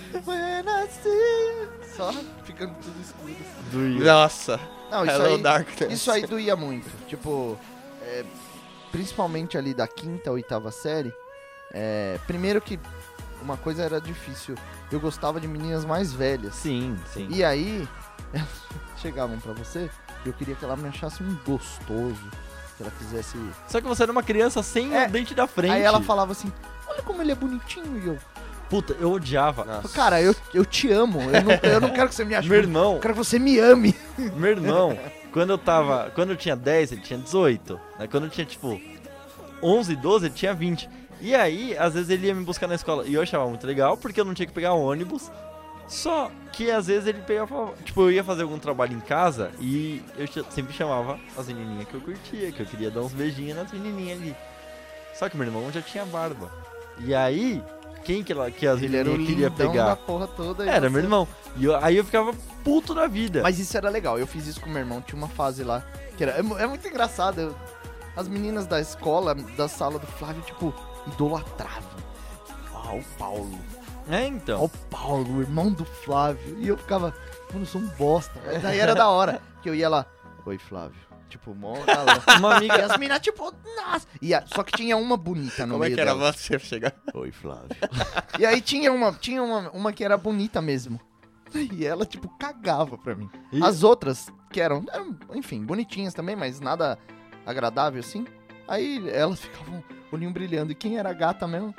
Speaker 4: Só ficando tudo escuro.
Speaker 2: Doía.
Speaker 3: Nossa.
Speaker 4: Não, isso
Speaker 3: Hello,
Speaker 4: aí,
Speaker 3: Darkness.
Speaker 4: isso aí doía muito. Tipo, é, principalmente ali da quinta, oitava série. É, primeiro que uma coisa era difícil. Eu gostava de meninas mais velhas.
Speaker 2: Sim, sim.
Speaker 4: E aí, elas chegavam pra você e eu queria que ela me achasse um gostoso. Que ela fizesse...
Speaker 2: Só que você era uma criança sem
Speaker 4: É,
Speaker 2: o dente da frente.
Speaker 4: Aí ela falava assim, olha como ele é bonitinho. E eu,
Speaker 2: Puta, eu odiava.
Speaker 3: Nossa.
Speaker 4: cara, eu, eu te amo. Eu não, eu não quero que você me ache
Speaker 2: Meu
Speaker 4: bonito.
Speaker 2: irmão,
Speaker 4: Eu quero que você me ame.
Speaker 2: meu irmão, quando eu tava. Quando eu tinha dez, ele tinha dezoito. Né? Quando eu tinha, tipo, onze, doze, ele tinha vinte. E aí, às vezes ele ia me buscar na escola. E eu achava muito legal, porque eu não tinha que pegar ônibus. Só que às vezes ele pegava. Tipo, eu ia fazer algum trabalho em casa e eu ch- sempre chamava as menininhas que eu curtia, que eu queria dar uns beijinhos nas menininhas ali. Só que meu irmão já tinha barba. E aí, quem que, ela, que as
Speaker 4: Ele era o
Speaker 2: menininhas queria
Speaker 4: lindão da
Speaker 2: pegar?
Speaker 4: porra toda. e
Speaker 2: Era
Speaker 4: você-
Speaker 2: meu irmão. E eu- aí eu ficava puto da vida.
Speaker 4: Mas isso era legal, eu fiz isso com meu irmão, tinha uma fase lá que era, é, mu- é muito engraçado, eu- as meninas da escola, da sala do Flávio, tipo, idolatravam. Ah, o Paulo,
Speaker 2: É,
Speaker 4: ó
Speaker 2: então.
Speaker 4: o Paulo, o irmão do Flávio, e eu ficava, mano, eu sou um bosta, mas aí era da hora, que eu ia lá, oi Flávio, tipo, mó galã.
Speaker 2: Uma
Speaker 4: E
Speaker 2: amiga.
Speaker 4: as meninas, tipo, nossa, e a- só que tinha uma bonita no
Speaker 3: Como é
Speaker 4: meio
Speaker 3: que era
Speaker 4: dela.
Speaker 3: você chegar?
Speaker 4: Oi, Flávio. E aí tinha uma, tinha uma, uma que era bonita mesmo. E ela, tipo, cagava pra mim.
Speaker 2: E-
Speaker 4: As outras, que eram, eram, enfim, bonitinhas também, mas nada agradável, assim. Aí elas ficavam olhinho brilhando. E quem era gata mesmo?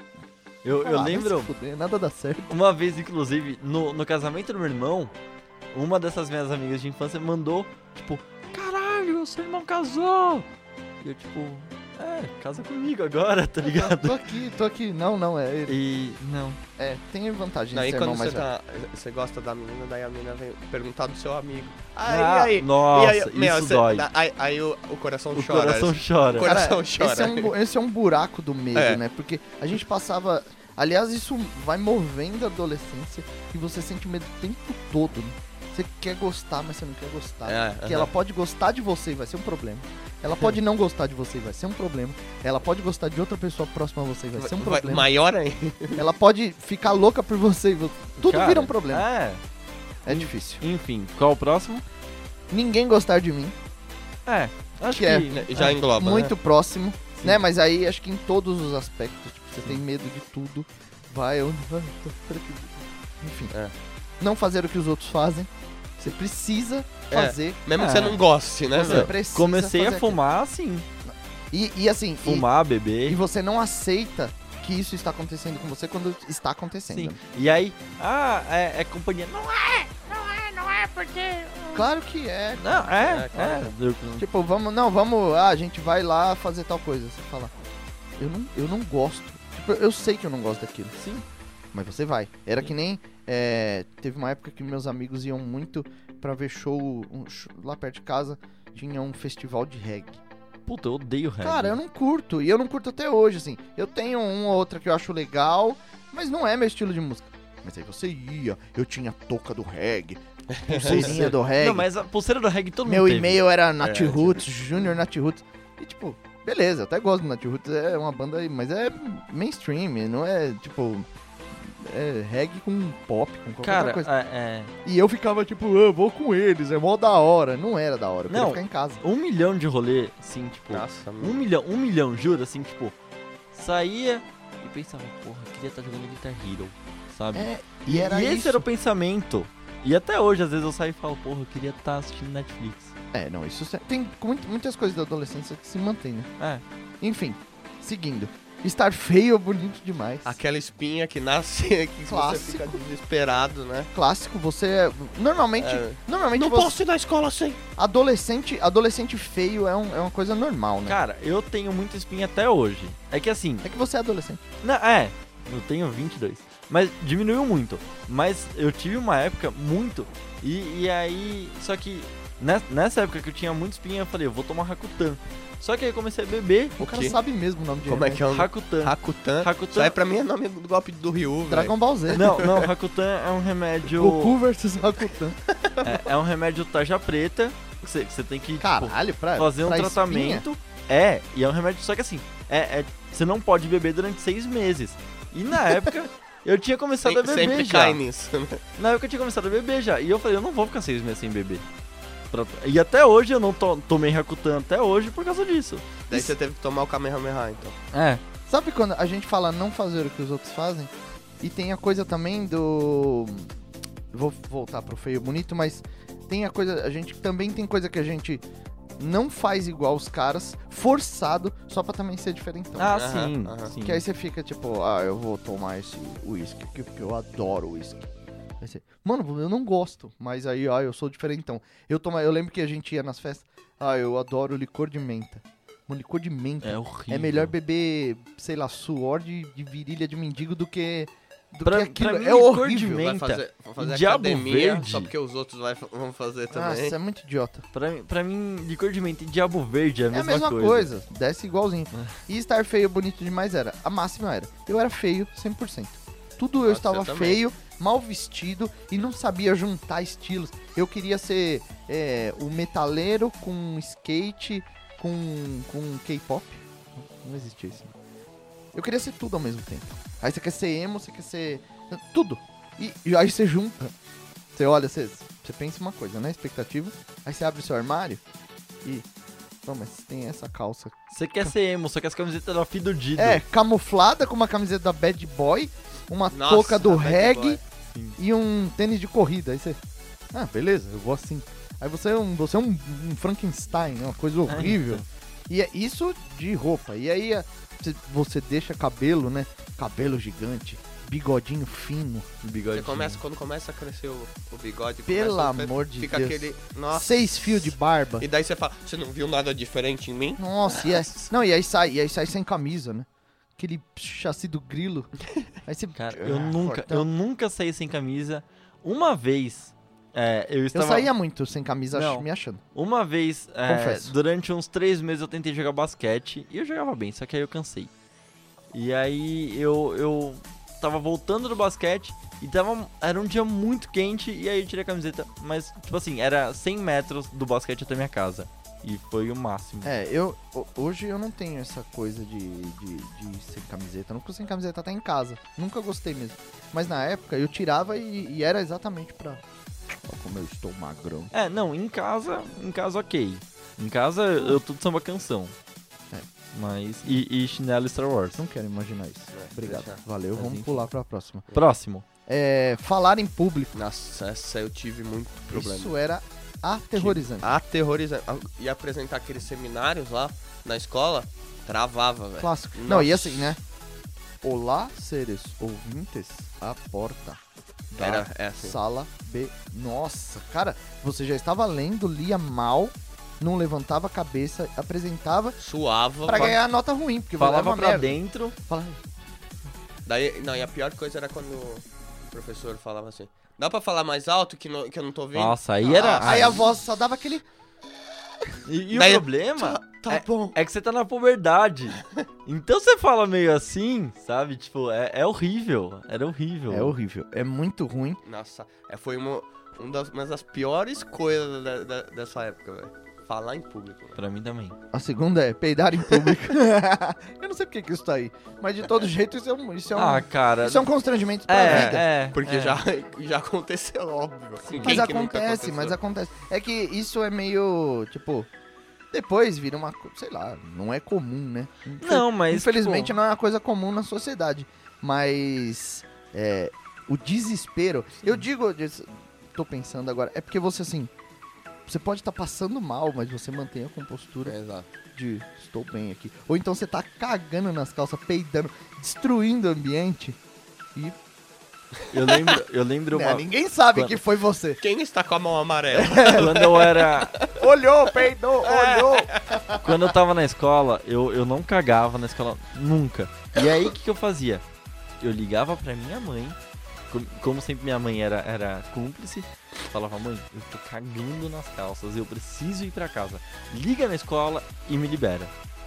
Speaker 2: Eu,
Speaker 4: ah,
Speaker 2: eu
Speaker 4: vai
Speaker 2: lembro.
Speaker 4: se fuder, nada dá certo.
Speaker 2: Uma vez, inclusive, no, no casamento do meu irmão, uma dessas minhas amigas de infância mandou, tipo, caralho, seu irmão casou! E eu, tipo, é, casa comigo agora, tá
Speaker 4: Tô
Speaker 2: ligado?
Speaker 4: aqui, tô aqui. Não, não, é ele.
Speaker 2: E, não.
Speaker 4: É, tem vantagem de
Speaker 3: Daí
Speaker 4: ser
Speaker 3: quando
Speaker 4: irmão mais
Speaker 3: você,
Speaker 4: velho.
Speaker 3: tá, você gosta da menina, daí a menina vem perguntar do seu amigo.
Speaker 2: Ah,
Speaker 3: Aí, aí,
Speaker 2: nossa,
Speaker 3: e aí, meu,
Speaker 2: isso
Speaker 3: você-
Speaker 2: dói.
Speaker 3: da- Aí, aí o, o coração
Speaker 2: O
Speaker 3: chora.
Speaker 2: coração
Speaker 3: assim.
Speaker 2: chora.
Speaker 3: O coração
Speaker 4: Cara,
Speaker 3: chora.
Speaker 4: Esse é, um, bu- esse é um buraco do medo,
Speaker 3: É.
Speaker 4: né? Porque a gente passava... Aliás, isso vai movendo a adolescência e você sente medo o tempo todo, né? Você quer gostar, mas você não quer gostar.
Speaker 3: É,
Speaker 4: Porque
Speaker 3: aham.
Speaker 4: ela pode gostar de você e vai ser um problema. Ela pode não gostar de você e vai ser um problema. Ela pode gostar de outra pessoa próxima a você e vai ser um
Speaker 3: Vai-
Speaker 4: problema.
Speaker 3: maior ainda.
Speaker 4: Ela pode ficar louca por você e vo- tudo
Speaker 2: Cara,
Speaker 4: vira um problema.
Speaker 2: É.
Speaker 4: É difícil.
Speaker 2: Enfim, qual o próximo?
Speaker 4: Ninguém gostar de mim,
Speaker 2: É, acho
Speaker 4: Que
Speaker 2: que...
Speaker 4: é-
Speaker 3: Já engloba,
Speaker 4: muito
Speaker 3: né?
Speaker 4: próximo, né? Mas aí acho que em todos os aspectos, tipo, você tem medo de tudo. Vai onde vai, será que- enfim.
Speaker 3: É.
Speaker 4: Não fazer o que os outros fazem. Você precisa
Speaker 3: É.
Speaker 4: fazer.
Speaker 3: Mesmo que
Speaker 2: É.
Speaker 3: você não goste, né,
Speaker 4: Você
Speaker 3: meu?
Speaker 4: precisa
Speaker 2: Comecei a
Speaker 4: fazer
Speaker 2: fumar, assim.
Speaker 4: aquilo. E, e assim, e-
Speaker 2: Fumar,
Speaker 4: e,
Speaker 2: beber.
Speaker 4: você não aceita que isso está acontecendo com você quando está acontecendo.
Speaker 2: Sim. E aí, ah, é, é companhia. Não é, não é, não é, porque
Speaker 4: Claro que é.
Speaker 2: Não, é,
Speaker 3: É, claro.
Speaker 2: é. Eu-
Speaker 4: Tipo, vamos, não, vamos, ah, a gente vai lá fazer tal coisa. Você fala, eu não, eu não gosto. Tipo, eu sei que eu não gosto daquilo.
Speaker 2: Sim.
Speaker 4: Mas você vai. Era que nem, é, teve uma época que meus amigos iam muito pra ver show, um show lá perto de casa, tinha um festival de reggae.
Speaker 2: Puta, eu odeio reggae.
Speaker 4: Cara, eu não curto, e eu não curto até hoje, assim. Eu tenho uma ou outra que eu acho legal, mas não é meu estilo de música. Mas aí você ia, eu tinha touca do reggae, pulseirinha do reggae.
Speaker 2: Não, mas a pulseira do reggae todo
Speaker 4: Meu
Speaker 2: mundo teve.
Speaker 4: e-mail era Nat
Speaker 3: É,
Speaker 4: Roots, Junior Nat Roots. E tipo, beleza, eu até gosto do Nat Roots, é uma banda, aí, mas é mainstream, não é tipo. É reggae com pop, com qualquer
Speaker 2: Cara,
Speaker 4: outra coisa.
Speaker 2: é, é,
Speaker 4: E eu ficava tipo, ah, vou com eles, é mó da hora. Não era da hora, eu queria
Speaker 2: Não.
Speaker 4: ficar em casa.
Speaker 2: um milhão de rolê, assim, tipo...
Speaker 3: Nossa,
Speaker 2: Um milhão, um milhão, juro, assim, tipo... Saía e pensava, porra, queria estar jogando Guitar Hero, sabe?
Speaker 4: É,
Speaker 2: e
Speaker 4: e era
Speaker 2: e esse
Speaker 4: isso.
Speaker 2: era o pensamento. E até hoje, às vezes, eu saio e falo, porra, eu queria estar assistindo Netflix.
Speaker 4: É, não, isso se- tem muito- muitas coisas da adolescência que se mantém, né?
Speaker 2: É.
Speaker 4: Enfim, seguindo. Estar feio é bonito demais.
Speaker 3: aquela espinha que nasce, que
Speaker 4: Clássico.
Speaker 3: você fica desesperado, né?
Speaker 4: Clássico, você é. Normalmente.
Speaker 3: É.
Speaker 4: Normalmente
Speaker 3: Não
Speaker 4: você.
Speaker 3: posso ir na escola sem.
Speaker 4: Adolescente, adolescente feio é, um- é uma coisa normal, né?
Speaker 2: Cara, eu tenho muita espinha até hoje. É que assim...
Speaker 4: É que você é adolescente.
Speaker 2: Não, é, eu tenho vinte e dois. Mas diminuiu muito. Mas eu tive uma época muito. E, e aí. Só que nes- nessa época que eu tinha muita espinha, eu falei, eu vou tomar Rakutan. Só que aí eu comecei a beber.
Speaker 4: O cara
Speaker 3: quê?
Speaker 4: sabe mesmo o nome de
Speaker 3: Como é que é o nome?
Speaker 2: Rakutan.
Speaker 3: Rakutan.
Speaker 2: Rakutan.
Speaker 3: Isso aí pra mim é nome do golpe do Ryu, velho.
Speaker 4: Dragon Ball Z.
Speaker 2: Não, não, Rakutan é um remédio.
Speaker 4: Goku versus Rakutan.
Speaker 2: É, é um remédio tarja preta. Que você, que você tem que tipo,
Speaker 4: Caralho, pra.
Speaker 2: fazer um
Speaker 4: pra
Speaker 2: tratamento. É, e é um remédio. Só que assim, é, é- você não pode beber durante seis meses. E na época. Eu tinha começado a
Speaker 3: Sem-
Speaker 2: beber
Speaker 3: Sempre
Speaker 2: já.
Speaker 3: cai nisso, né?
Speaker 2: Na época eu tinha começado a beber já. E eu falei, eu não vou ficar seis meses sem beber. Pra- E até hoje eu não to- tomei Rakutan até hoje por causa disso.
Speaker 3: Daí você teve que tomar o Kamehameha, então.
Speaker 2: É.
Speaker 4: Sabe quando a gente fala não fazer o que os outros fazem? E tem a coisa também do. Vou voltar pro feio bonito, mas tem a coisa. A gente também tem coisa que a gente não faz igual os caras, forçado, só pra também ser diferentão.
Speaker 2: Ah,
Speaker 3: Aham,
Speaker 2: sim,
Speaker 3: aham.
Speaker 2: sim.
Speaker 4: Que aí você fica tipo, ah, eu vou tomar esse uísque, que porque eu adoro uísque. Aí você, mano, eu não gosto, mas aí, ah, eu sou diferentão. Eu, toma, eu lembro que a gente ia nas festas, ah, eu adoro licor de menta. Mano, licor de menta.
Speaker 2: É horrível.
Speaker 4: É melhor beber, sei lá, suor de, de virilha de mendigo do que. Do
Speaker 2: Pra-
Speaker 4: que aquilo.
Speaker 2: pra mim,
Speaker 4: é
Speaker 2: licor de
Speaker 4: horrível.
Speaker 2: menta.
Speaker 3: Vai fazer, vai fazer
Speaker 2: Diabo
Speaker 3: academia
Speaker 2: verde.
Speaker 3: só porque os outros vai- vão fazer também.
Speaker 4: Nossa, é muito idiota.
Speaker 2: Pra, mim- pra mim, licor de menta e diabo verde é a
Speaker 4: É
Speaker 2: mesma,
Speaker 4: a mesma
Speaker 2: coisa.
Speaker 4: coisa. Desce igualzinho. E estar feio bonito demais era. A máxima era. Eu era feio cem por cento. Tudo eu
Speaker 3: Pode
Speaker 4: estava
Speaker 3: ser também.
Speaker 4: feio, mal vestido e não sabia juntar estilos. Eu queria ser é, o metaleiro com skate, com, com K-pop. Não existia isso. Eu queria ser tudo ao mesmo tempo. Aí você quer ser emo, você quer ser. Tudo. E, e aí você junta. Você olha, você, você pensa uma coisa, né? Expectativa. Aí você abre o seu armário e. Não, mas tem essa calça.
Speaker 2: Você quer ser emo, só que as camisetas da Fido Dido.
Speaker 4: É, camuflada com uma camiseta da Bad Boy, uma
Speaker 3: Nossa,
Speaker 4: touca do
Speaker 3: a Bad
Speaker 4: reggae
Speaker 3: Boy.
Speaker 4: e um tênis de corrida. Aí você. Ah, beleza, eu vou assim. Aí você é um, você é um, um Frankenstein, né? Uma coisa horrível.
Speaker 2: então.
Speaker 4: E é isso de roupa. E aí a- você- você deixa cabelo, né? Cabelo gigante, bigodinho fino.
Speaker 2: Bigode.
Speaker 3: Você começa, quando começa a crescer o, o bigode,
Speaker 4: Pelo
Speaker 3: começa a-
Speaker 4: amor de
Speaker 3: fica
Speaker 4: Deus.
Speaker 3: aquele. Nossa.
Speaker 4: Seis fios de barba.
Speaker 3: E daí você fala, você não viu nada diferente em mim?
Speaker 4: Nossa, e aí, não, e aí sai, e aí sai sem camisa, né? Aquele chassi do grilo. Aí você.
Speaker 2: Cara, eu
Speaker 4: Ah,
Speaker 2: nunca,
Speaker 4: fortão.
Speaker 2: eu nunca saí sem camisa. Uma vez, é, eu
Speaker 4: Eu
Speaker 2: estava...
Speaker 4: saía muito sem camisa, ach-
Speaker 2: Não.
Speaker 4: me achando.
Speaker 2: Uma vez, é,
Speaker 4: Confesso.
Speaker 2: durante uns três meses eu tentei jogar basquete e eu jogava bem, só que aí eu cansei. E aí eu, eu tava voltando do basquete e tava, era um dia muito quente e aí eu tirei a camiseta. Mas, tipo assim, era cem metros do basquete até minha casa. E foi o máximo.
Speaker 4: É, eu ho- hoje eu não tenho essa coisa de, de, de sem camiseta. Eu nunca sem camiseta até em casa. Nunca gostei mesmo. Mas na época eu tirava e, e era exatamente pra. Ó, como eu estou magrão.
Speaker 2: É, não, em casa, em casa ok. Em casa eu tudo samba canção.
Speaker 4: É.
Speaker 2: Mas. E, e chinelo Star Wars.
Speaker 4: Não quero imaginar isso.
Speaker 3: É,
Speaker 4: Obrigado.
Speaker 3: deixa.
Speaker 4: Valeu,
Speaker 2: Mas
Speaker 4: vamos
Speaker 2: enfim.
Speaker 4: pular pra próxima.
Speaker 2: Próximo.
Speaker 4: É, falar em público.
Speaker 3: Nossa, essa eu tive muito problema.
Speaker 4: Isso era aterrorizante.
Speaker 3: Aterrorizante. E apresentar aqueles seminários lá na escola, travava, velho.
Speaker 4: Clássico.
Speaker 3: Nossa.
Speaker 4: Não, e assim, né? Olá, seres ouvintes, a porta Tá?
Speaker 3: Era, é assim.
Speaker 4: Sala B. Nossa, cara, você já estava lendo, lia mal, não levantava a cabeça, apresentava
Speaker 3: Suava.
Speaker 4: pra
Speaker 3: fa-
Speaker 4: ganhar a nota ruim, porque
Speaker 2: Falava
Speaker 4: leva
Speaker 2: pra
Speaker 4: merda.
Speaker 2: dentro.
Speaker 4: Fala-
Speaker 3: Daí, não, e a pior coisa era quando o professor falava assim, dá pra falar mais alto que, não- que eu não tô vendo?
Speaker 2: Nossa, aí era.
Speaker 4: Aí a voz só dava aquele...
Speaker 2: E, e
Speaker 3: Daí-
Speaker 2: o problema
Speaker 3: Tá, tá
Speaker 2: é,
Speaker 3: bom.
Speaker 2: é que você tá na puberdade. Então você fala meio assim, sabe? Tipo, é, é horrível. Era horrível.
Speaker 4: É horrível, é muito ruim.
Speaker 3: Nossa, é, foi uma, um das, uma das piores coisas da- da- dessa época, velho. Falar em público, velho.
Speaker 2: Pra mim também.
Speaker 4: A segunda é peidar em público. Eu não sei porque que isso tá aí, mas de todo jeito isso é um, isso é um,
Speaker 2: Ah, cara.
Speaker 4: isso é um constrangimento pra
Speaker 2: é,
Speaker 4: vida.
Speaker 2: é.
Speaker 3: Porque
Speaker 2: é.
Speaker 3: já, já aconteceu, óbvio. Com
Speaker 4: Mas
Speaker 3: quem que nunca
Speaker 4: acontece, mas
Speaker 3: aconteceu?
Speaker 4: acontece. É que isso é meio, tipo, depois vira uma, co- sei lá, não é comum, né? Infel-
Speaker 2: Não, mas.
Speaker 4: Infelizmente
Speaker 2: tipo,
Speaker 4: não é uma coisa comum na sociedade, mas é, o desespero, eu digo, eu tô pensando agora, é porque você assim, você pode estar passando mal, mas você mantém a compostura
Speaker 3: É, exato.
Speaker 4: de estou bem aqui. Ou então você tá cagando nas calças, peidando, destruindo o ambiente e
Speaker 2: Eu lembro, eu lembro
Speaker 4: né,
Speaker 2: uma.
Speaker 4: ninguém sabe
Speaker 2: quando-
Speaker 4: que foi você.
Speaker 3: Quem está com a mão amarela?
Speaker 2: Quando eu era.
Speaker 4: Olhou, peidou, olhou.
Speaker 2: Quando eu tava na escola, eu, eu não cagava na escola nunca. E aí, o que, que eu fazia? Eu ligava pra minha mãe, com- como sempre minha mãe era, era cúmplice, falava, mãe, eu tô cagando nas calças, eu preciso ir pra casa. Liga na escola e me libera.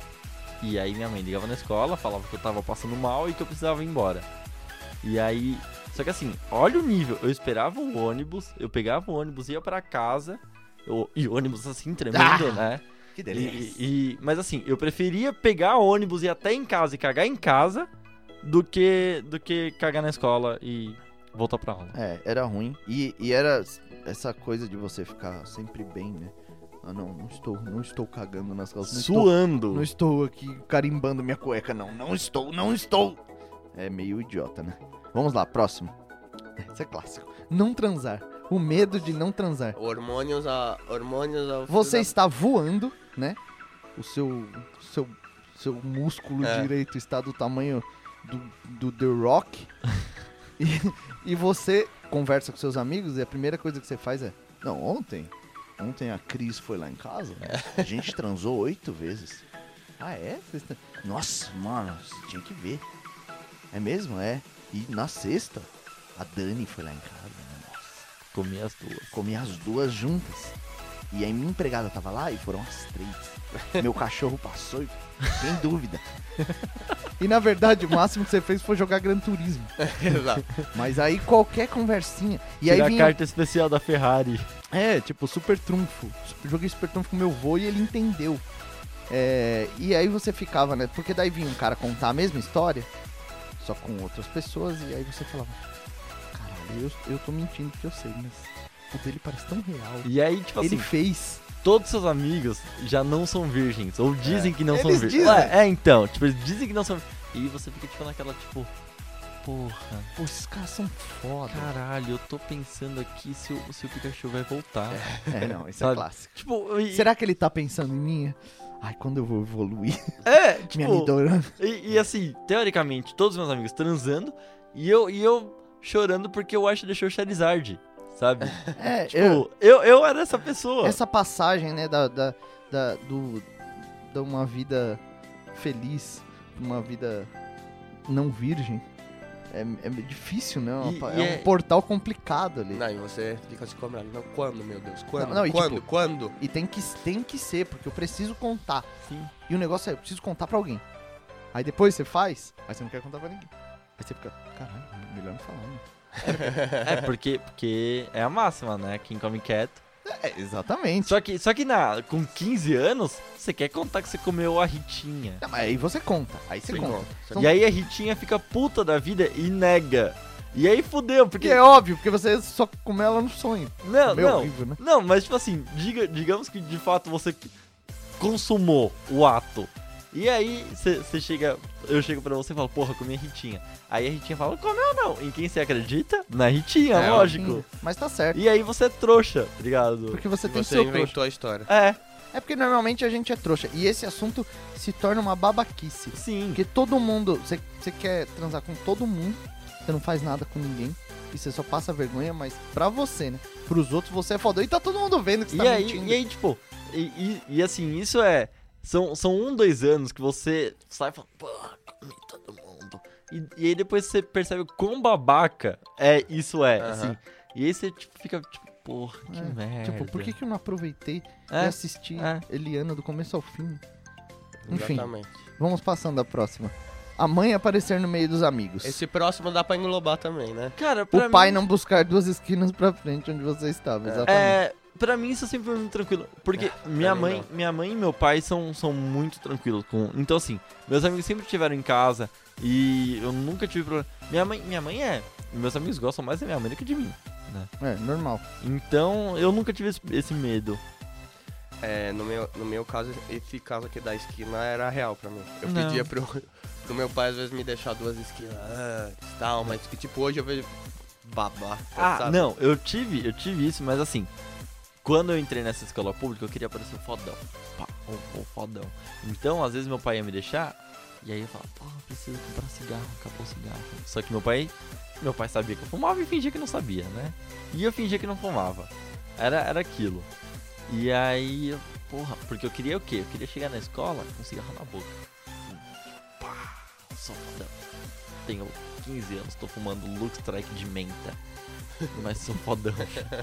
Speaker 2: E aí minha mãe ligava na escola, falava que eu tava passando mal e que eu precisava ir embora. E aí, só que assim, olha o nível, eu esperava o ônibus, eu pegava o ônibus, ia pra casa, eu, e o ônibus assim, tremendo,
Speaker 4: Ah!
Speaker 2: né?
Speaker 4: Que
Speaker 2: E, e- e- mas assim, eu preferia pegar ônibus e ir até em casa e cagar em casa do que, do que cagar na escola e voltar pra aula.
Speaker 4: É, era ruim. E, e era essa coisa de você ficar sempre bem, né? Ah, não, não estou, não estou cagando nas calças. Não estou,
Speaker 2: Suando.
Speaker 4: não estou aqui carimbando minha cueca, não. Não estou, não estou. É meio idiota, né? Vamos lá, próximo. Esse é clássico. Não transar. O medo de não transar.
Speaker 3: Hormônios a... Hormônios a...
Speaker 4: Você está voando, né? O seu, seu, seu músculo
Speaker 3: É.
Speaker 4: direito está do tamanho do, do The Rock. e, e você conversa com seus amigos e a primeira coisa que você faz é... Não, ontem, ontem a Cris foi lá em casa. A gente transou oito vezes. Ah, é? Vocês tão- Nossa, mano, você tinha que ver. É mesmo? É. E na sexta, a Dani foi lá em casa. Nossa.
Speaker 2: Comi as duas.
Speaker 4: Comi as duas juntas. E aí minha empregada tava lá e foram as três. Meu cachorro passou, e- sem dúvida. E na verdade o máximo que você fez foi jogar Gran Turismo.
Speaker 3: Exato.
Speaker 4: Mas aí qualquer conversinha. E
Speaker 2: Tirar
Speaker 4: aí
Speaker 2: a
Speaker 4: vinha.
Speaker 2: carta especial da Ferrari.
Speaker 4: É, tipo, super trunfo. Joguei super trunfo com meu vô e ele entendeu. É, e aí você ficava, né? Porque daí vinha um cara contar a mesma história, só com outras pessoas, e aí você falava, caralho, eu, eu tô mentindo porque eu sei, mas o dele parece tão real.
Speaker 2: E aí, tipo
Speaker 4: Ele
Speaker 2: assim,
Speaker 4: fez.
Speaker 2: todos seus amigos já não são virgens. Ou dizem que não são
Speaker 4: Eles
Speaker 2: virgens.
Speaker 4: dizem.
Speaker 2: Ué, é, então. Tipo, eles dizem que não são. E você fica, tipo, naquela, tipo. Porra,
Speaker 4: Pô, esses caras são foda.
Speaker 2: caralho, eu tô pensando aqui se o, se o Pikachu vai voltar.
Speaker 4: É, não, esse é
Speaker 2: Sabe?
Speaker 4: clássico.
Speaker 2: Tipo, e,
Speaker 4: Será que ele tá pensando em mim? Ai, quando eu vou evoluir?
Speaker 2: é,
Speaker 4: Minha
Speaker 2: tipo,
Speaker 4: Nidorana.
Speaker 2: e, e assim, teoricamente, todos os meus amigos transando e eu, e eu chorando porque o Ash deixou o Charizard, sabe?
Speaker 4: É,
Speaker 2: Tipo,
Speaker 4: eu,
Speaker 2: eu, eu era essa pessoa.
Speaker 4: essa passagem, né, da, da, da, do, da uma vida feliz, uma vida não virgem, é, é difícil, né?
Speaker 2: E-
Speaker 4: Uma-
Speaker 2: e
Speaker 4: é,
Speaker 2: é-
Speaker 4: um portal complicado ali.
Speaker 3: Não, e você fica se cobrando. Não, quando, meu Deus? Quando?
Speaker 4: Não, não, e
Speaker 3: quando?
Speaker 4: tipo-
Speaker 3: Quando?
Speaker 4: E tem que, tem que ser, porque eu preciso contar.
Speaker 2: Sim.
Speaker 4: E o negócio é, eu preciso contar pra alguém. Aí depois você faz, aí você não quer contar pra ninguém. Aí você fica, caralho, melhor não falar, né?
Speaker 2: É, porque, porque é a máxima, né? Quem come quieto.
Speaker 4: É, exatamente.
Speaker 2: Só que, só que na, com quinze anos, você quer contar que você comeu a Ritinha.
Speaker 4: Não, mas aí você conta, aí você
Speaker 3: Sim,
Speaker 4: conta.
Speaker 3: conta.
Speaker 4: Então-
Speaker 2: E aí a Ritinha fica puta da vida e nega. E aí fudeu, porque...
Speaker 4: Porque é óbvio, porque você só comeu ela no sonho.
Speaker 2: Não,
Speaker 4: Meio
Speaker 2: não.
Speaker 4: horrível, né?
Speaker 2: Não, mas tipo assim, diga, digamos que de fato você consumou o ato. E aí você chega, eu chego pra você e falo, porra, comi a Ritinha. Aí a Ritinha fala, comeu não. Em quem você acredita? Na Ritinha,
Speaker 3: É,
Speaker 2: lógico.
Speaker 4: Sim, mas tá certo.
Speaker 2: E aí você é trouxa, tá ligado?
Speaker 4: Porque você tem que
Speaker 3: Você
Speaker 4: ser o trouxa.
Speaker 3: inventou a história.
Speaker 2: É,
Speaker 4: É porque normalmente a gente é trouxa. E esse assunto se torna uma babaquice.
Speaker 2: sim.
Speaker 4: Porque todo mundo. Você você quer transar com todo mundo. você não faz nada com ninguém. E você só passa vergonha, mas pra você, né? Pros outros você é fodão e tá todo mundo vendo que você
Speaker 2: E
Speaker 4: tá
Speaker 2: aí,
Speaker 4: mentindo.
Speaker 2: e aí, tipo, e, e, e assim, isso é. São, são um, dois anos que você sai falando, pô, comi todo mundo. E, e aí depois você percebe o quão babaca é, isso é,
Speaker 3: Aham.
Speaker 2: assim. E aí você tipo, fica, tipo, porra, que
Speaker 4: É,
Speaker 2: merda.
Speaker 4: Tipo, por que, que eu não aproveitei
Speaker 2: É,
Speaker 4: e assisti
Speaker 2: é.
Speaker 4: Eliana do começo ao fim? Enfim,
Speaker 3: Exatamente.
Speaker 4: vamos passando a próxima. A mãe aparecer no meio dos amigos.
Speaker 3: Esse próximo dá pra englobar também, né?
Speaker 2: Cara, pra
Speaker 4: O pai
Speaker 2: mim,
Speaker 4: não buscar duas esquinas pra frente onde você estava, exatamente.
Speaker 2: É, pra mim isso sempre foi muito tranquilo. Porque minha
Speaker 3: mim
Speaker 2: mãe, minha mãe e meu pai são, são muito tranquilos com. Então assim, meus amigos sempre estiveram em casa e eu nunca tive problema. Minha mãe, minha mãe é. Meus amigos gostam mais da minha mãe do que de mim.
Speaker 4: É, normal.
Speaker 2: Então eu nunca tive esse, esse medo.
Speaker 3: É, no meu, no meu caso, esse caso aqui da esquina era real pra mim. Eu
Speaker 2: Não.
Speaker 3: pedia pro, pro meu pai às vezes me deixar duas esquinas antes e tal, mas que tipo, hoje eu vejo babá.
Speaker 2: Ah,
Speaker 3: sabe?
Speaker 2: não, eu tive, eu tive isso, mas assim, quando eu entrei nessa escola pública, eu queria parecer um fodão. Pá, um, um fodão. Então, às vezes meu pai ia me deixar, e aí eu falava, pô, preciso comprar cigarro, acabou o cigarro. Só que meu pai, meu pai sabia que eu fumava e fingia que não sabia, né? E eu fingia que não fumava. Era, era aquilo. E aí, eu, porra, porque eu queria o quê? Eu queria chegar na escola com cigarro na boca. Assim, pá, sou fodão. Tenho quinze anos, tô fumando Lux Strike de menta. Mas sou fodão.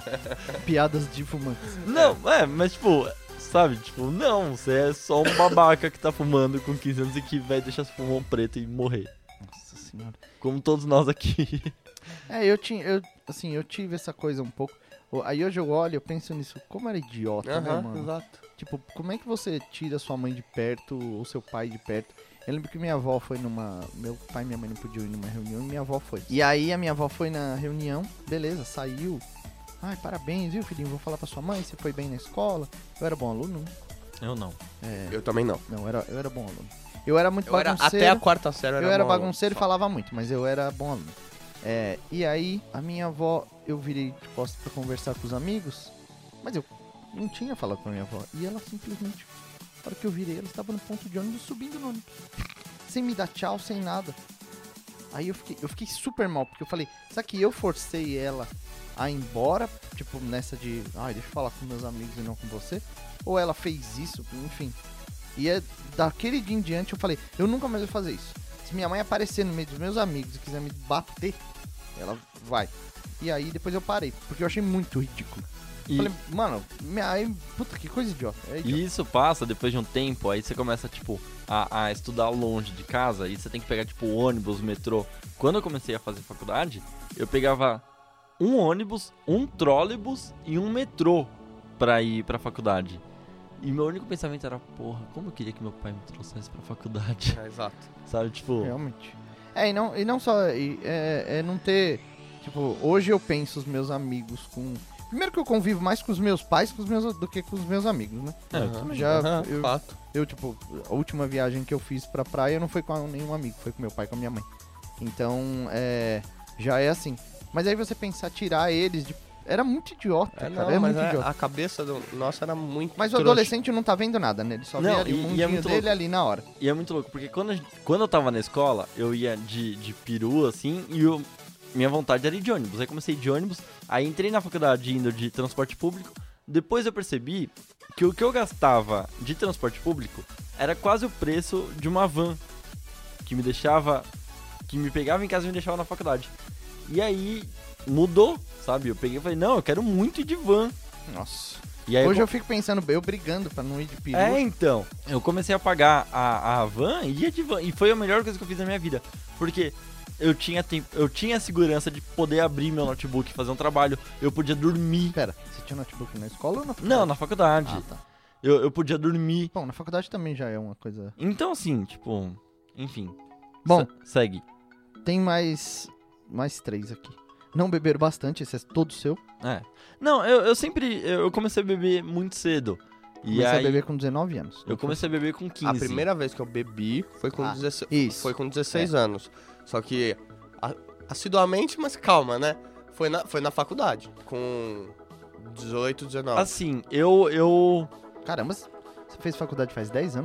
Speaker 4: Piadas de fumantes.
Speaker 2: Não, é, mas tipo, sabe? Tipo, não, você é só um babaca que tá fumando com quinze anos e que vai deixar seu pulmão preto e morrer.
Speaker 4: Nossa senhora.
Speaker 2: Como todos nós aqui.
Speaker 4: É, eu tinha, eu, assim, eu tive essa coisa um pouco. O- Aí hoje eu olho, eu penso nisso, como era idiota, né,
Speaker 3: Aham,
Speaker 4: mano?
Speaker 3: exato.
Speaker 4: Tipo, como é que você tira sua mãe de perto ou seu pai de perto? Eu lembro que minha avó foi numa... Meu pai e minha mãe não podiam ir numa reunião e minha avó foi. E aí a minha avó foi na reunião, beleza, saiu. Ai, parabéns, viu, filhinho? Vou falar pra sua mãe, você foi bem na escola. Eu era bom aluno?
Speaker 2: Eu não.
Speaker 4: É,
Speaker 3: Eu também não.
Speaker 4: não, eu era, eu era bom aluno. Eu era muito
Speaker 3: Eu era,
Speaker 4: bagunceiro.
Speaker 3: até a quarta série eu
Speaker 4: Eu
Speaker 3: era,
Speaker 4: era
Speaker 3: bom aluno,
Speaker 4: bagunceiro e
Speaker 3: só.
Speaker 4: falava muito, mas eu era bom aluno. É, e aí, a minha avó, eu virei de costas pra conversar com os amigos, mas eu não tinha falado com a minha avó. E ela simplesmente, na hora que eu virei, ela estava no ponto de ônibus subindo no ônibus. Sem me dar tchau, sem nada. Aí eu fiquei, eu fiquei super mal, porque eu falei, será que eu forcei ela a ir embora? Tipo, nessa de, ai, deixa eu falar com meus amigos e não com você? Ou ela fez isso, enfim. E é, daquele dia em diante eu falei, eu nunca mais vou fazer isso. Se minha mãe aparecer no meio dos meus amigos e quiser me bater, ela vai. E aí depois eu parei, porque eu achei muito ridículo.
Speaker 2: E,
Speaker 4: Falei, mano, minha, aí, puta, que coisa idiota. É idiota.
Speaker 2: e isso passa depois de um tempo, aí você começa, tipo, a, a estudar longe de casa e você tem que pegar, tipo, ônibus, metrô. Quando eu comecei a fazer faculdade, eu pegava um ônibus, um trólebus e um metrô pra ir pra faculdade. E meu único pensamento era, porra, como eu queria que meu pai me trouxesse pra faculdade,
Speaker 3: É, exato.
Speaker 2: sabe? Tipo,
Speaker 4: Realmente. É, e não, e não só. E, é, é não ter. Tipo, hoje eu penso os meus amigos com. Primeiro que eu convivo mais com os meus pais com os meus, do que com os meus amigos, né?
Speaker 2: é, eu
Speaker 3: Aham.
Speaker 2: também.
Speaker 4: Já,
Speaker 3: Aham,
Speaker 4: eu,
Speaker 3: fato.
Speaker 4: eu, tipo, a última viagem que eu fiz pra praia não foi com nenhum amigo, foi com meu pai e com a minha mãe. Então, é. Já é assim. Mas aí você pensar, tirar eles de. Era muito idiota,
Speaker 3: É,
Speaker 4: cara.
Speaker 3: não,
Speaker 4: é
Speaker 3: mas
Speaker 4: muito
Speaker 3: é-
Speaker 4: idiota.
Speaker 3: a cabeça do nosso era muito
Speaker 4: Mas o
Speaker 3: trouxa.
Speaker 4: adolescente não tá vendo nada, né? Ele só
Speaker 2: Não,
Speaker 4: vê ali
Speaker 2: e-
Speaker 4: o
Speaker 2: e é
Speaker 4: mundinho
Speaker 2: muito
Speaker 4: dele
Speaker 2: louco.
Speaker 4: ali na hora.
Speaker 2: E é muito louco, porque quando, a gente- quando eu tava na escola, eu ia de, de peru, assim, e eu, minha vontade era ir de ônibus. Aí comecei de ônibus, aí entrei na faculdade indo de transporte público. Depois eu percebi que o que eu gastava de transporte público era quase o preço de uma van, que me deixava, que me pegava em casa e me deixava na faculdade. E aí mudou, sabe? Eu peguei e falei, não, eu quero muito ir de van.
Speaker 4: Nossa.
Speaker 2: E aí
Speaker 4: Hoje
Speaker 2: eu
Speaker 4: eu fico pensando, eu brigando pra não ir de peru.
Speaker 2: É, então. Eu comecei a pagar a, a van e ia de van. E foi a melhor coisa que eu fiz na minha vida. Porque eu tinha tempo, eu tinha a segurança de poder abrir meu notebook e fazer um trabalho. Eu podia dormir.
Speaker 4: Pera, você tinha notebook na escola ou na faculdade?
Speaker 2: Não, na faculdade.
Speaker 4: Ah, tá.
Speaker 2: Eu, eu podia dormir.
Speaker 4: Bom, na faculdade também já é uma coisa...
Speaker 2: Então, assim, tipo. Enfim.
Speaker 4: Bom,
Speaker 2: Se- segue.
Speaker 4: tem mais mais três aqui. Não beber bastante, esse é todo seu.
Speaker 2: É. Não, eu, eu sempre. Eu eu comecei a beber muito cedo. E
Speaker 4: Comecei
Speaker 2: aí.
Speaker 4: a beber com dezenove anos.
Speaker 2: Eu comecei a beber com quinze.
Speaker 3: A primeira vez que eu bebi foi com,
Speaker 4: Ah,
Speaker 3: dezesseis,
Speaker 4: isso.
Speaker 3: foi com dezesseis anos. Só que a- assiduamente, mas calma, né? Foi na, foi na faculdade, com dezoito, dezenove.
Speaker 2: Assim, eu. eu
Speaker 4: Caramba, você fez faculdade faz dez anos já?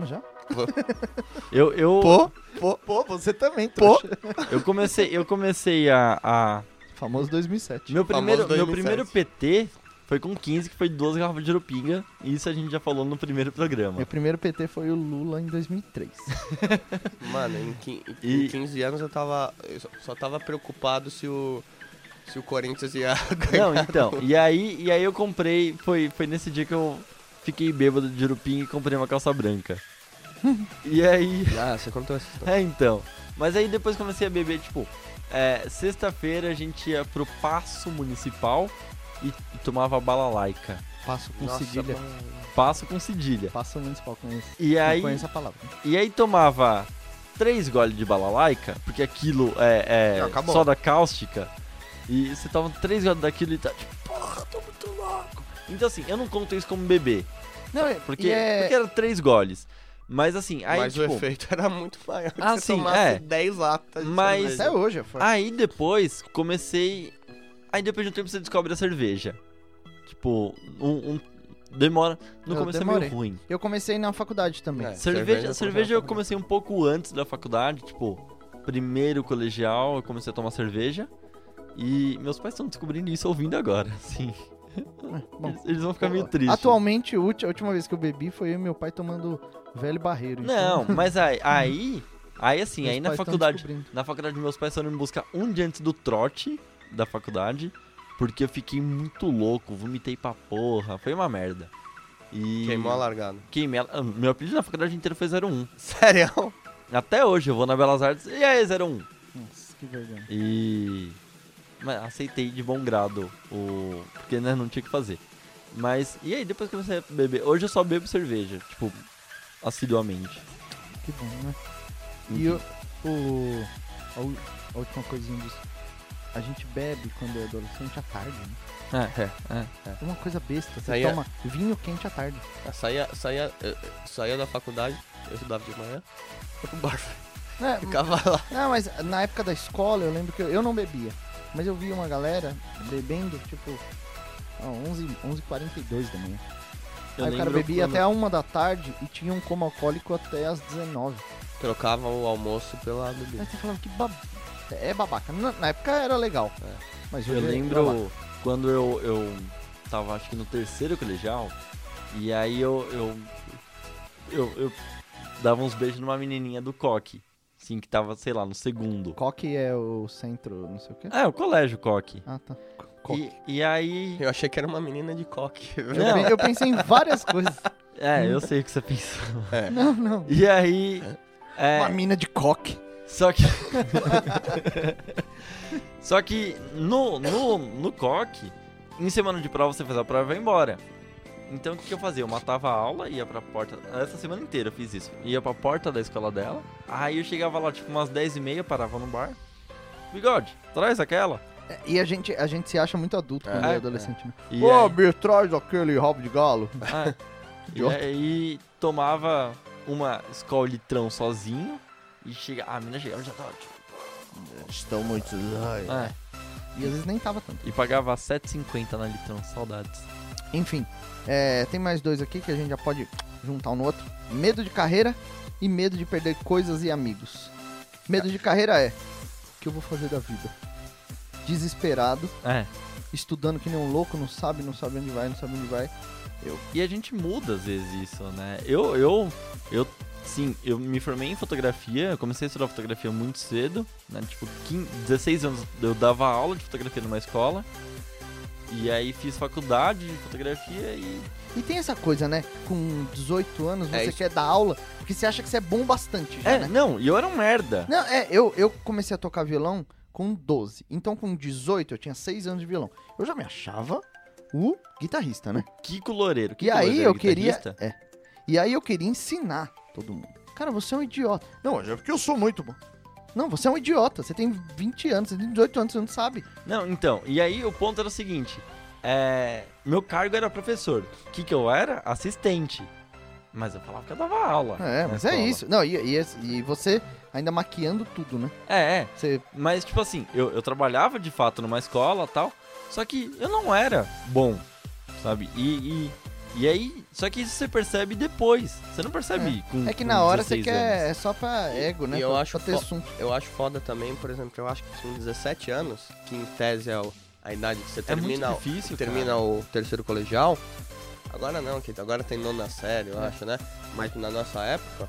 Speaker 2: Eu, eu,
Speaker 3: Pô, pô,
Speaker 4: Pô, você também,
Speaker 3: Pô.
Speaker 4: trouxa.
Speaker 2: eu comecei, eu comecei a... a...
Speaker 4: Famoso dois mil e sete.
Speaker 2: Meu, primeiro,
Speaker 3: Famoso
Speaker 2: meu
Speaker 3: dois mil e
Speaker 2: primeiro
Speaker 3: sete.
Speaker 2: P T foi com quinze, que foi duas garrafas de Jurupinga. E isso a gente já falou no primeiro programa.
Speaker 4: Meu primeiro P T foi o Lula em dois mil e três.
Speaker 3: Mano, em, qui- em
Speaker 2: E-
Speaker 3: quinze anos eu tava. Eu só- só tava preocupado se o. Se o Corinthians ia ganhar.
Speaker 2: Não, então, e aí, e aí eu comprei, foi, foi nesse dia que eu fiquei bêbado de Jurupinga e comprei uma calça branca. E aí...
Speaker 3: Ah, você contou essa história.
Speaker 2: É, então. Mas aí depois comecei a beber, tipo, é, sexta-feira a gente ia pro Paço Municipal e, e tomava balalaica.
Speaker 4: Passo com
Speaker 3: Nossa,
Speaker 4: cedilha.
Speaker 3: mano.
Speaker 2: Paço com cedilha.
Speaker 4: Passo municipal, conheço.
Speaker 2: E
Speaker 4: Não
Speaker 2: aí,
Speaker 4: conheço a palavra.
Speaker 2: e aí tomava três goles de balalaica, porque aquilo é, é
Speaker 3: Já acabou.
Speaker 2: soda cáustica. E você toma três goles daquilo e tá tipo, porra, tô muito louco. Então assim, eu não conto isso como beber,
Speaker 4: Não, é-
Speaker 2: porque,
Speaker 4: e é...
Speaker 2: porque era três goles. Mas assim, aí
Speaker 3: Mas
Speaker 2: tipo...
Speaker 3: o efeito era muito maior. que
Speaker 2: Ah,
Speaker 3: você
Speaker 2: sim,
Speaker 3: tomasse
Speaker 2: é.
Speaker 3: dez latas de
Speaker 2: Mas-
Speaker 3: cerveja.
Speaker 4: Até hoje é forte.
Speaker 2: Aí depois comecei. Aí depois de um tempo você descobre a cerveja. Tipo, um. um- demora. No
Speaker 4: Eu
Speaker 2: começo
Speaker 4: demorei.
Speaker 2: é meio ruim.
Speaker 4: Eu comecei na faculdade também.
Speaker 3: É.
Speaker 2: Cerveja,
Speaker 3: cerveja
Speaker 2: cerveja,
Speaker 3: eu
Speaker 2: eu comecei um pouco antes da faculdade. Tipo, primeiro colegial eu comecei a tomar cerveja. E meus pais estão descobrindo isso ouvindo agora, assim.
Speaker 4: Bom,
Speaker 2: Eles, eles vão ficar meio tristes.
Speaker 4: Atualmente, a ulti- a última vez que eu bebi foi eu e meu pai tomando velho barreiro.
Speaker 2: Não,
Speaker 4: então,
Speaker 2: mas aí. Aí, aí assim,
Speaker 4: meus
Speaker 2: aí na
Speaker 4: pais tão
Speaker 2: faculdade.
Speaker 4: descobrindo.
Speaker 2: Na faculdade, meus pais foram me buscar um dia antes do trote da faculdade, porque eu fiquei muito louco, vomitei pra porra, foi uma merda. E...
Speaker 3: Queimou a largada.
Speaker 2: Queimei a... ah, Meu apelido na faculdade inteira foi zero um.
Speaker 3: Sério?
Speaker 2: Até hoje, eu vou na Belas Artes, e aí, zero um?
Speaker 4: Nossa, que vergonha.
Speaker 2: E... Mas aceitei de bom grado, o... porque né, não tinha o que fazer. Mas, e aí, depois que eu comecei a beber, hoje eu só bebo cerveja, tipo, assiduamente.
Speaker 4: Que bom, né? E o, o a, u- a última coisinha disso. A gente bebe quando é adolescente à tarde, né?
Speaker 2: É, é, é.
Speaker 4: É uma coisa besta. Você
Speaker 3: Aí é-
Speaker 4: toma vinho quente à tarde.
Speaker 3: Eu saía, saía, eu- saía da faculdade, eu estudava de manhã, ia pro bar.
Speaker 4: É,
Speaker 3: Ficava lá.
Speaker 4: não, mas na época da escola eu lembro que eu, eu não bebia. Mas eu via uma galera bebendo, tipo, ó, onze e quarenta e dois da manhã.
Speaker 2: Eu
Speaker 4: Aí o cara
Speaker 2: lembro
Speaker 4: bebia
Speaker 2: quando-
Speaker 4: até a uma da tarde e tinha um coma alcoólico até as dezenove.
Speaker 3: Trocava o almoço pela
Speaker 4: Aí
Speaker 3: bebida.
Speaker 4: você falava que ba... é babaca. Na, na época era legal.
Speaker 3: É.
Speaker 4: Mas
Speaker 2: Eu
Speaker 4: hoje é babaca.
Speaker 2: lembro quando eu, eu tava, acho que no terceiro colegial, e aí eu, eu, eu, eu dava uns beijos numa menininha do coque, assim, que tava, sei lá, no segundo.
Speaker 4: Coque é o centro, não sei o quê.
Speaker 2: É, o colégio coque.
Speaker 4: Ah, tá. Coque.
Speaker 2: E, e aí...
Speaker 3: Eu achei que era uma menina de coque.
Speaker 4: Eu,
Speaker 2: Não.
Speaker 4: pe- eu pensei em várias coisas.
Speaker 2: É, eu sei o que você pensou.
Speaker 4: Não, não.
Speaker 2: E aí... é,
Speaker 4: Uma mina de coque.
Speaker 2: Só que. Só que no, no, no coque, em semana de prova você faz a prova e vai embora. Então o que, que eu fazia? Eu matava a aula, ia pra porta. Essa semana inteira eu fiz isso. Ia pra porta da escola dela. Aí eu chegava lá tipo umas dez e meia, parava no bar. Bigode, traz aquela.
Speaker 4: É, E a gente, a gente se acha muito adulto quando é,
Speaker 2: É,
Speaker 4: adolescente, né?
Speaker 2: E
Speaker 4: Ô,
Speaker 2: aí,
Speaker 4: me traz aquele rabo de galo.
Speaker 2: ah, e
Speaker 4: Idiota.
Speaker 2: aí tomava uma Skol litrão sozinho. E chega, a mina chegava e já tava tipo.
Speaker 4: Estão muito...
Speaker 2: Ah,
Speaker 4: E às vezes nem tava tanto.
Speaker 2: e pagava sete e cinquenta na litrão, saudades.
Speaker 4: Enfim, é, tem mais dois aqui que a gente já pode juntar um no outro. Medo de carreira e medo de perder coisas e amigos. Medo de carreira é: o que eu vou fazer da vida? Desesperado,
Speaker 2: É.
Speaker 4: estudando que nem um louco, não sabe, não sabe onde vai, não sabe onde vai.
Speaker 2: E a gente muda às vezes isso, né? Eu, eu, eu, sim, eu me formei em fotografia, eu comecei a estudar fotografia muito cedo, né? Tipo, quinze, dezesseis anos eu dava aula de fotografia numa escola. E aí fiz faculdade de fotografia e...
Speaker 4: E tem essa coisa, né? Com dezoito anos
Speaker 3: É
Speaker 4: você
Speaker 3: isso.
Speaker 4: quer dar aula porque você acha que você é bom bastante já,
Speaker 2: É,
Speaker 4: né?
Speaker 2: não, e eu era um merda.
Speaker 4: Não, é, eu, eu comecei a tocar violão com doze. Então com dezoito eu tinha seis anos de violão. Eu já me achava o guitarrista, né?
Speaker 2: Kiko Loureiro.
Speaker 4: E
Speaker 2: Kiko
Speaker 4: aí
Speaker 2: Loureiro
Speaker 4: eu queria.
Speaker 2: guitarrista?
Speaker 4: É. E aí eu queria ensinar todo mundo. Cara, você é um idiota. Não, é porque eu sou muito bom. Não, você é um idiota. Você tem vinte anos, você tem dezoito anos, você não sabe.
Speaker 2: Não, então, e aí o ponto era o seguinte, é, meu cargo era professor, o que que eu era? Assistente, mas eu falava que eu dava aula.
Speaker 4: É,
Speaker 2: na
Speaker 4: mas é
Speaker 2: escola.
Speaker 4: isso. Não, e, e, e você ainda maquiando tudo, né?
Speaker 2: É, é,
Speaker 4: Você.
Speaker 2: mas tipo assim, eu, eu trabalhava de fato numa escola e tal, só que eu não era bom, sabe, e, e E aí, só que isso você percebe depois. Você não percebe com
Speaker 4: É que
Speaker 2: com
Speaker 4: na hora você
Speaker 2: dezesseis
Speaker 4: quer,
Speaker 2: anos.
Speaker 4: é só pra ego, né?
Speaker 3: E eu
Speaker 4: pra,
Speaker 3: acho
Speaker 4: pra ter
Speaker 3: fo-
Speaker 4: assunto.
Speaker 3: Eu acho foda também, por exemplo, eu acho que com dezessete anos, que em tese é o- a idade que você termina,
Speaker 2: É
Speaker 3: o-
Speaker 2: muito difícil,
Speaker 3: termina
Speaker 2: cara.
Speaker 3: o terceiro colegial. Agora não, que agora tem nona série, eu acho, né? Mas na nossa época,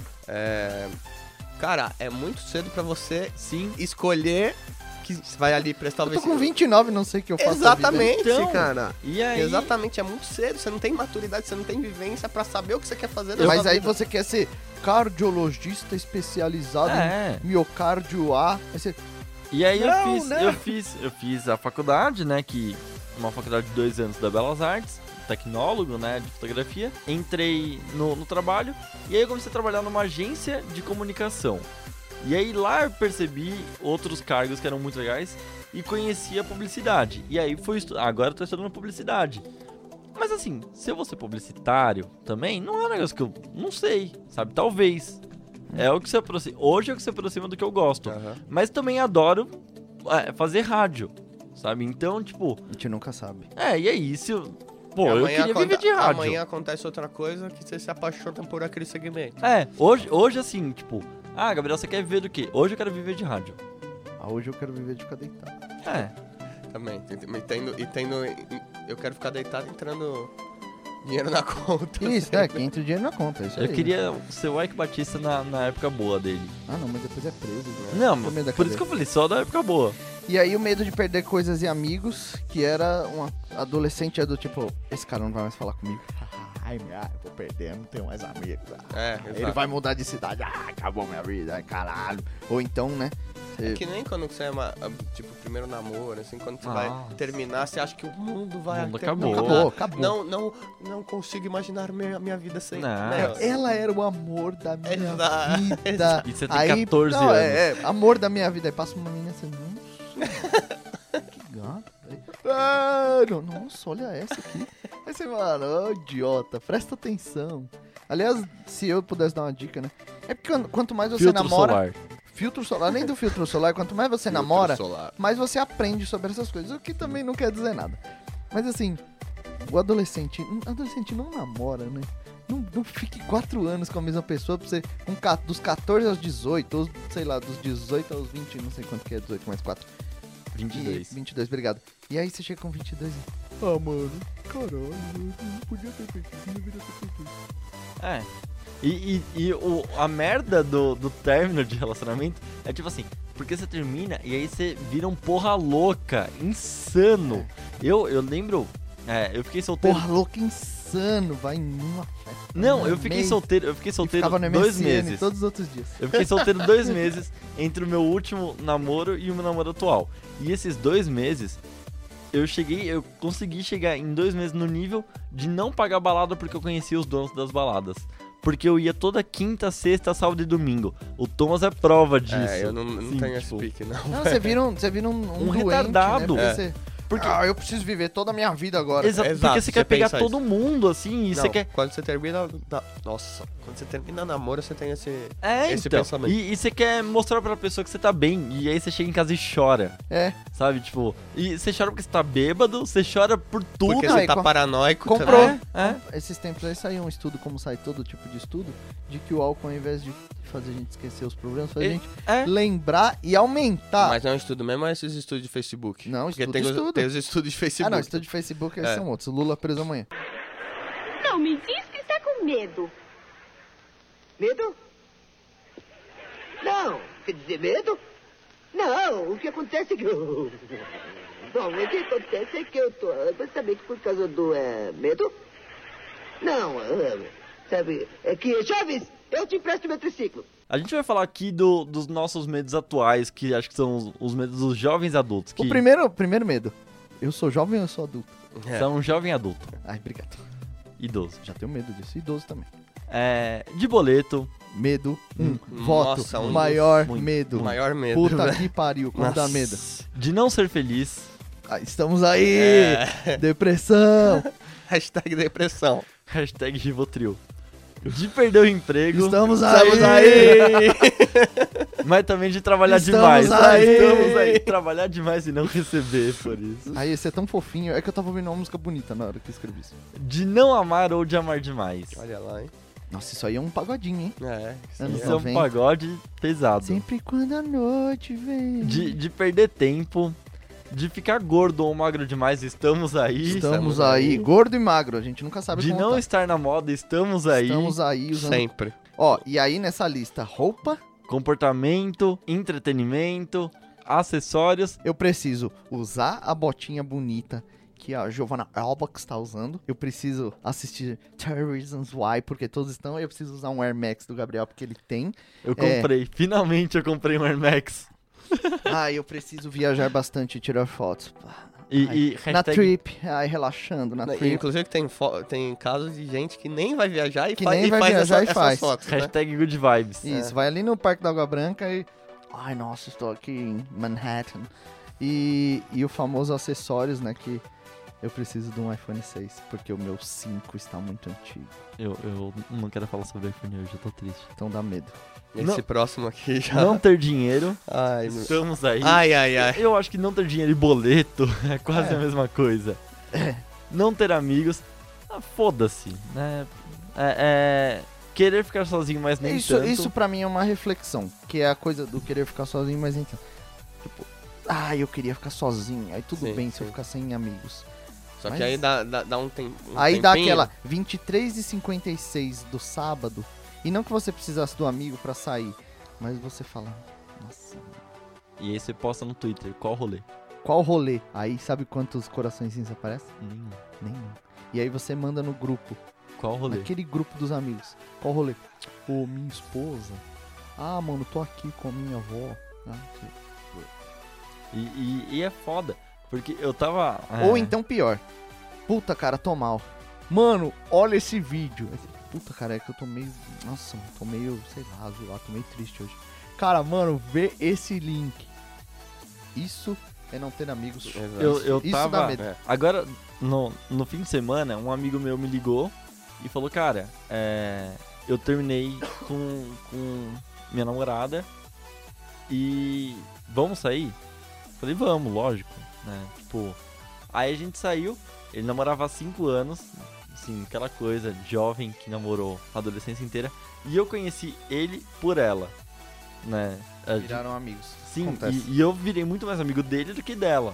Speaker 3: é... cara, é muito cedo pra você
Speaker 2: Sim.
Speaker 3: escolher que você vai ali prestar o
Speaker 4: Eu tô com
Speaker 3: vestibular.
Speaker 4: vinte e nove, não sei o que eu faço. da vida.
Speaker 3: Exatamente,
Speaker 2: Então,
Speaker 3: cara.
Speaker 2: E aí...
Speaker 3: Exatamente, é muito cedo, você não tem maturidade, você não tem vivência pra saber o que você quer fazer na
Speaker 4: Mas
Speaker 3: sua
Speaker 4: aí
Speaker 3: vida.
Speaker 4: você quer ser cardiologista especializado
Speaker 2: É.
Speaker 4: em miocárdio A. Aí você,
Speaker 2: E aí eu
Speaker 4: Não,
Speaker 2: fiz,
Speaker 4: né?
Speaker 2: eu fiz, eu fiz a faculdade, né, que uma faculdade de dois anos da Belas Artes, tecnólogo, né, de fotografia. Entrei no, no trabalho e aí eu comecei a trabalhar numa agência de comunicação. E aí lá eu percebi outros cargos que eram muito legais e conheci a publicidade. E aí fui estu... agora eu tô estudando publicidade. Mas assim, se eu vou ser publicitário também, não é um negócio que eu não sei, sabe? Talvez. É o que se aproxima. Hoje é o que se aproxima do que eu gosto.
Speaker 3: Aham.
Speaker 2: Mas também adoro é, fazer rádio, sabe? Então, tipo,
Speaker 4: a gente nunca sabe.
Speaker 2: é, e é isso. Pô,
Speaker 3: E
Speaker 2: eu
Speaker 3: amanhã
Speaker 2: queria viver
Speaker 3: aconte-
Speaker 2: de rádio.
Speaker 3: Amanhã acontece outra coisa que você se apaixona por aquele segmento.
Speaker 2: É, hoje, hoje assim, tipo, ah, Gabriel, você quer viver do quê? Hoje eu quero viver de rádio.
Speaker 4: Ah, hoje eu quero viver de ficar deitado.
Speaker 2: É,
Speaker 3: Também. E tendo, e tendo. Eu quero ficar deitado entrando dinheiro na conta.
Speaker 4: Isso, é,
Speaker 3: sempre.
Speaker 4: que entra o dinheiro na conta. Isso
Speaker 2: eu
Speaker 4: aí.
Speaker 2: queria ser o Ike Batista na, na época boa dele.
Speaker 4: Ah, não, mas depois é preso. Né?
Speaker 2: Não,
Speaker 4: Tô medo da
Speaker 2: por isso que eu falei, só da época boa.
Speaker 4: E aí o medo de perder coisas e amigos, que era um adolescente é do tipo, esse cara não vai mais falar comigo. Ai, minha, eu vou perder, eu não tenho mais amigos.
Speaker 3: É,
Speaker 4: Ele
Speaker 3: exato.
Speaker 4: vai mudar de cidade, ah, acabou minha vida, ai, caralho. Ou então, né?
Speaker 3: É
Speaker 4: você-
Speaker 3: que nem quando você é, uma, tipo, primeiro namoro, assim, quando você
Speaker 2: Nossa.
Speaker 3: vai terminar, você acha que o mundo vai
Speaker 2: O mundo
Speaker 3: terminar.
Speaker 2: acabou.
Speaker 4: Acabou, acabou.
Speaker 3: Não, não, não consigo imaginar minha, minha vida sem.
Speaker 2: Não.
Speaker 3: né?
Speaker 4: Ela era o amor da minha
Speaker 3: Exato,
Speaker 4: vida.
Speaker 2: E você tem
Speaker 4: Aí,
Speaker 2: catorze
Speaker 4: não,
Speaker 2: anos.
Speaker 4: É, é, amor da minha vida. Aí passa uma menina assim, nossa, que gato. Aí, ah, não, nossa, olha essa aqui. Aí você, mano, ô idiota, presta atenção. Aliás, se eu pudesse dar uma dica, né? É porque quando- quanto mais você
Speaker 2: Filtro
Speaker 4: namora...
Speaker 2: solar.
Speaker 4: Filtro solar, nem do filtro solar, quanto mais você
Speaker 3: Filtro
Speaker 4: namora,
Speaker 3: solar.
Speaker 4: mais você aprende sobre essas coisas, o que também não quer dizer nada. Mas assim, o adolescente, o adolescente não namora, né? Não, não fique quatro anos com a mesma pessoa pra você, um, ca- dos catorze aos dezoito, ou sei lá, dos dezoito aos vinte, não sei quanto que é, dezoito mais quatro.
Speaker 2: vinte e dois.
Speaker 4: vinte e dois, obrigado. E aí você chega com vinte e dois e... Ah, mano, caralho, eu não podia ter feito isso, não deveria ter feito isso.
Speaker 2: É. E, e, e o, a merda do, do término de relacionamento é tipo assim, porque você termina e aí você vira um porra louca, insano. Eu, eu lembro, é, eu fiquei solteiro.
Speaker 4: Porra, louco, insano, vai numa festa.
Speaker 2: Não,
Speaker 4: num
Speaker 2: eu fiquei
Speaker 4: mês,
Speaker 2: solteiro, eu fiquei
Speaker 4: e
Speaker 2: solteiro
Speaker 4: ficava no
Speaker 2: dois
Speaker 4: M S N
Speaker 2: meses.
Speaker 4: todos os outros dias.
Speaker 2: Eu fiquei solteiro dois meses entre o meu último namoro e o meu namoro atual. E esses dois meses, eu cheguei, eu consegui chegar em dois meses no nível de não pagar balada porque eu conhecia os donos das baladas. Porque eu ia toda quinta, sexta, sábado e domingo. O Thomas é prova disso.
Speaker 3: É, eu não, não
Speaker 2: Sim,
Speaker 3: tenho
Speaker 2: tipo,
Speaker 3: esse pique, não.
Speaker 4: Não, você vira um, você vira um, um,
Speaker 2: Um
Speaker 4: doente,
Speaker 2: retardado.
Speaker 4: Né?
Speaker 3: É.
Speaker 4: Porque você,
Speaker 2: Porque-
Speaker 4: ah, eu preciso viver toda a minha vida agora.
Speaker 2: Exato,
Speaker 3: Exato,
Speaker 2: porque você quer
Speaker 3: você
Speaker 2: pegar
Speaker 3: pensa
Speaker 2: todo mundo, assim, e
Speaker 3: Não,
Speaker 2: você quer...
Speaker 3: quando você termina... da- Nossa, quando você termina namoro, você tem esse...
Speaker 2: É,
Speaker 3: esse
Speaker 2: então.
Speaker 3: pensamento.
Speaker 2: E, e você quer mostrar pra pessoa que você tá bem. E aí você chega em casa e chora,
Speaker 4: É,
Speaker 2: sabe? Tipo, e você chora porque você tá bêbado, você chora por tudo.
Speaker 3: Porque
Speaker 4: Não,
Speaker 3: você
Speaker 4: e
Speaker 3: tá
Speaker 4: com-
Speaker 3: paranoico
Speaker 4: comprou.
Speaker 3: também.
Speaker 2: É, é.
Speaker 4: esses tempos aí saiu um estudo, como sai todo tipo de estudo, de que o álcool, ao invés de fazer a gente esquecer os problemas, faz a
Speaker 2: E-
Speaker 4: gente
Speaker 2: é.
Speaker 4: lembrar e aumentar.
Speaker 3: Mas não é um estudo mesmo, é esses estudos de Facebook.
Speaker 4: Não,
Speaker 3: Porque
Speaker 4: estudo,
Speaker 3: tem, os-
Speaker 4: estudo.
Speaker 3: tem os estudos de Facebook.
Speaker 4: Ah, não, estudo de Facebook, esses
Speaker 3: É.
Speaker 4: são outros. Lula preso amanhã.
Speaker 5: Não me diz que está com medo.
Speaker 6: Medo? Não, quer dizer medo? Não, o que acontece é que eu... Bom, o que acontece é que eu tô... Você sabe que por causa do é, medo? Não, é, sabe, é que, jovens, eu te empresto meu triciclo.
Speaker 2: A gente vai falar aqui do- dos nossos medos atuais, que acho que são os, os medos dos jovens adultos. Que
Speaker 4: O primeiro, primeiro medo. Eu sou jovem ou eu sou adulto?
Speaker 3: É.
Speaker 2: são um jovem adulto,
Speaker 4: Ai, obrigado.
Speaker 2: idoso.
Speaker 4: Já tenho medo disso. Idoso também.
Speaker 2: É, de boleto,
Speaker 4: Medo. Um.
Speaker 3: Hum,
Speaker 4: Voto.
Speaker 3: nossa, um
Speaker 4: maior
Speaker 2: muito.
Speaker 4: medo.
Speaker 3: O maior medo.
Speaker 4: Puta
Speaker 3: velho.
Speaker 4: que pariu. Como dá medo.
Speaker 2: de não ser feliz,
Speaker 4: Ah, estamos aí.
Speaker 3: É.
Speaker 4: Depressão.
Speaker 3: Hashtag depressão.
Speaker 2: hashtag Rivotril. de perder o emprego,
Speaker 4: Estamos aí!
Speaker 3: Estamos aí!
Speaker 2: mas também de trabalhar
Speaker 4: Estamos
Speaker 2: demais.
Speaker 4: aí!
Speaker 2: Estamos aí. Trabalhar demais e não receber por isso.
Speaker 4: Aí, esse é tão fofinho. É que eu tava ouvindo uma música bonita na hora que eu escrevi isso.
Speaker 2: De não amar ou de amar demais.
Speaker 3: Olha lá, hein?
Speaker 4: Nossa, isso aí é um pagodinho, hein?
Speaker 3: É, isso
Speaker 4: Anos
Speaker 3: aí
Speaker 2: Isso é um
Speaker 4: noventa.
Speaker 2: pagode pesado.
Speaker 4: Sempre quando a noite vem.
Speaker 2: De, de perder tempo, de ficar gordo ou magro demais, estamos aí.
Speaker 4: Estamos
Speaker 3: Estamos
Speaker 4: aí,
Speaker 3: aí.
Speaker 4: gordo e magro. A gente nunca sabe
Speaker 2: De
Speaker 4: como
Speaker 2: não
Speaker 4: tá.
Speaker 2: estar na moda, estamos aí.
Speaker 4: Estamos aí usando...
Speaker 3: Sempre.
Speaker 4: Ó, e aí nessa lista, roupa,
Speaker 2: Comportamento, entretenimento, acessórios.
Speaker 4: eu preciso usar a botinha bonita que a Giovanna Elbach está usando. Eu preciso assistir thirty Reasons Why, porque todos estão. Eu preciso usar um Air Max do Gabriel, porque ele tem.
Speaker 2: Eu
Speaker 4: É.
Speaker 2: comprei, finalmente eu comprei um Air Max.
Speaker 4: Ah, eu preciso viajar bastante e tirar fotos.
Speaker 2: E,
Speaker 4: Ai,
Speaker 2: e
Speaker 4: Na
Speaker 2: hashtag-
Speaker 4: trip, ai, relaxando na
Speaker 3: Na-
Speaker 4: trip.
Speaker 3: Inclusive tem, fo- tem casos de gente que nem vai viajar e,
Speaker 4: Que
Speaker 3: fa-
Speaker 4: nem
Speaker 3: e
Speaker 4: vai
Speaker 3: faz
Speaker 4: viajar
Speaker 3: essa-
Speaker 4: e
Speaker 3: essas
Speaker 4: faz.
Speaker 3: fotos, né?
Speaker 2: hashtag good vibes.
Speaker 4: Isso, vai ali no Parque da Água Branca e... Ai, nossa, estou aqui em Manhattan. E, e o famoso acessórios, né, que eu preciso de um iPhone seis, porque o meu cinco está muito antigo,
Speaker 2: Eu, eu não quero falar sobre iPhone hoje, eu tô triste.
Speaker 4: então dá medo.
Speaker 3: Esse
Speaker 2: Não.
Speaker 3: próximo aqui já...
Speaker 2: Não ter dinheiro,
Speaker 3: Ai, meu...
Speaker 2: estamos aí.
Speaker 3: ai, ai, ai.
Speaker 2: Eu acho que não ter dinheiro e boleto é quase
Speaker 4: É.
Speaker 2: a mesma coisa. Não ter amigos, ah, foda-se, né? É, é, querer ficar sozinho, mas nem
Speaker 4: Isso,
Speaker 2: tanto.
Speaker 4: isso pra mim é uma reflexão, que é a coisa do querer ficar sozinho, mas então... Tipo, ah, eu queria ficar sozinho, aí tudo
Speaker 3: Sim,
Speaker 4: bem se eu
Speaker 3: sim.
Speaker 4: ficar sem amigos.
Speaker 3: Só
Speaker 4: Mas-
Speaker 3: que aí dá, dá, dá um, tem, um
Speaker 4: Aí dá
Speaker 3: tempinho.
Speaker 4: aquela vinte e três e cinquenta e seis do sábado. E não que você precisasse do amigo pra sair. Mas você fala, nossa,
Speaker 2: E aí você posta no Twitter, qual rolê?
Speaker 4: qual rolê? Aí sabe quantos coraçõezinhos aparecem?
Speaker 2: Nenhum.
Speaker 4: Nenhum. E aí você manda no grupo,
Speaker 2: Qual rolê?
Speaker 4: naquele grupo dos amigos. Qual rolê? Ô, minha esposa. Ah, mano, tô aqui com a minha avó. Ah, que-
Speaker 2: E, e, e é foda, porque eu tava... é,
Speaker 4: Ou então pior. Puta, cara, tô mal. Mano, olha esse vídeo. Puta, cara, é que eu tô meio... Nossa, mano, tô meio, sei lá, zoado, tô meio triste hoje. Cara, mano, vê esse link. Isso é não ter amigos.
Speaker 3: Exato.
Speaker 2: Eu, eu
Speaker 4: Isso
Speaker 2: tava...
Speaker 4: dá medo.
Speaker 3: É.
Speaker 2: Agora, no, no fim de semana, um amigo meu me ligou e falou, cara, é, eu terminei com, com minha namorada e vamos sair? Falei, vamos, lógico, né? Tipo, aí a gente saiu, ele namorava há cinco anos, assim, aquela coisa, jovem que namorou a adolescência inteira, e eu conheci ele por ela, né? A gente-
Speaker 4: Viraram amigos.
Speaker 2: Sim,
Speaker 4: Acontece.
Speaker 2: e, e eu virei muito mais amigo dele do que dela.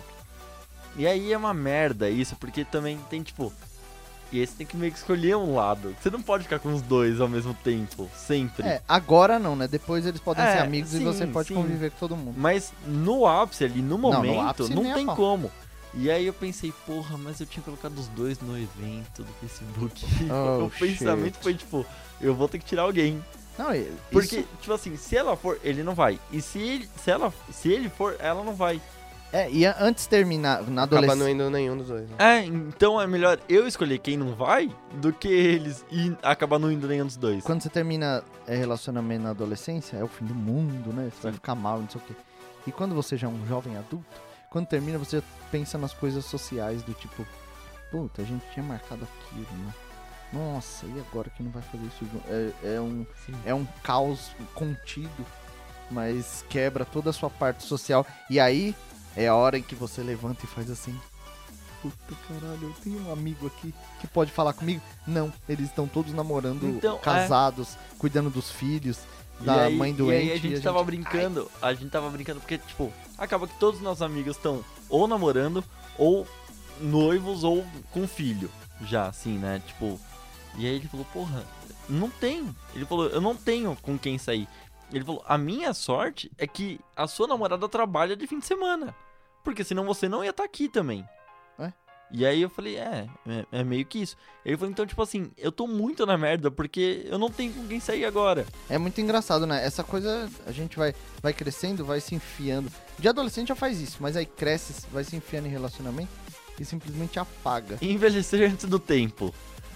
Speaker 2: E aí é uma merda isso, porque também tem, tipo... E aí você tem que meio que escolher um lado. Você não pode ficar com os dois ao mesmo tempo, sempre.
Speaker 4: É, agora não, né? Depois eles podem
Speaker 2: É,
Speaker 4: ser amigos e
Speaker 2: sim,
Speaker 4: você pode
Speaker 2: sim.
Speaker 4: conviver com todo mundo.
Speaker 2: Mas no ápice ali, no
Speaker 4: Não, no
Speaker 2: momento, não,
Speaker 4: ápice nem a
Speaker 2: tem
Speaker 4: pau.
Speaker 2: como. E aí eu pensei, porra, mas eu tinha colocado os dois no evento do Facebook.
Speaker 4: Oh,
Speaker 2: o pensamento
Speaker 4: shit.
Speaker 2: foi, tipo, eu vou ter que tirar alguém.
Speaker 4: Não, e-
Speaker 2: Porque,
Speaker 4: isso-
Speaker 2: tipo assim, se ela for, ele não vai. E se ele, se ela, se ele for, ela não vai.
Speaker 4: É, e a- antes de terminar, na
Speaker 3: Acaba não
Speaker 4: adolescência...
Speaker 3: indo nenhum dos dois. Né?
Speaker 2: É, então é melhor eu escolher quem não vai do que eles e acabar não indo nenhum dos dois.
Speaker 4: Quando você termina é, relacionamento na adolescência, é o fim do mundo, né? Você vai
Speaker 2: Sim.
Speaker 4: ficar mal, não sei o quê. E quando você já é um jovem adulto, quando termina, você já pensa nas coisas sociais do tipo, puta, a gente tinha marcado aquilo, né? Nossa, e agora que não vai fazer isso? É, é, um,
Speaker 2: Sim.
Speaker 4: é um caos contido, mas quebra toda a sua parte social. E aí é a hora em que você levanta e faz assim. Puta caralho, eu tenho um amigo aqui que pode falar comigo. Não, eles estão todos namorando,
Speaker 2: Então, é.
Speaker 4: casados, cuidando dos filhos,
Speaker 2: E
Speaker 4: da
Speaker 2: aí,
Speaker 4: mãe
Speaker 2: e
Speaker 4: doente.
Speaker 2: aí a gente
Speaker 4: e
Speaker 2: tava brincando, a gente tava brincando porque, tipo, acaba que todos os nossos amigos estão ou namorando, ou noivos, ou com filho, já, assim, né, tipo... E aí ele falou, porra, não tem. Ele falou, eu não tenho com quem sair. Ele falou, a minha sorte é que a sua namorada trabalha de fim de semana, porque senão você não ia estar aqui também.
Speaker 4: É?
Speaker 2: E aí eu falei, é, é, é meio que isso. Ele falou, então, tipo assim, eu tô muito na merda, porque eu não tenho com quem sair agora.
Speaker 4: É muito engraçado, né? Essa coisa, a gente vai, vai crescendo, vai se enfiando. De adolescente já faz isso, mas aí cresce, vai se enfiando em relacionamento e simplesmente apaga.
Speaker 2: Envelhecer antes do tempo.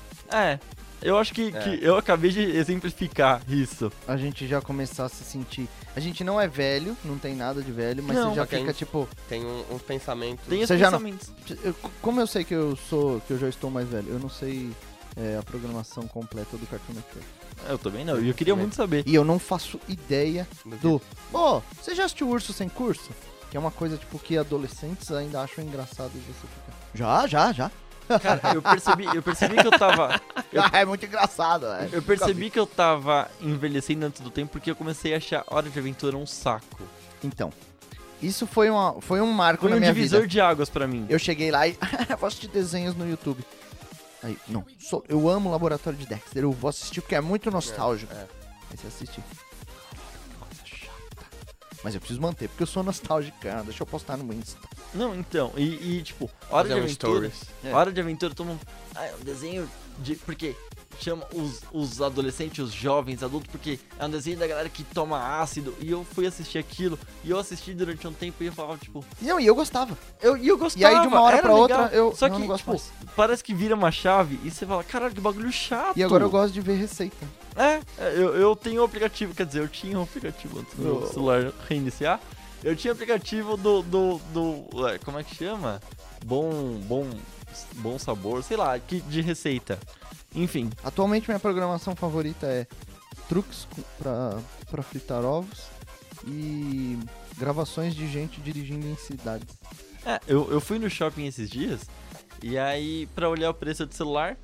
Speaker 2: É, eu acho que,
Speaker 3: É.
Speaker 2: que eu acabei de exemplificar isso.
Speaker 4: A gente já começar a se sentir... A gente não é velho, não tem nada de velho, mas
Speaker 2: Não,
Speaker 4: você já
Speaker 3: só que a
Speaker 4: fica
Speaker 3: gente-
Speaker 4: tipo...
Speaker 3: Tem um, um pensamento.
Speaker 2: Tem os
Speaker 4: Você já não-
Speaker 2: pensamentos.
Speaker 4: eu- como eu sei que eu sou, que eu já estou mais velho? Eu não sei é, a programação completa do Cartoon Network.
Speaker 2: Eu também não, e eu queria muito saber.
Speaker 4: E eu não faço ideia
Speaker 3: Do
Speaker 4: do... Pô, você já assistiu Urso Sem Curso? Que é uma coisa, tipo, que adolescentes ainda acham engraçado e você fica... Já, já, já.
Speaker 2: Cara, eu percebi, eu percebi que eu tava... Eu,
Speaker 4: É muito engraçado, é.
Speaker 2: eu percebi que eu tava envelhecendo antes do tempo porque eu comecei a achar Hora de Aventura um saco.
Speaker 4: Então, isso foi, uma, foi um marco
Speaker 2: Foi
Speaker 4: na
Speaker 2: um
Speaker 4: minha
Speaker 2: divisor
Speaker 4: vida.
Speaker 2: de águas pra mim.
Speaker 4: Eu cheguei lá e vou assistir desenhos no YouTube. Aí, não, sou- eu amo o Laboratório de Dexter, eu vou assistir porque é muito nostálgico.
Speaker 3: É, é.
Speaker 4: Aí você assiste. Coisa chata. Mas eu preciso manter, porque eu sou nostálgico, cara. Deixa eu postar no Insta.
Speaker 2: Não, então, e, e, tipo, Hora de
Speaker 3: Fazer um
Speaker 2: Aventura.
Speaker 3: stories.
Speaker 4: É.
Speaker 2: Hora de Aventura, todo mundo. Ah, é um desenho de. Porque chama os, os adolescentes, os jovens, adultos, porque é um desenho da galera que toma ácido. E eu fui assistir aquilo, e eu assisti durante um tempo e eu falava, tipo.
Speaker 4: Não, e eu gostava.
Speaker 2: Eu, e eu gostava.
Speaker 4: E aí, de uma hora
Speaker 2: era
Speaker 4: pra
Speaker 2: legal,
Speaker 4: outra, eu
Speaker 2: Só
Speaker 4: não,
Speaker 2: que,
Speaker 4: não gosto
Speaker 2: tipo,
Speaker 4: mais.
Speaker 2: parece que vira uma chave e você fala, caralho, que bagulho chato.
Speaker 4: E agora eu gosto de ver receita.
Speaker 2: É, eu, eu tenho um aplicativo, quer dizer, eu tinha um aplicativo antes do meu
Speaker 4: Oh.
Speaker 2: celular reiniciar. Eu tinha aplicativo do, do, do ué, como é que chama? Bom, bom, bom sabor, sei lá, que, de receita. Enfim,
Speaker 4: Atualmente minha programação favorita é truques com- pra, pra fritar ovos e gravações de gente dirigindo em cidades.
Speaker 2: é, eu, eu fui no shopping esses dias e aí, pra olhar o preço do celular,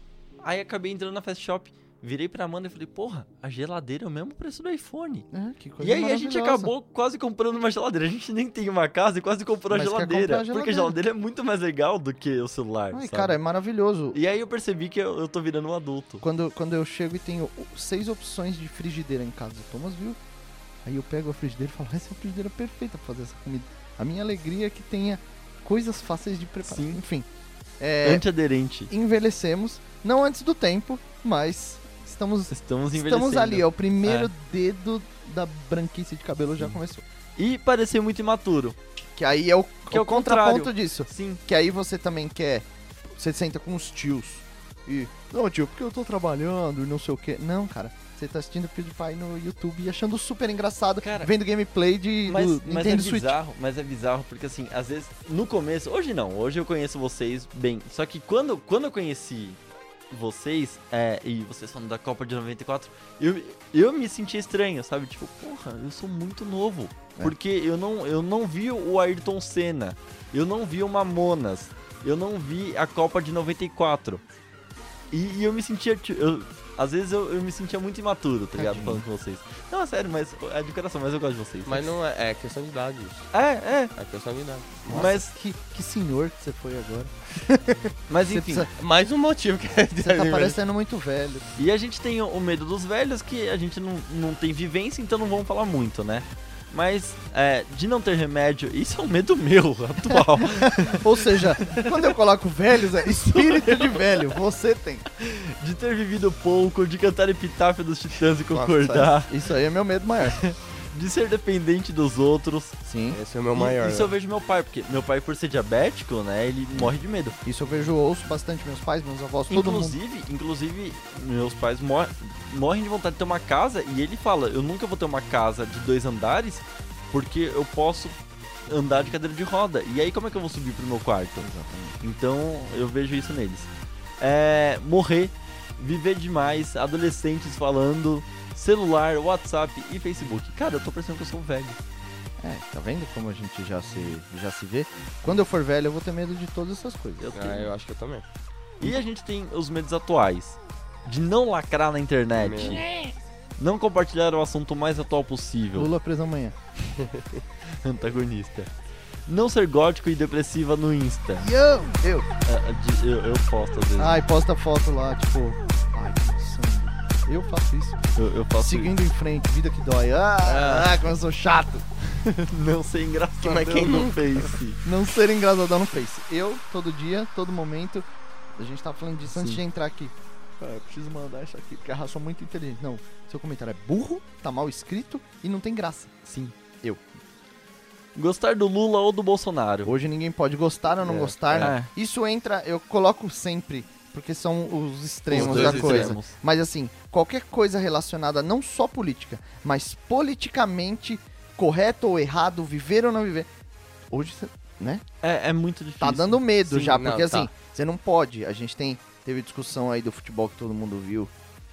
Speaker 2: aí acabei entrando na Fast Shop, virei pra Amanda e falei, porra, a geladeira é o mesmo preço do iPhone.
Speaker 4: É, que coisa
Speaker 2: E aí a gente
Speaker 4: maravilhosa.
Speaker 2: acabou quase comprando uma geladeira. A gente nem tem uma casa e quase comprou a
Speaker 4: Mas quer
Speaker 2: geladeira,
Speaker 4: comprar a
Speaker 2: porque a
Speaker 4: geladeira.
Speaker 2: geladeira é muito mais legal do que o celular,
Speaker 4: Ai,
Speaker 2: sabe?
Speaker 4: cara, é maravilhoso.
Speaker 2: E aí eu percebi que eu, eu tô virando um adulto.
Speaker 4: Quando, quando eu chego e tenho seis opções de frigideira em casa, o Thomas viu? Aí eu pego a frigideira e falo, essa é a frigideira perfeita pra fazer essa comida. A minha alegria é que tenha coisas fáceis de preparar.
Speaker 2: Sim.
Speaker 4: Enfim, é,
Speaker 2: Antiaderente.
Speaker 4: envelhecemos, não antes do tempo, mas estamos,
Speaker 2: Estamos envelhecendo.
Speaker 4: estamos ali, ó, o primeiro
Speaker 2: É.
Speaker 4: dedo da branquice de cabelo já
Speaker 2: Sim.
Speaker 4: começou.
Speaker 2: E parecer muito imaturo.
Speaker 4: Que aí é o,
Speaker 2: Que é o
Speaker 4: contraponto
Speaker 2: contrário.
Speaker 4: disso.
Speaker 2: Sim.
Speaker 4: Que aí você também quer. Você senta com os tios. E. Não, tio, porque eu tô trabalhando e não sei o que. Não, cara. Você tá assistindo PewDiePie no YouTube e achando super engraçado.
Speaker 2: Cara,
Speaker 4: vendo gameplay de,
Speaker 2: Mas,
Speaker 4: do
Speaker 2: mas é
Speaker 4: Nintendo Switch.
Speaker 2: bizarro, mas é bizarro porque assim, às vezes, no começo, hoje não, hoje eu conheço vocês bem. Só que quando, quando eu conheci vocês, é, e vocês falando da Copa de noventa e quatro, eu, eu me sentia estranho, sabe? Tipo, porra, eu sou muito novo.
Speaker 4: É.
Speaker 2: Porque eu não, eu não vi o Ayrton Senna, eu não vi o Mamonas, eu não vi a Copa de noventa e quatro. E, e eu me sentia. ti- Eu, às vezes eu, eu me sentia muito imaturo, tá ligado?
Speaker 4: Tadinho.
Speaker 2: Falando com vocês. Não, é sério, mas é de coração, mas eu gosto de vocês.
Speaker 3: Mas não é, é questão de idade isso.
Speaker 2: É, é.
Speaker 3: É questão de idade.
Speaker 4: Nossa,
Speaker 2: Mas-
Speaker 4: que, que senhor que você foi agora.
Speaker 2: Mas
Speaker 4: Você
Speaker 2: enfim.
Speaker 4: precisa-
Speaker 3: Mais um motivo que é
Speaker 4: Você tá parecendo muito velho.
Speaker 2: E a gente tem o, o medo dos velhos, que a gente não, não tem vivência, então não vamos falar muito, né? Mas é, de não ter remédio, isso é um medo meu atual.
Speaker 4: Ou seja, quando eu coloco velhos, é espírito de velho. Você tem.
Speaker 2: De ter vivido pouco, de cantar epitáfio dos Titãs e concordar,
Speaker 4: Nossa, isso aí é meu medo maior.
Speaker 2: de ser dependente dos outros.
Speaker 4: Sim.
Speaker 3: Esse é o meu
Speaker 2: E-
Speaker 3: maior.
Speaker 2: Isso eu
Speaker 3: né?
Speaker 2: vejo meu pai, porque meu pai, por ser diabético, né, ele morre de medo.
Speaker 4: Isso eu vejo, ouço bastante meus pais, meus avós, todo mundo.
Speaker 2: Inclusive, inclusive, meus pais mor morrem de vontade de ter uma casa e ele fala, eu nunca vou ter uma casa de dois andares porque eu posso andar de cadeira de roda. E aí como é que eu vou subir pro meu quarto? Então eu vejo isso neles. É, morrer, viver demais, adolescentes falando, celular, WhatsApp e Facebook. Cara, eu tô pensando que eu sou velho.
Speaker 4: É, tá vendo como a gente já se, já se vê? Quando eu for velho, eu vou ter medo de todas essas coisas.
Speaker 2: Eu tenho.
Speaker 3: Ah, eu acho que eu também.
Speaker 2: E a gente tem os medos atuais. De não lacrar na internet. Não compartilhar o assunto mais atual possível.
Speaker 4: Lula preso amanhã.
Speaker 2: Antagonista. Não ser gótico e depressiva no Insta.
Speaker 4: E eu? Eu.
Speaker 2: É, de- eu, eu posto às vezes.
Speaker 4: Ai, posta foto lá, tipo... Ai, que sangue. Eu faço isso.
Speaker 2: Eu, eu faço
Speaker 4: Seguindo em frente, vida que dói. Ah, ah, como eu sou chato.
Speaker 2: isso. Não ser engraçado
Speaker 3: Mas quem
Speaker 2: no
Speaker 3: nunca?
Speaker 2: Face.
Speaker 4: Não ser engraçadão no Face. Eu, todo dia, todo momento... A gente tava falando disso antes
Speaker 2: Sim.
Speaker 4: de entrar aqui. Cara, eu preciso mandar isso aqui, porque a raça é muito inteligente. Não, seu comentário é burro, tá mal escrito e não tem graça.
Speaker 2: Sim.
Speaker 4: Eu.
Speaker 2: Gostar do Lula ou do Bolsonaro.
Speaker 4: Hoje ninguém pode gostar ou não
Speaker 3: É,
Speaker 4: gostar.
Speaker 2: é.
Speaker 4: Isso entra, eu coloco sempre, porque são os extremos
Speaker 2: Os dois
Speaker 4: da coisa.
Speaker 2: extremos.
Speaker 4: Mas assim, qualquer coisa relacionada não só política, mas politicamente correto ou errado, viver ou não viver. Hoje, cê- né?
Speaker 2: É, é muito difícil.
Speaker 4: Tá dando medo
Speaker 3: Sim,
Speaker 4: já,
Speaker 3: não,
Speaker 4: porque
Speaker 3: tá.
Speaker 4: assim, você não pode. A gente tem teve discussão aí do futebol que todo mundo viu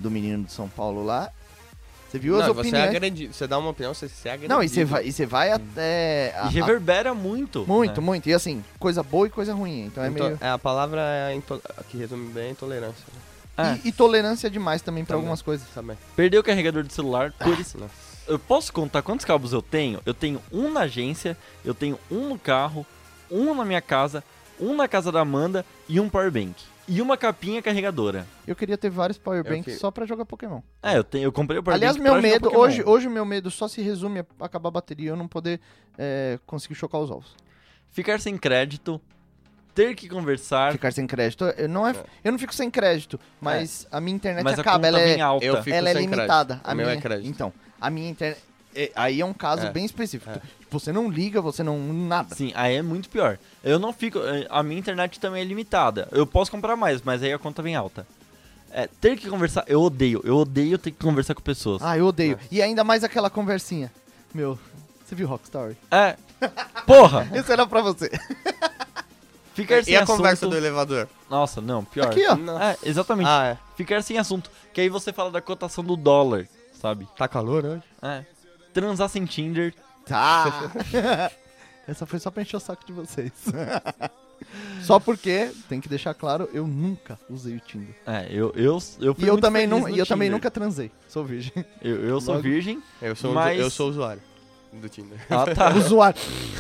Speaker 4: do menino de São Paulo lá. Você viu as
Speaker 3: Não, você é
Speaker 4: opiniões?
Speaker 3: agredido. Você dá uma opinião, você se agredido.
Speaker 4: Não, e você vai, e você vai até... a-
Speaker 2: E reverbera muito.
Speaker 4: a- muito,
Speaker 2: né?
Speaker 4: muito. E assim, coisa boa e coisa ruim. Então é
Speaker 3: Into-
Speaker 4: meio...
Speaker 3: é, a palavra é a into... que resume bem a intolerância. Né?
Speaker 2: É,
Speaker 4: E, e tolerância demais também pra
Speaker 3: Também.
Speaker 4: algumas coisas.
Speaker 3: Também.
Speaker 2: perdeu o carregador de celular, cores.
Speaker 3: Nossa.
Speaker 2: Eu posso contar quantos cabos eu tenho? Eu tenho um na agência, eu tenho um no carro, um na minha casa, um na casa da Amanda e um powerbank. E uma capinha carregadora.
Speaker 4: Eu queria ter vários powerbanks
Speaker 3: que-
Speaker 4: só pra jogar Pokémon.
Speaker 2: É, eu, tenho, eu comprei o powerbank
Speaker 4: Aliás, meu
Speaker 2: pra jogar
Speaker 4: medo,
Speaker 2: Pokémon.
Speaker 4: hoje, hoje o meu medo só se resume a acabar a bateria e eu não poder é, conseguir chocar os ovos.
Speaker 2: Ficar sem crédito, ter que conversar,
Speaker 4: Ficar sem crédito, eu não, é, eu não fico sem crédito, mas a minha internet
Speaker 2: mas a
Speaker 4: acaba,
Speaker 2: conta
Speaker 4: ela é,
Speaker 2: vem alta.
Speaker 3: Eu fico
Speaker 4: ela é
Speaker 3: sem
Speaker 4: limitada.
Speaker 3: crédito.
Speaker 4: A
Speaker 3: O meu
Speaker 4: minha,
Speaker 3: é crédito.
Speaker 4: Então, a minha internet... é, aí é um caso
Speaker 3: É.
Speaker 4: bem específico.
Speaker 3: É.
Speaker 4: Você não liga, você não... nada.
Speaker 2: Sim, aí é muito pior. Eu não fico... A minha internet também é limitada. Eu posso comprar mais, mas aí a conta vem alta. É, ter que conversar, eu odeio. Eu odeio ter que conversar com pessoas.
Speaker 4: Ah, eu odeio. E ainda mais aquela conversinha. Meu, você viu Rock Story?
Speaker 2: É. Porra!
Speaker 4: Esse era pra você.
Speaker 2: Ficar sem
Speaker 3: E a
Speaker 2: assunto...
Speaker 3: conversa do elevador?
Speaker 2: Nossa, não, pior.
Speaker 4: Aqui, ó.
Speaker 3: Nossa.
Speaker 2: É, exatamente.
Speaker 3: Ah, é.
Speaker 2: Ficar sem assunto. Que aí você fala da cotação do dólar, sabe?
Speaker 3: Tá calor hoje?
Speaker 2: É. Transar sem Tinder.
Speaker 4: Tá. Essa foi só pra encher o saco de vocês. Só porque, tem que deixar claro, eu nunca usei o Tinder.
Speaker 2: É, eu, eu, eu fui
Speaker 4: E eu
Speaker 2: muito
Speaker 4: também,
Speaker 2: feliz
Speaker 4: não,
Speaker 2: no
Speaker 4: e eu também
Speaker 2: Tinder.
Speaker 4: nunca transei. Sou virgem.
Speaker 2: Eu, eu sou
Speaker 4: Logo-
Speaker 2: virgem.
Speaker 3: Eu sou,
Speaker 2: Mas-
Speaker 3: eu sou usuário do Tinder.
Speaker 2: Ah, tá.
Speaker 4: Usuário.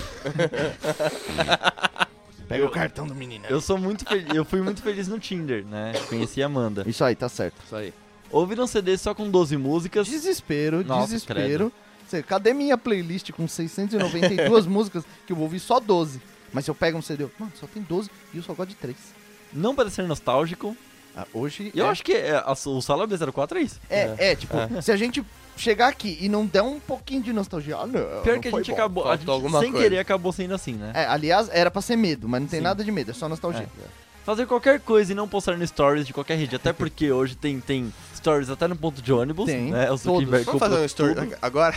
Speaker 4: Pega o cartão do menino.
Speaker 2: Eu sou muito feliz. Eu fui muito feliz no Tinder, né? Conheci a Amanda.
Speaker 4: Isso aí, tá certo.
Speaker 3: Isso aí.
Speaker 2: Ouvir um C D só com doze músicas.
Speaker 4: Desespero,
Speaker 2: Nossa,
Speaker 4: desespero. Você, cadê minha playlist com seiscentas e noventa e duas músicas que eu vou ouvir só doze? Mas se eu pego um C D, eu, mano, só tem doze e eu só gosto de três.
Speaker 2: Não para ser nostálgico.
Speaker 4: Ah, hoje
Speaker 2: E eu
Speaker 4: é,
Speaker 2: acho que é, a- o Sala B zero quatro é isso.
Speaker 4: é, é, tipo, se a gente chegar aqui e não der um pouquinho de nostalgia, ah, não,
Speaker 2: Pior
Speaker 4: não
Speaker 2: que a
Speaker 4: foi
Speaker 2: gente
Speaker 4: bom.
Speaker 2: acabou. A
Speaker 3: faltou
Speaker 2: gente,
Speaker 3: alguma
Speaker 2: sem
Speaker 3: coisa.
Speaker 2: querer acabou sendo assim, né?
Speaker 4: É, aliás, era pra ser medo, mas não tem
Speaker 2: Sim.
Speaker 4: nada de medo, é só nostalgia.
Speaker 2: Fazer qualquer coisa e não postar no stories de qualquer rede. Até porque hoje tem, tem stories até no ponto de ônibus.
Speaker 4: Tem,
Speaker 2: Né? O
Speaker 4: todos.
Speaker 2: Zuckerberg
Speaker 3: Vamos
Speaker 2: comprou
Speaker 3: fazer um story
Speaker 2: tudo.
Speaker 3: agora?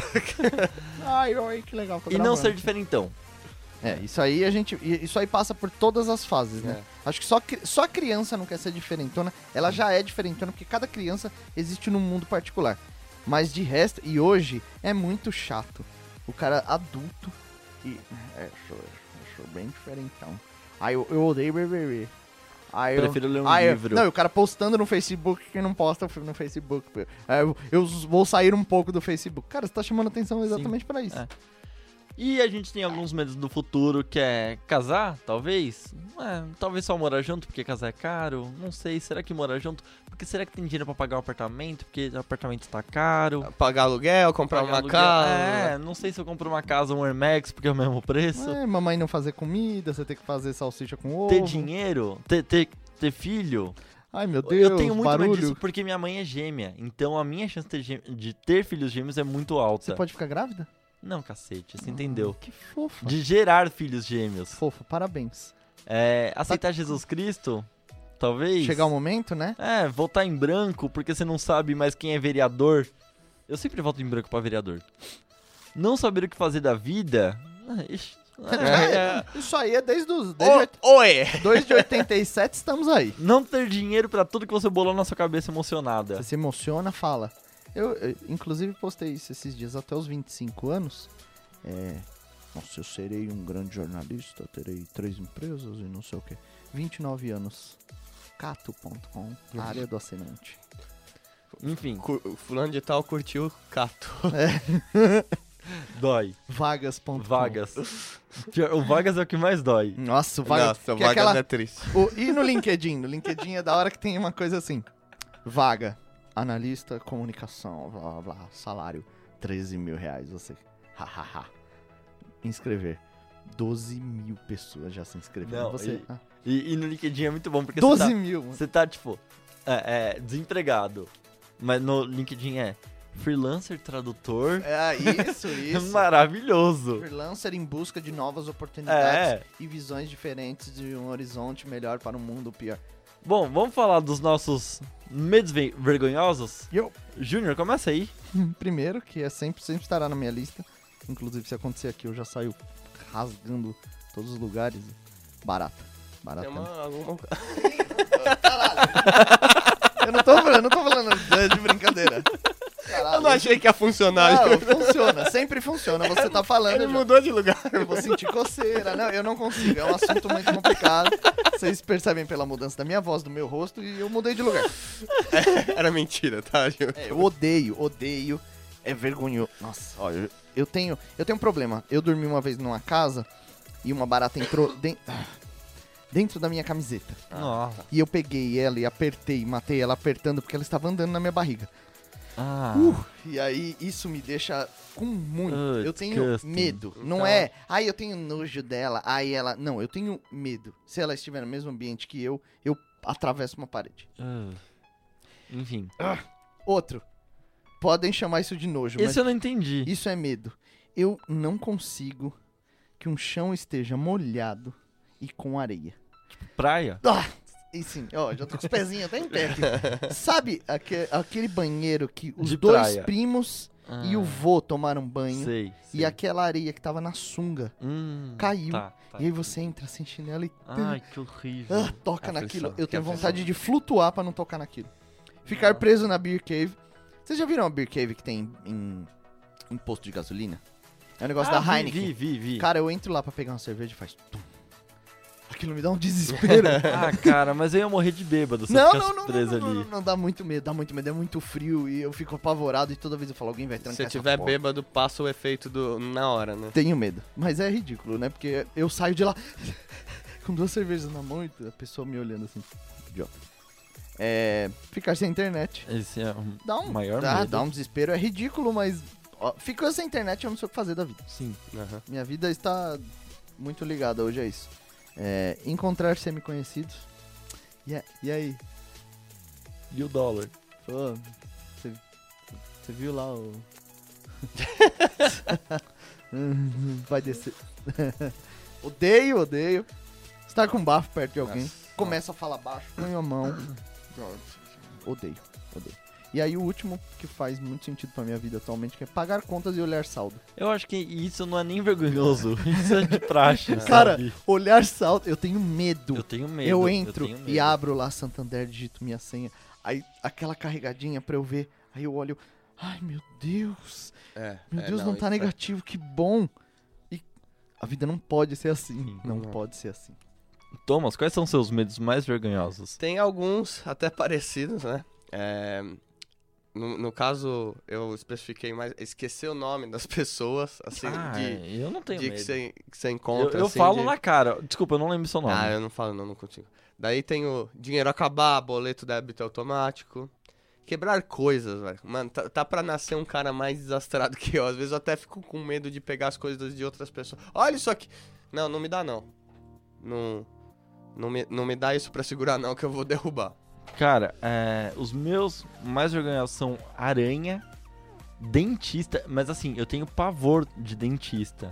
Speaker 4: Ai, ai, que legal. tô
Speaker 2: E não
Speaker 4: gravando.
Speaker 2: ser diferentão.
Speaker 4: É, isso aí a gente. Isso aí passa por todas as fases, né? Acho que só, cri- só a criança não quer ser diferentona. Ela já é diferentona, porque cada criança existe num mundo particular. Mas de resto, e hoje, é muito chato. O cara adulto e. É, sou, eu sou bem diferentão. Aí eu, eu odeio B B B. Aí eu,
Speaker 2: Prefiro ler um
Speaker 4: aí eu-
Speaker 2: livro.
Speaker 4: não, e o cara postando no Facebook que não posta no Facebook. Aí eu, eu vou sair um pouco do Facebook. Cara, você tá chamando atenção exatamente pra isso.
Speaker 2: É. E a gente tem alguns medos do futuro, que é casar, talvez. É, talvez só morar junto, porque casar é caro. Não sei, será que morar junto? Porque será que tem dinheiro pra pagar um apartamento? Porque o apartamento tá caro.
Speaker 3: Pagar aluguel, comprar
Speaker 2: Pagar
Speaker 3: uma
Speaker 2: aluguel.
Speaker 3: casa.
Speaker 2: É, não sei se eu compro uma casa, um Air Max, porque é o mesmo preço.
Speaker 4: É, mamãe não fazer comida, você tem que fazer salsicha com ovo.
Speaker 2: Ter dinheiro, ter, ter, ter filho.
Speaker 4: Ai, meu Deus,
Speaker 2: eu tenho muito
Speaker 4: barulho.
Speaker 2: medo disso porque minha mãe é gêmea. Então a minha chance de ter, gê- de ter filhos gêmeos é muito alta.
Speaker 4: Você pode ficar grávida?
Speaker 2: Não, cacete, você entendeu.
Speaker 4: Que fofa.
Speaker 2: De gerar filhos gêmeos.
Speaker 4: Fofa, parabéns.
Speaker 2: É, aceitar Jesus Cristo, talvez.
Speaker 4: Chegar o momento, né?
Speaker 2: É, votar em branco porque você não sabe mais quem é vereador. Eu sempre voto em branco pra vereador. Não saber o que fazer da vida. Ah, ixi, é,
Speaker 4: Isso aí é desde os... Desde
Speaker 3: Ô,
Speaker 4: oit-
Speaker 3: Oi!
Speaker 4: dois de oitenta e sete estamos aí.
Speaker 2: não ter dinheiro pra tudo que você bolou na sua cabeça emocionada.
Speaker 4: Você se emociona, fala. Eu, eu, inclusive, postei isso esses dias. Até os vinte e cinco anos. É... Nossa, eu serei um grande jornalista, terei três empresas e não sei o quê. vinte e nove anos. Cato ponto com, área do assinante.
Speaker 2: Enfim,
Speaker 3: Cu- Fulano de tal curtiu Cato.
Speaker 2: dói.
Speaker 4: Vagas ponto com.
Speaker 2: Vagas. Pior, o Vagas é o que mais dói.
Speaker 4: Nossa, o Vagas...
Speaker 3: Nossa,
Speaker 4: que
Speaker 3: Vagas
Speaker 4: aquela-
Speaker 3: é triste.
Speaker 4: O- e no LinkedIn? No LinkedIn é da hora que tem uma coisa assim. Vaga, analista, comunicação, blá, blá, blá, salário, treze mil reais, você, hahaha. Inscrever. doze mil pessoas já se inscreveram.
Speaker 2: Não,
Speaker 4: Você,
Speaker 2: e-
Speaker 4: ah,
Speaker 2: E, e no LinkedIn é muito bom porque
Speaker 4: doze
Speaker 2: você tá,
Speaker 4: mil.
Speaker 2: você tá, tipo, é, é, desempregado. Mas no LinkedIn é freelancer, tradutor.
Speaker 4: É, isso, isso.
Speaker 2: Maravilhoso.
Speaker 4: Freelancer em busca de novas oportunidades
Speaker 2: É.
Speaker 4: e visões diferentes de um horizonte melhor para um mundo pior.
Speaker 2: Bom, vamos falar dos nossos medos ve- vergonhosos?
Speaker 4: Eu.
Speaker 2: Júnior, começa aí.
Speaker 4: Primeiro, que é sempre, sempre estará na minha lista. Inclusive, se acontecer aqui, eu já saio rasgando todos os lugares. Barata. Barata.
Speaker 3: Tem uma, alguma...
Speaker 4: Eu não tô falando, eu não tô falando de brincadeira. Caralho.
Speaker 3: Eu não achei que ia funcionar.
Speaker 4: Não, funciona, sempre funciona. Você tá falando.
Speaker 3: Ele
Speaker 4: eu já-
Speaker 3: mudou de lugar.
Speaker 4: Eu vou sentir coceira. Não, eu não consigo. É um assunto muito complicado. Vocês percebem pela mudança da minha voz, do meu rosto, e eu mudei de lugar.
Speaker 3: Era mentira, tá, Gil?
Speaker 4: É, eu odeio, odeio. É vergonhoso. Nossa, olha, eu, eu tenho, eu tenho um problema. Eu dormi uma vez numa casa e uma barata entrou den- dentro da minha camiseta.
Speaker 2: Nossa.
Speaker 4: E eu peguei ela e apertei, matei ela apertando porque ela estava andando na minha barriga.
Speaker 2: Ah.
Speaker 4: Uh, e aí isso me deixa com muito.
Speaker 2: Ah,
Speaker 4: eu tenho
Speaker 2: disgusting.
Speaker 4: medo. Não
Speaker 3: Então-
Speaker 4: é, ai, eu tenho nojo dela. Ai, ela. Não, eu tenho medo. Se ela estiver no mesmo ambiente que eu, eu atravesso uma parede.
Speaker 2: Ah. Enfim.
Speaker 4: Outro. Podem chamar isso de nojo,
Speaker 2: Esse eu não entendi.
Speaker 4: mas isso é medo. Eu não consigo que um chão esteja molhado e com areia.
Speaker 2: Praia?
Speaker 4: Ah, e sim, ó, já tô com os pezinhos até em pé aqui. Sabe aque- aquele banheiro que os
Speaker 2: De
Speaker 4: dois
Speaker 2: praia.
Speaker 4: primos
Speaker 2: Ah,
Speaker 4: e o vô tomaram banho?
Speaker 2: Sei.
Speaker 4: E
Speaker 2: sei.
Speaker 4: aquela areia que tava na sunga
Speaker 2: Hum,
Speaker 4: caiu.
Speaker 2: Tá, tá.
Speaker 4: E aí você entra sem chinelo e
Speaker 2: Ai, que horrível.
Speaker 4: ah, toca
Speaker 3: Aflição,
Speaker 4: naquilo.
Speaker 3: que
Speaker 4: Eu tenho
Speaker 3: aflição.
Speaker 4: vontade de flutuar pra não tocar naquilo. Ficar preso na beer cave. Vocês já viram a beer cave que tem em, em posto de gasolina? É um negócio
Speaker 2: Ah,
Speaker 4: da
Speaker 2: vi,
Speaker 4: Heineken.
Speaker 2: Vi, vi, vi.
Speaker 4: Cara, eu entro lá pra pegar uma cerveja e faz tum. Aquilo me dá um desespero.
Speaker 2: Ah, cara, mas eu ia morrer de bêbado se eu
Speaker 4: não,
Speaker 2: ficasse
Speaker 4: não, não, não,
Speaker 2: preso
Speaker 4: não, não,
Speaker 2: ali.
Speaker 4: não, não, dá muito medo, dá muito medo, é muito frio e eu fico apavorado e toda vez eu falo, alguém vai
Speaker 3: Se
Speaker 4: trancar
Speaker 3: você
Speaker 4: essa
Speaker 3: tiver
Speaker 4: porta.
Speaker 3: bêbado, passa o efeito do na hora, né?
Speaker 4: Tenho medo, mas é ridículo, né? Porque eu saio de lá com duas cervejas na mão e a pessoa me olhando assim, idiota. É, ficar sem internet.
Speaker 2: Esse é o
Speaker 4: Dá um,
Speaker 2: maior
Speaker 4: dá,
Speaker 2: medo.
Speaker 4: dá um desespero, é ridículo, mas ó, ficou sem internet, eu não sei o que fazer da vida.
Speaker 2: Sim.
Speaker 3: Aham.
Speaker 4: Minha vida está muito ligada hoje a isso. É, encontrar semi-conhecidos. E, a- e aí?
Speaker 2: E o dólar?
Speaker 4: Pô, você você viu lá o... Vai descer. Odeio, odeio. Estar com bafo perto de alguém.
Speaker 3: Nossa.
Speaker 4: Começa a falar baixo, põe a mão. Odeio, odeio. E aí o último que faz muito sentido pra minha vida atualmente, que é pagar contas e olhar saldo.
Speaker 2: Eu acho que isso não é nem vergonhoso. Isso é de praxe,
Speaker 4: Cara,
Speaker 2: sabe?
Speaker 4: olhar saldo, eu tenho medo.
Speaker 2: Eu tenho medo.
Speaker 4: Eu entro
Speaker 2: tenho
Speaker 4: e
Speaker 2: medo.
Speaker 4: abro lá Santander, digito minha senha. Aí aquela carregadinha pra eu ver. Aí eu olho. Ai, meu Deus.
Speaker 3: É,
Speaker 4: Meu
Speaker 3: é,
Speaker 4: Deus, não, tá
Speaker 3: isso é-
Speaker 4: negativo, que bom. E a vida não pode ser assim.
Speaker 2: Sim.
Speaker 4: não
Speaker 3: Não.
Speaker 4: pode ser assim.
Speaker 2: Thomas, quais são seus medos mais vergonhosos?
Speaker 3: Tem alguns até parecidos, né? É, no, no caso, eu especifiquei mais. Esquecer o nome das pessoas, assim,
Speaker 2: ah,
Speaker 3: de,
Speaker 2: eu não tenho
Speaker 3: de que
Speaker 2: medo.
Speaker 3: você que você
Speaker 2: Eu,
Speaker 3: encontra.
Speaker 2: eu
Speaker 3: assim,
Speaker 2: falo
Speaker 3: de-
Speaker 2: na cara. Desculpa, eu não lembro seu nome.
Speaker 3: Ah, eu não falo, não, não consigo. Daí tem o dinheiro acabar, boleto débito automático. Quebrar coisas, velho. Mano, tá, tá pra nascer um cara mais desastrado que eu. Às vezes eu até fico com medo de pegar as coisas de outras pessoas. Olha isso aqui. Não, não me dá, não. Não, não, me, não me dá isso pra segurar, não, que eu vou derrubar.
Speaker 2: Cara, é, os meus mais vergonhosos são aranha, dentista, mas assim, eu tenho pavor de dentista.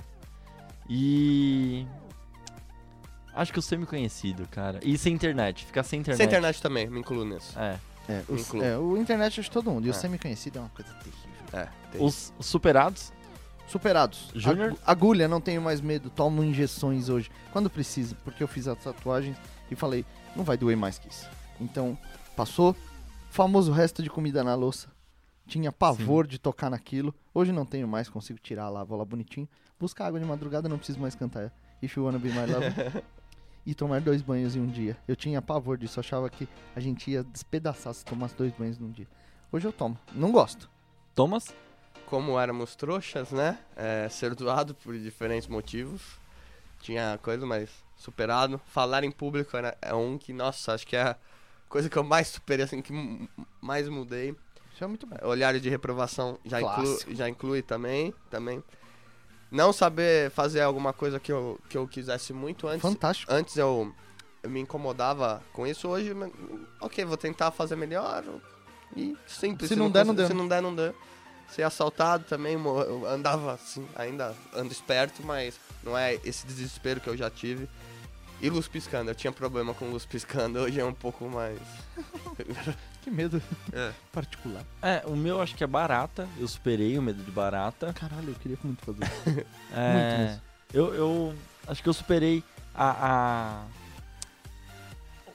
Speaker 2: E. Acho que eu semi conhecido, cara. E sem internet, ficar sem internet.
Speaker 3: Sem internet também, me incluo nisso.
Speaker 2: É.
Speaker 4: É, os-
Speaker 3: Incluo.
Speaker 4: é, o internet é de todo mundo. E o
Speaker 3: É.
Speaker 4: semi-conhecido é uma coisa terrível.
Speaker 3: É, tem.
Speaker 2: Os superados,
Speaker 4: Superados.
Speaker 2: Júnior?
Speaker 4: Agu- Agulha, não tenho mais medo. Tomo injeções hoje. Quando preciso, porque eu fiz as tatuagens e falei, não vai doer mais que isso. Então, passou. Famoso resto de comida na louça. Tinha pavor de tocar naquilo. Hoje não tenho mais, consigo tirar lá, vou lá bonitinho. Buscar água de madrugada, não preciso mais cantar If You Wanna Be My Lover. E tomar dois banhos em um dia. Eu tinha pavor disso, achava que a gente ia despedaçar se tomasse dois banhos num dia. Hoje eu tomo. Não gosto.
Speaker 2: Thomas,
Speaker 3: Como éramos trouxas, né? É, ser doado por diferentes motivos. Tinha coisa, mas superado. Falar em público era, é um que, nossa, acho que é a coisa que eu mais superei, assim, que m- mais mudei.
Speaker 4: Isso é muito bom.
Speaker 3: Olhar de reprovação já, inclu,
Speaker 4: Clássico.
Speaker 3: já inclui também, também. Não saber fazer alguma coisa que eu, que eu quisesse muito antes.
Speaker 4: Fantástico.
Speaker 3: Antes eu, eu me incomodava com isso, hoje, eu- ok, vou tentar fazer melhor. E simples.
Speaker 4: Se não der, não
Speaker 3: consigo-
Speaker 4: deu.
Speaker 3: Se não der, não deu. Ser assaltado também, mo- eu andava assim, ainda ando esperto, mas não é esse desespero que eu já tive. E luz piscando, eu tinha problema com luz piscando, hoje é um pouco mais...
Speaker 4: Que medo
Speaker 3: É.
Speaker 4: particular.
Speaker 2: é, o meu acho que é barata. Eu superei o medo de barata.
Speaker 4: Caralho, eu queria muito fazer isso.
Speaker 2: É,
Speaker 4: Muito mesmo.
Speaker 2: eu, eu acho que eu superei a, a-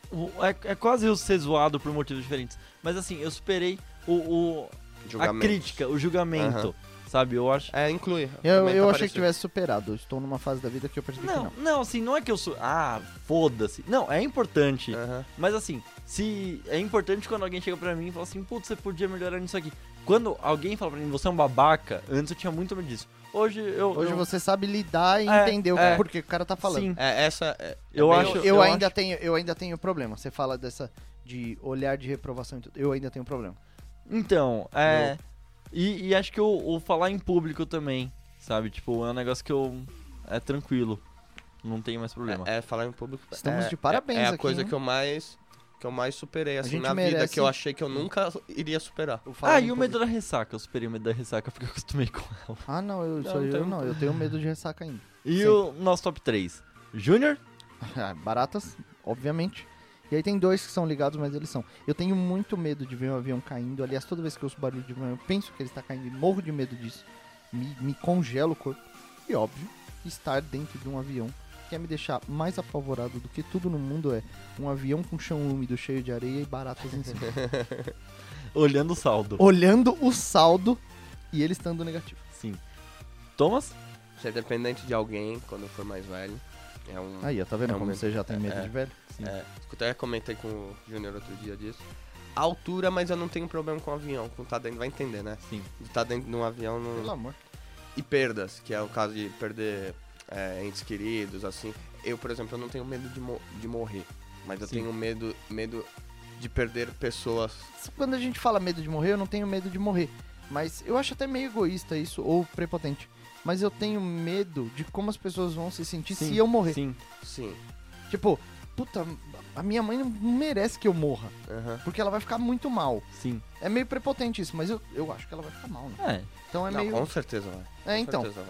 Speaker 2: o- é, é quase eu ser zoado por motivos diferentes. Mas assim, eu superei o, o- a
Speaker 3: Julgamento.
Speaker 2: crítica, o julgamento,
Speaker 3: Aham.
Speaker 2: sabe? Eu acho...
Speaker 3: É, inclui.
Speaker 4: Eu,
Speaker 3: Também
Speaker 4: eu
Speaker 3: tá
Speaker 4: achei que
Speaker 3: parecido.
Speaker 4: tivesse superado. Eu estou numa fase da vida que eu percebi que
Speaker 2: Não,
Speaker 4: não.
Speaker 2: não, assim, não é que eu sou... Ah, foda-se. Não, é importante.
Speaker 3: Aham.
Speaker 2: Mas assim, se é importante quando alguém chega pra mim e fala assim, putz, você podia melhorar nisso aqui. Quando alguém fala pra mim, você é um babaca, antes eu tinha muito medo disso. Hoje eu...
Speaker 4: Hoje
Speaker 2: eu,
Speaker 4: você sabe lidar e
Speaker 2: É,
Speaker 4: entender o
Speaker 2: é.
Speaker 4: porquê que o cara tá falando.
Speaker 2: Sim.
Speaker 3: É, essa... É,
Speaker 2: Eu
Speaker 3: é bem-
Speaker 2: acho-
Speaker 4: Eu, eu ainda
Speaker 2: acho-
Speaker 4: tenho, eu ainda tenho problema. Você fala dessa de olhar de reprovação e tudo. Eu ainda tenho problema.
Speaker 2: Então, é... E, e acho que o, o falar em público também, sabe? Tipo, é um negócio que eu... É tranquilo. Não tenho mais problema.
Speaker 3: É, é, falar em público.
Speaker 4: Estamos
Speaker 3: é,
Speaker 4: de parabéns
Speaker 3: É, é a
Speaker 4: aqui,
Speaker 3: coisa
Speaker 4: hein?
Speaker 3: que eu mais que eu mais superei assim
Speaker 4: gente
Speaker 3: na vida,
Speaker 4: merece-
Speaker 3: que eu achei que eu nunca iria superar.
Speaker 4: O falar
Speaker 2: Ah,
Speaker 4: em
Speaker 2: e o
Speaker 4: público.
Speaker 2: medo da ressaca. Eu superei o medo da ressaca porque eu acostumei com ela.
Speaker 4: Ah, não, eu, isso
Speaker 2: Não,
Speaker 4: aí
Speaker 2: não
Speaker 4: eu
Speaker 2: tem-
Speaker 4: não. Eu tenho medo de ressaca ainda.
Speaker 2: E
Speaker 4: Sim.
Speaker 2: o nosso top três? Júnior?
Speaker 4: Ah, baratas, obviamente. E aí tem dois que são ligados, mas eles são. Eu tenho muito medo de ver um avião caindo. Aliás, toda vez que eu ouço barulho de avião, eu penso que ele está caindo e morro de medo disso. Me, me congela o corpo. E óbvio, estar dentro de um avião quer me deixar mais apavorado do que tudo no mundo é um avião com chão úmido, cheio de areia e baratas em cima.
Speaker 2: Olhando o saldo.
Speaker 4: Olhando o saldo e ele estando negativo.
Speaker 2: Sim. Thomas?
Speaker 3: Ser dependente de alguém quando eu for mais velho. É um.
Speaker 4: Aí, ó, tá vendo
Speaker 3: É um
Speaker 4: como
Speaker 3: medo.
Speaker 4: você já tem medo
Speaker 3: É,
Speaker 4: de velho?
Speaker 2: Sim.
Speaker 3: É, eu até comentei com o Júnior outro dia disso. A altura, mas eu não tenho problema com o avião. Com tá dentro, vai entender, né?
Speaker 2: Sim.
Speaker 3: De estar dentro de um avião não.
Speaker 4: Pelo amor.
Speaker 3: E perdas, que é o caso de perder é, entes queridos, assim. Eu, por exemplo, eu não tenho medo de, mo- de morrer. Mas eu
Speaker 2: Sim.
Speaker 3: tenho medo, medo de perder pessoas.
Speaker 4: Quando a gente fala medo de morrer, eu não tenho medo de morrer. Mas eu acho até meio egoísta isso, ou prepotente. Mas eu tenho medo de como as pessoas vão se sentir
Speaker 2: Sim,
Speaker 4: se eu morrer.
Speaker 2: Sim.
Speaker 3: Sim.
Speaker 4: Tipo, puta, a minha mãe não merece que eu morra.
Speaker 3: Aham.
Speaker 4: Porque ela vai ficar muito mal.
Speaker 2: Sim.
Speaker 4: É meio prepotente isso, mas eu, eu acho que ela vai ficar mal, né?
Speaker 2: É.
Speaker 4: Então é
Speaker 3: Não,
Speaker 4: meio.
Speaker 3: com certeza vai.
Speaker 4: É,
Speaker 3: Com
Speaker 4: então.
Speaker 3: certeza vai.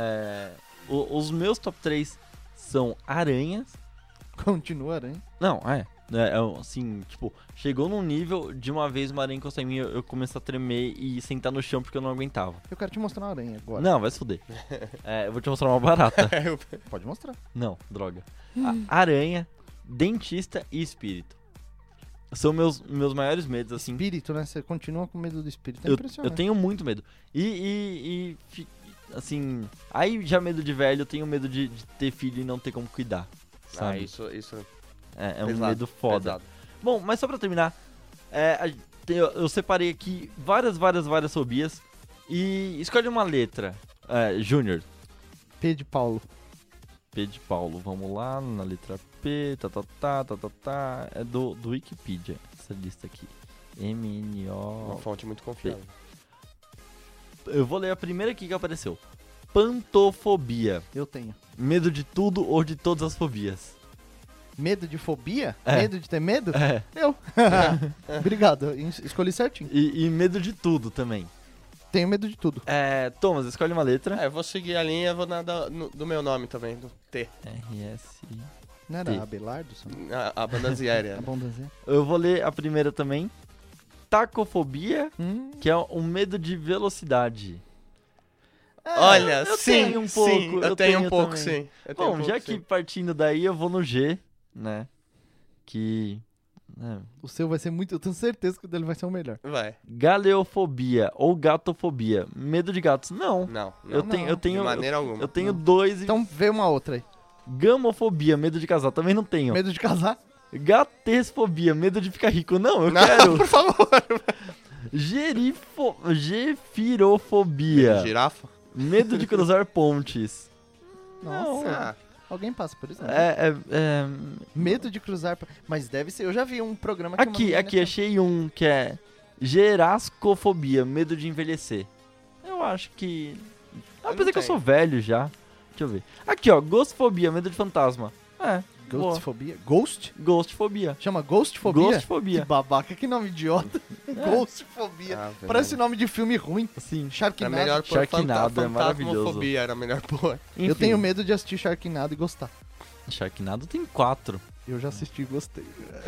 Speaker 2: é, o- os meus top três são aranhas.
Speaker 4: Continua, né?
Speaker 2: Não, é. É, é, assim, tipo, chegou num nível de uma vez uma aranha encostar em mim, eu, eu comecei a tremer e sentar no chão porque eu não aguentava.
Speaker 4: Eu quero te mostrar uma aranha agora.
Speaker 2: Não, vai se fuder. É, eu vou te mostrar uma barata.
Speaker 4: Pode mostrar.
Speaker 2: Não, droga. A- aranha, dentista e espírito. São meus, meus maiores medos, assim.
Speaker 4: Espírito, né? Você continua com medo do espírito. É
Speaker 2: Eu,
Speaker 4: impressionante.
Speaker 2: eu tenho muito medo. E, e, e fi- assim, aí já medo de velho, eu tenho medo de, de ter filho e não ter como cuidar.
Speaker 3: Ah,
Speaker 2: Sabe?
Speaker 3: isso, isso
Speaker 2: é, é um
Speaker 3: pesado,
Speaker 2: medo foda.
Speaker 3: pesado.
Speaker 2: Bom, mas só pra terminar, é, a- tem- eu, eu separei aqui várias, várias, várias fobias. E escolhe uma letra. É, Júnior.
Speaker 4: P de Paulo.
Speaker 2: P de Paulo. Vamos lá, na letra P. Tá, tá, tá, tá, tá, tá. É do, do Wikipedia, essa lista aqui. M N
Speaker 3: Uma
Speaker 2: O.
Speaker 3: fonte muito confiável.
Speaker 2: Eu vou ler a primeira aqui que apareceu. Pantofobia.
Speaker 4: Eu tenho.
Speaker 2: Medo de tudo ou de todas as fobias.
Speaker 4: Medo de fobia?
Speaker 2: É.
Speaker 4: Medo de ter medo?
Speaker 2: É.
Speaker 4: Eu. Obrigado. eu es- Escolhi certinho.
Speaker 2: E, e medo de tudo também.
Speaker 4: Tenho medo de tudo.
Speaker 2: É, Thomas, escolhe uma letra.
Speaker 3: É, eu vou seguir a linha, vou na da- no- do meu nome também, do T.
Speaker 2: R, S, I.
Speaker 4: Não era
Speaker 2: T.
Speaker 4: Abelardo? Só?
Speaker 3: A, a banda aérea.
Speaker 4: Tá bom dizer.
Speaker 2: Eu vou ler a primeira também. Tacofobia,
Speaker 4: Hum,
Speaker 2: que é um medo de velocidade.
Speaker 3: Olha,
Speaker 2: eu
Speaker 3: sim,
Speaker 2: tenho um pouco,
Speaker 3: sim, eu,
Speaker 2: eu
Speaker 3: tenho,
Speaker 2: tenho
Speaker 3: um pouco,
Speaker 2: também.
Speaker 3: sim. Eu tenho
Speaker 2: Bom,
Speaker 3: um pouco,
Speaker 2: já que
Speaker 3: sim.
Speaker 2: partindo daí eu vou no G, né? Que. né,
Speaker 4: o seu vai ser muito. Eu tenho certeza que o dele vai ser o melhor.
Speaker 3: Vai.
Speaker 2: Galeofobia ou gatofobia. Medo de gatos. Não.
Speaker 3: Não, não.
Speaker 2: Eu tenho, eu
Speaker 3: de
Speaker 2: tenho,
Speaker 3: maneira alguma.
Speaker 2: eu tenho dois. e-
Speaker 4: Então vê uma outra aí.
Speaker 2: Gamofobia, medo de casar. Também não tenho.
Speaker 4: Medo de casar?
Speaker 2: Gatesfobia, medo de ficar rico. Não, eu
Speaker 3: Não,
Speaker 2: quero.
Speaker 3: por favor.
Speaker 2: Gerifo... Gefirofobia.
Speaker 3: Girafa?
Speaker 2: Medo de cruzar pontes. Não.
Speaker 4: Nossa.
Speaker 3: Ah,
Speaker 4: Alguém passa por isso? né?
Speaker 2: É, é, é...
Speaker 4: Medo de cruzar. Mas deve ser. Eu já vi um programa que uma
Speaker 2: Aqui,
Speaker 4: menina
Speaker 2: aqui,
Speaker 4: tinha-
Speaker 2: achei um que é gerascofobia, medo de envelhecer. Eu acho que... Apesar
Speaker 3: não
Speaker 2: que eu
Speaker 3: tenho.
Speaker 2: sou velho já. Deixa eu ver. Aqui, ó, ghostfobia, medo de fantasma. É, boa.
Speaker 4: Ghostfobia? Ghost?
Speaker 2: Ghostfobia.
Speaker 4: Chama Ghostfobia?
Speaker 2: Ghostfobia.
Speaker 4: Que babaca, que nome idiota. Ghostfobia.
Speaker 3: ah,
Speaker 4: Parece nome de filme ruim.
Speaker 2: Sim.
Speaker 3: Era
Speaker 4: Sharknado.
Speaker 3: melhor pôr
Speaker 2: Sharknado
Speaker 3: fanta-
Speaker 2: é maravilhoso.
Speaker 3: fantasmofobia, era melhor pôr.
Speaker 4: Eu
Speaker 2: Enfim,
Speaker 4: tenho medo de assistir Sharknado e gostar.
Speaker 2: Sharknado tem quatro.
Speaker 4: Eu já assisti e gostei.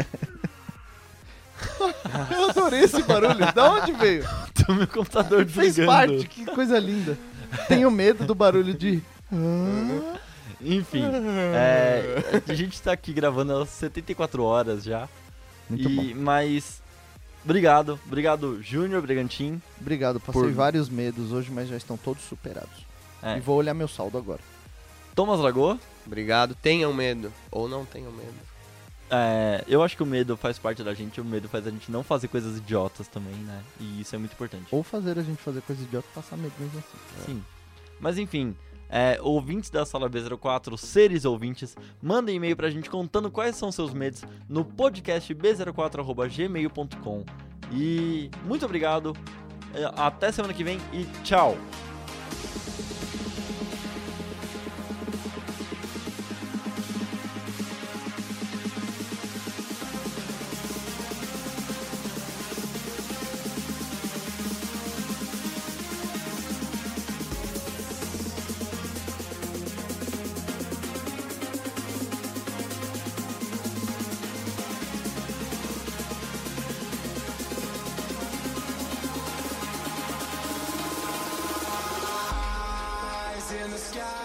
Speaker 4: Eu adorei esse barulho. Da onde veio?
Speaker 2: Do meu computador
Speaker 4: Fez
Speaker 2: desligando.
Speaker 4: parte, que coisa linda. Tenho medo do barulho de. Ah,
Speaker 2: Enfim, é, a gente tá aqui gravando às setenta e quatro horas já.
Speaker 4: Muito
Speaker 2: e,
Speaker 4: bom.
Speaker 2: Mas, obrigado. Obrigado, Júnior Brigantin.
Speaker 4: Obrigado, passei
Speaker 2: Por-
Speaker 4: vários medos hoje, mas já estão todos superados.
Speaker 2: É.
Speaker 4: E vou olhar meu saldo agora.
Speaker 2: Thomas Lagoa.
Speaker 3: Obrigado. Tenham medo. Ou não tenham medo.
Speaker 2: É, eu acho que o medo faz parte da gente, o medo faz a gente não fazer coisas idiotas também, né? E isso é muito importante.
Speaker 4: Ou fazer a gente fazer coisa idiota e passar medo mesmo assim.
Speaker 2: Sim. Mas enfim, é, ouvintes da Sala B zero quatro, seres ouvintes, mandem e-mail pra gente contando quais são seus medos no podcast b zero quatro arroba gmail ponto com. E muito obrigado, é, até semana que vem e tchau!
Speaker 7: In the sky.